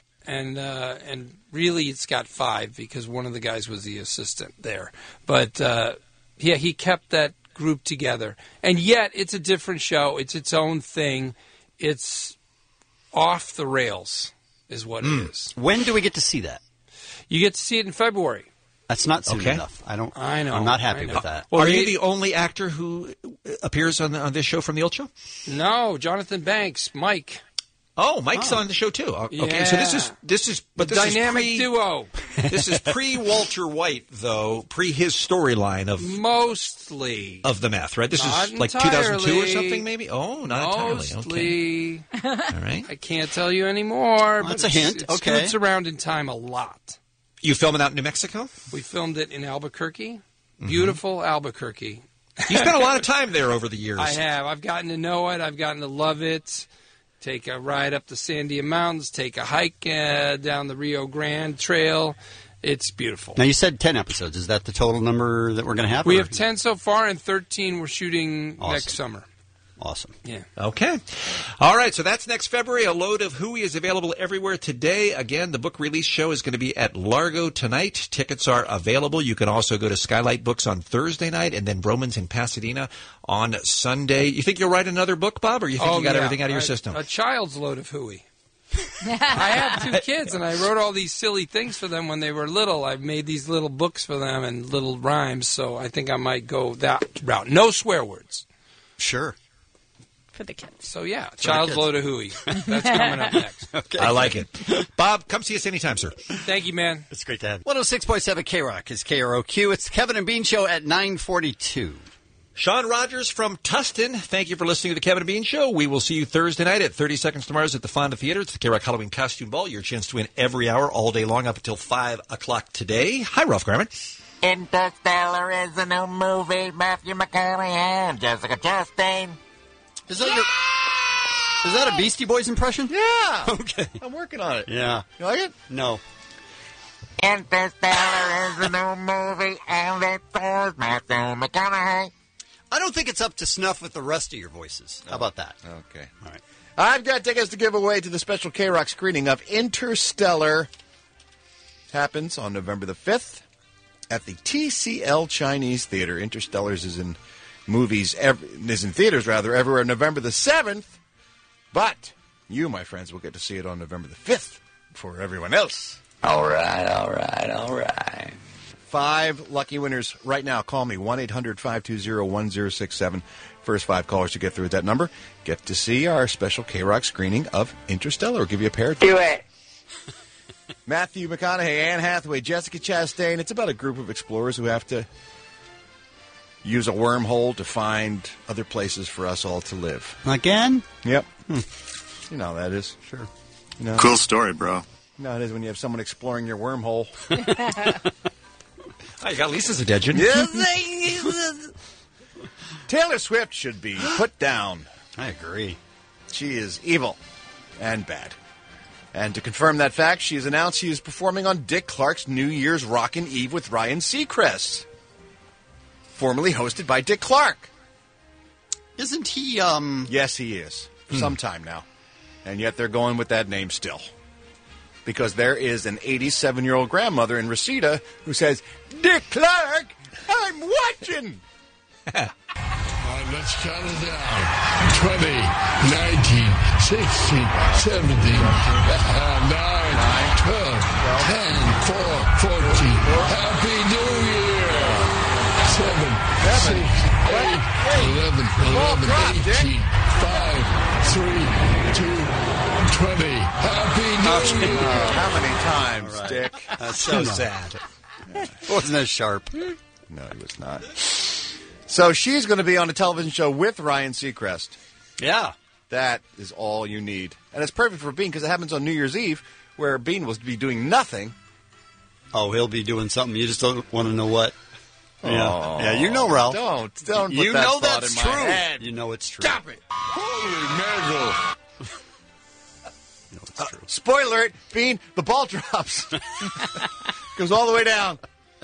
And really it's got 5 because one of the guys was the assistant there. But he kept that group together. And yet it's a different show. It's its own thing. It's off the rails is what it is.
When do we get to see that?
You get to see it in February.
That's not soon enough. I know. I'm not happy with that.
Well, are you the only actor who appears on this show from the old show?
No, Jonathan Banks, Mike.
Oh, Mike's on the show too. Okay,
Yeah.
so this is
dynamic duo.
This is pre Walter White, though, pre his storyline of
mostly
of the meth, right? This
Not
is like
entirely.
2002 or something, maybe. Oh, not
Mostly.
entirely. Okay. All right.
I can't tell you anymore.
That's
but
a hint.
It
Okay.
scoots around in time a lot.
You filming out in New Mexico?
We filmed it in Albuquerque. Beautiful Albuquerque.
You spent a lot of time there over the years.
I have. I've gotten to know it. I've gotten to love it. Take a ride up the Sandia Mountains. Take a hike down the Rio Grande Trail. It's beautiful.
Now, you said 10 episodes. Is that the total number that we're going to have?
We
or-
have 10 so far, and 13 we're shooting
Awesome.
next summer.
Awesome.
Yeah.
Okay. All right, so that's next February. A load of Hooey is available everywhere today. Again, the book release show is going to be at Largo tonight. Tickets are available. You can also go to Skylight Books on Thursday night and then Broman's in Pasadena on Sunday. You think you'll write another book, Bob, or you think you got everything out of your system?
A child's load of Hooey. I have 2 kids, and I wrote all these silly things for them when they were little. I made these little books for them and little rhymes, so I think I might go that route. No swear words.
Sure.
For the kids.
So, yeah, Child's Load of Hooey. That's coming up next.
Okay.
I like it. Bob, come see us anytime, sir.
Thank you, man.
It's great to have you. 106.7 K-Rock is KROQ. It's the Kevin and Bean Show at 9:42.
Sean Rogers from Tustin, thank you for listening to the Kevin and Bean Show. We will see you Thursday night at 30 Seconds to Mars at the Fonda Theater. It's the K-Rock Halloween Costume Ball. Your chance to win every hour all day long up until 5 o'clock today. Hi, Ralph Garman.
Interstellar is a new movie. Matthew McConaughey and Jessica Chastain.
Is that a Beastie Boys impression?
Yeah.
Okay.
I'm working on it.
Yeah.
You like it?
No.
Interstellar is a new movie, and it stars Matthew McConaughey.
I don't think it's up to snuff with the rest of your voices. How about that?
Okay.
All right.
I've got tickets to give away to the special K-Rock screening of Interstellar. Happens on November the 5th at the TCL Chinese Theater. Interstellar is in theaters everywhere November the 7th. But you, my friends, will get to see it on November the 5th for everyone else.
All right.
5 lucky winners right now. Call me, 1-800-520-1067. First 5 callers to get through that number get to see our special K-Rock screening of Interstellar. We'll give you a pair of tickets.
Do it.
Matthew McConaughey, Anne Hathaway, Jessica Chastain. It's about a group of explorers who have to use a wormhole to find other places for us all to live.
Again?
Yep. You know how that is.
Sure.
You know,
Cool story, bro.
You know how it is when you have someone exploring your wormhole.
Oh, you got Lisa's attention.
Taylor Swift should be put down.
I agree.
She is evil and bad. And to confirm that fact, she has announced she is performing on Dick Clark's New Year's Rockin' Eve with Ryan Seacrest, formerly hosted by Dick Clark.
Isn't he,
Yes, he is. For some time now. And yet they're going with that name still. Because there is an 87-year-old grandmother in Reseda who says, Dick Clark, I'm watching!
Let's count it down. 20, 19, 16, 17, 9, 12, 10, 4, 14. Happy New Year! 7, 6, 8, 11, 18, 5, 3, 2, 20. Happy New Year!
How many times,
All right.
Dick?
That's so sad. Wasn't that sharp?
No, he was not. So she's going to be on a television show with Ryan Seacrest.
Yeah.
That is all you need. And it's perfect for Bean because it happens on New Year's Eve where Bean will be doing nothing.
Oh, he'll be doing something. You just don't want to know what.
Oh,
Yeah, you know, Ralph.
Don't put
You
that
know
thought
that's
in my
true.
head.
You know it's true.
Stop it.
Holy
True.
Spoiler it, Bean, the ball drops. Goes all the way down.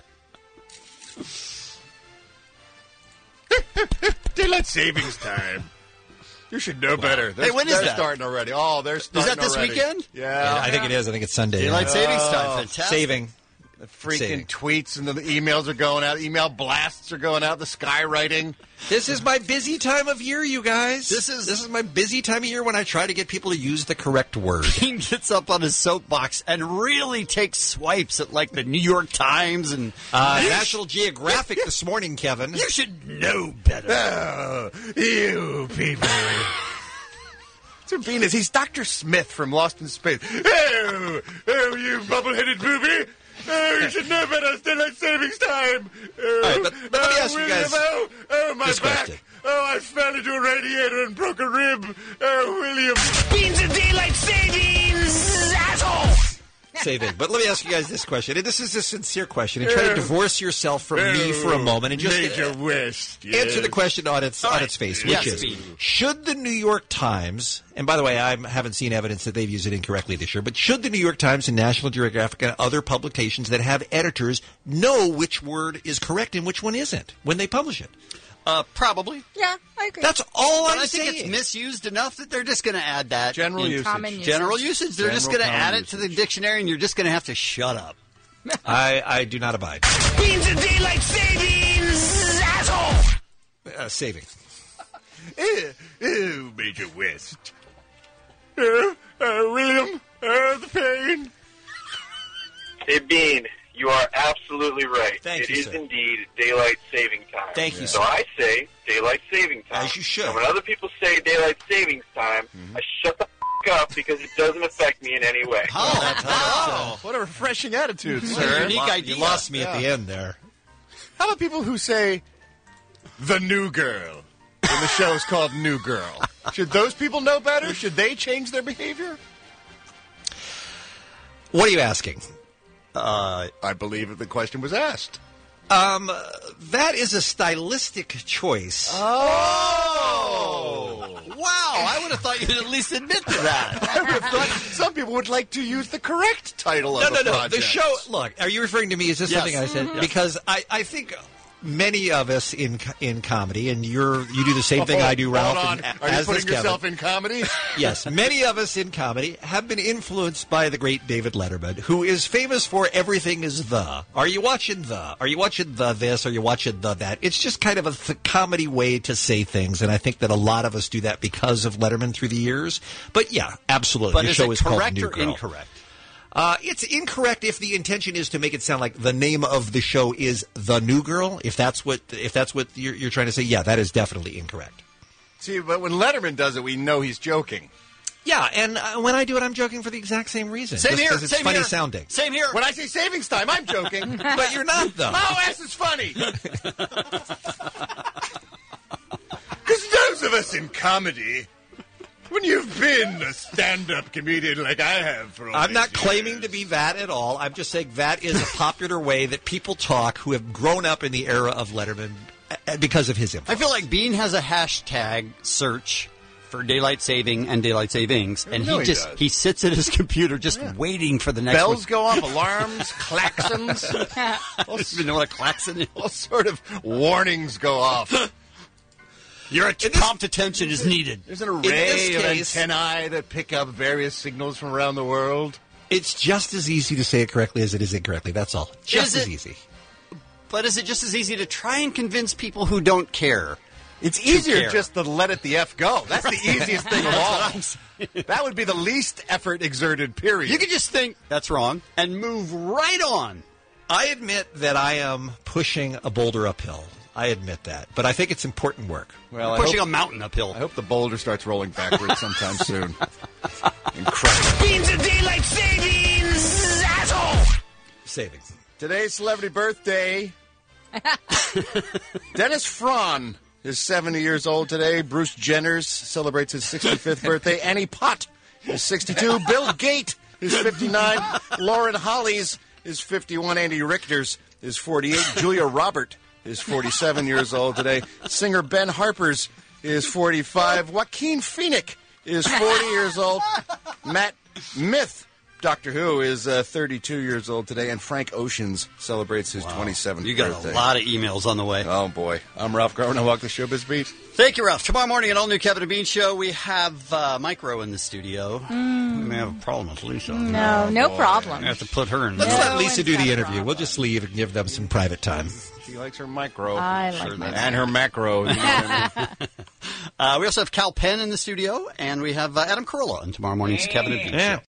Daylight savings time. You should know better.
Hey, when is
they're
that?
starting already. Oh, they're starting
Is that this
already.
weekend?
Yeah.
I think it is. I think it's Sunday.
Daylight savings time. Fantastic.
Saving.
The freaking
Saving.
tweets and the emails are going out. Email blasts are going out. The skywriting.
This is my busy time of year, you guys.
This is
my busy time of year when I try to get people to use the correct word.
He gets up on his soapbox and really takes swipes at like the New York Times and
National Geographic this morning, Kevin.
You should know better.
Oh, you people. That's what Bean is. He's Dr. Smith from Lost in Space. Oh, you bubble-headed booby. Oh, you should know better. Daylight savings time. Oh,
All right, but let me ask you
William,
guys
oh, my
this
back.
question.
Oh, I fell into a radiator and broke a rib. Oh, William.
Beans and daylight savings, asshole!
Saving. But let me ask you guys this question. And this is a sincere question. And try to divorce yourself from me for a moment and just
Major West. Yes.
answer the question on its face, which is, should the New York Times, and by the way, I haven't seen evidence that they've used it incorrectly this year, but should the New York Times and National Geographic and other publications that have editors know which word is correct and which one isn't when they publish it?
Probably.
Yeah, I agree.
That's all
But
I'm
I think
saying.
it's misused enough that they're just going to add that.
General
in
usage.
Common usage.
General usage. They're just
General
going to add
common
it to the dictionary, and you're just going to have to shut up.
I do not abide.
Beans and daylight savings, asshole!
Saving.
Oh, Major West. William, the pain.
Hey, Bean, you are absolutely right.
Thank
It
you,
is
sir.
indeed daylight saving time.
Thank you,
So
sir.
I say daylight saving time.
As you should.
And when other people say daylight savings time, I shut the up because it doesn't affect me in any way.
Oh, what a refreshing attitude, sir.
Unique idea. You lost me at the end there.
How about people who say the new girl when the show is called New Girl? Should those people know better? Should they change their behavior?
What are you asking?
I believe the question was asked.
That is a stylistic choice.
Oh!
Wow, I would have thought you'd at least admit to that.
I would have thought some people would like to use the correct title of the project.
The show, look, are you referring to me? Is this
Yes.
something I said?
Mhm.
Because I think many of us in comedy, and you do the same thing I do, Ralph.
Hold on.
and
Are you
as does
putting yourself
Kevin.
in comedy?
Yes, many of us in comedy have been influenced by the great David Letterman, who is famous for everything is the. Are you watching the? Are you watching the this? Are you watching the that? It's just kind of a comedy way to say things, and I think that a lot of us do that because of Letterman through the years. But yeah, absolutely.
But
the
is
show
it
is called
correct
New
or
Girl.
incorrect?
It's incorrect if the intention is to make it sound like the name of the show is The New Girl. If that's what you're trying to say, yeah, that is definitely incorrect.
See, but when Letterman does it, we know he's joking.
Yeah, and when I do it, I'm joking for the exact same reason.
Same
just
here.
'cause it's
Same
funny
here.
sounding.
Same here.
When I say savings time, I'm joking.
But you're not, though.
Oh, ass is funny. Because those of us in comedy, when you've been a stand-up comedian like I have for all
I'm
these
not
years,
claiming to be that at all. I'm just saying that is a popular way that people talk who have grown up in the era of Letterman because of his influence.
I feel like Bean has a hashtag search for daylight saving and daylight savings, and
know he does.
he sits at his computer just waiting for the next
bells
one.
go off, alarms, klaxons,
I don't even know what a klaxon is.
all sort of warnings go off.
Your prompt attention is needed.
There's an
this
array of
case-
antennae that pick up various signals from around the world.
It's just as easy to say it correctly as it is incorrectly. That's all. Just as easy.
But is it just as easy to try and convince people who don't care?
It's
to
easier
care?
just to let it the F go. That's the easiest thing of all. That would be the least effort exerted, period.
You could just think, that's wrong, and move right on.
I admit that I am pushing a boulder uphill. I admit that. But I think it's important work.
Well,
Pushing a mountain uphill.
I hope the boulder starts rolling backwards sometime soon. Incredible.
Beans of daylight savings, asshole!
Savings.
Today's celebrity birthday. Dennis Frann is 70 years old today. Bruce Jenners celebrates his 65th birthday. Annie Potts is 62. Bill Gates is 59. Lauren Hollies is 51. Andy Richters is 48. Julia Robert is 47 years old today. Singer Ben Harpers is 45. Joaquin Phoenix is 40 years old. Matt Myth, Doctor Who, is 32 years old today. And Frank Oceans celebrates his 27th
You got
birthday.
a lot of emails on the way.
Oh, boy. I'm Ralph Garman. I walk the Showbiz Beat.
Thank you, Ralph. Tomorrow morning, an all-new Kevin and Bean show. We have Mike Rowe in the studio. We may have a problem with Lisa.
No problem.
I have to put her in.
Let's let Lisa do the interview. We'll just leave and give them some private time.
She likes her micro.
I like my
And her macro.
We also have Cal Penn in the studio, and we have Adam Carolla on tomorrow morning's Kevin and Bean show.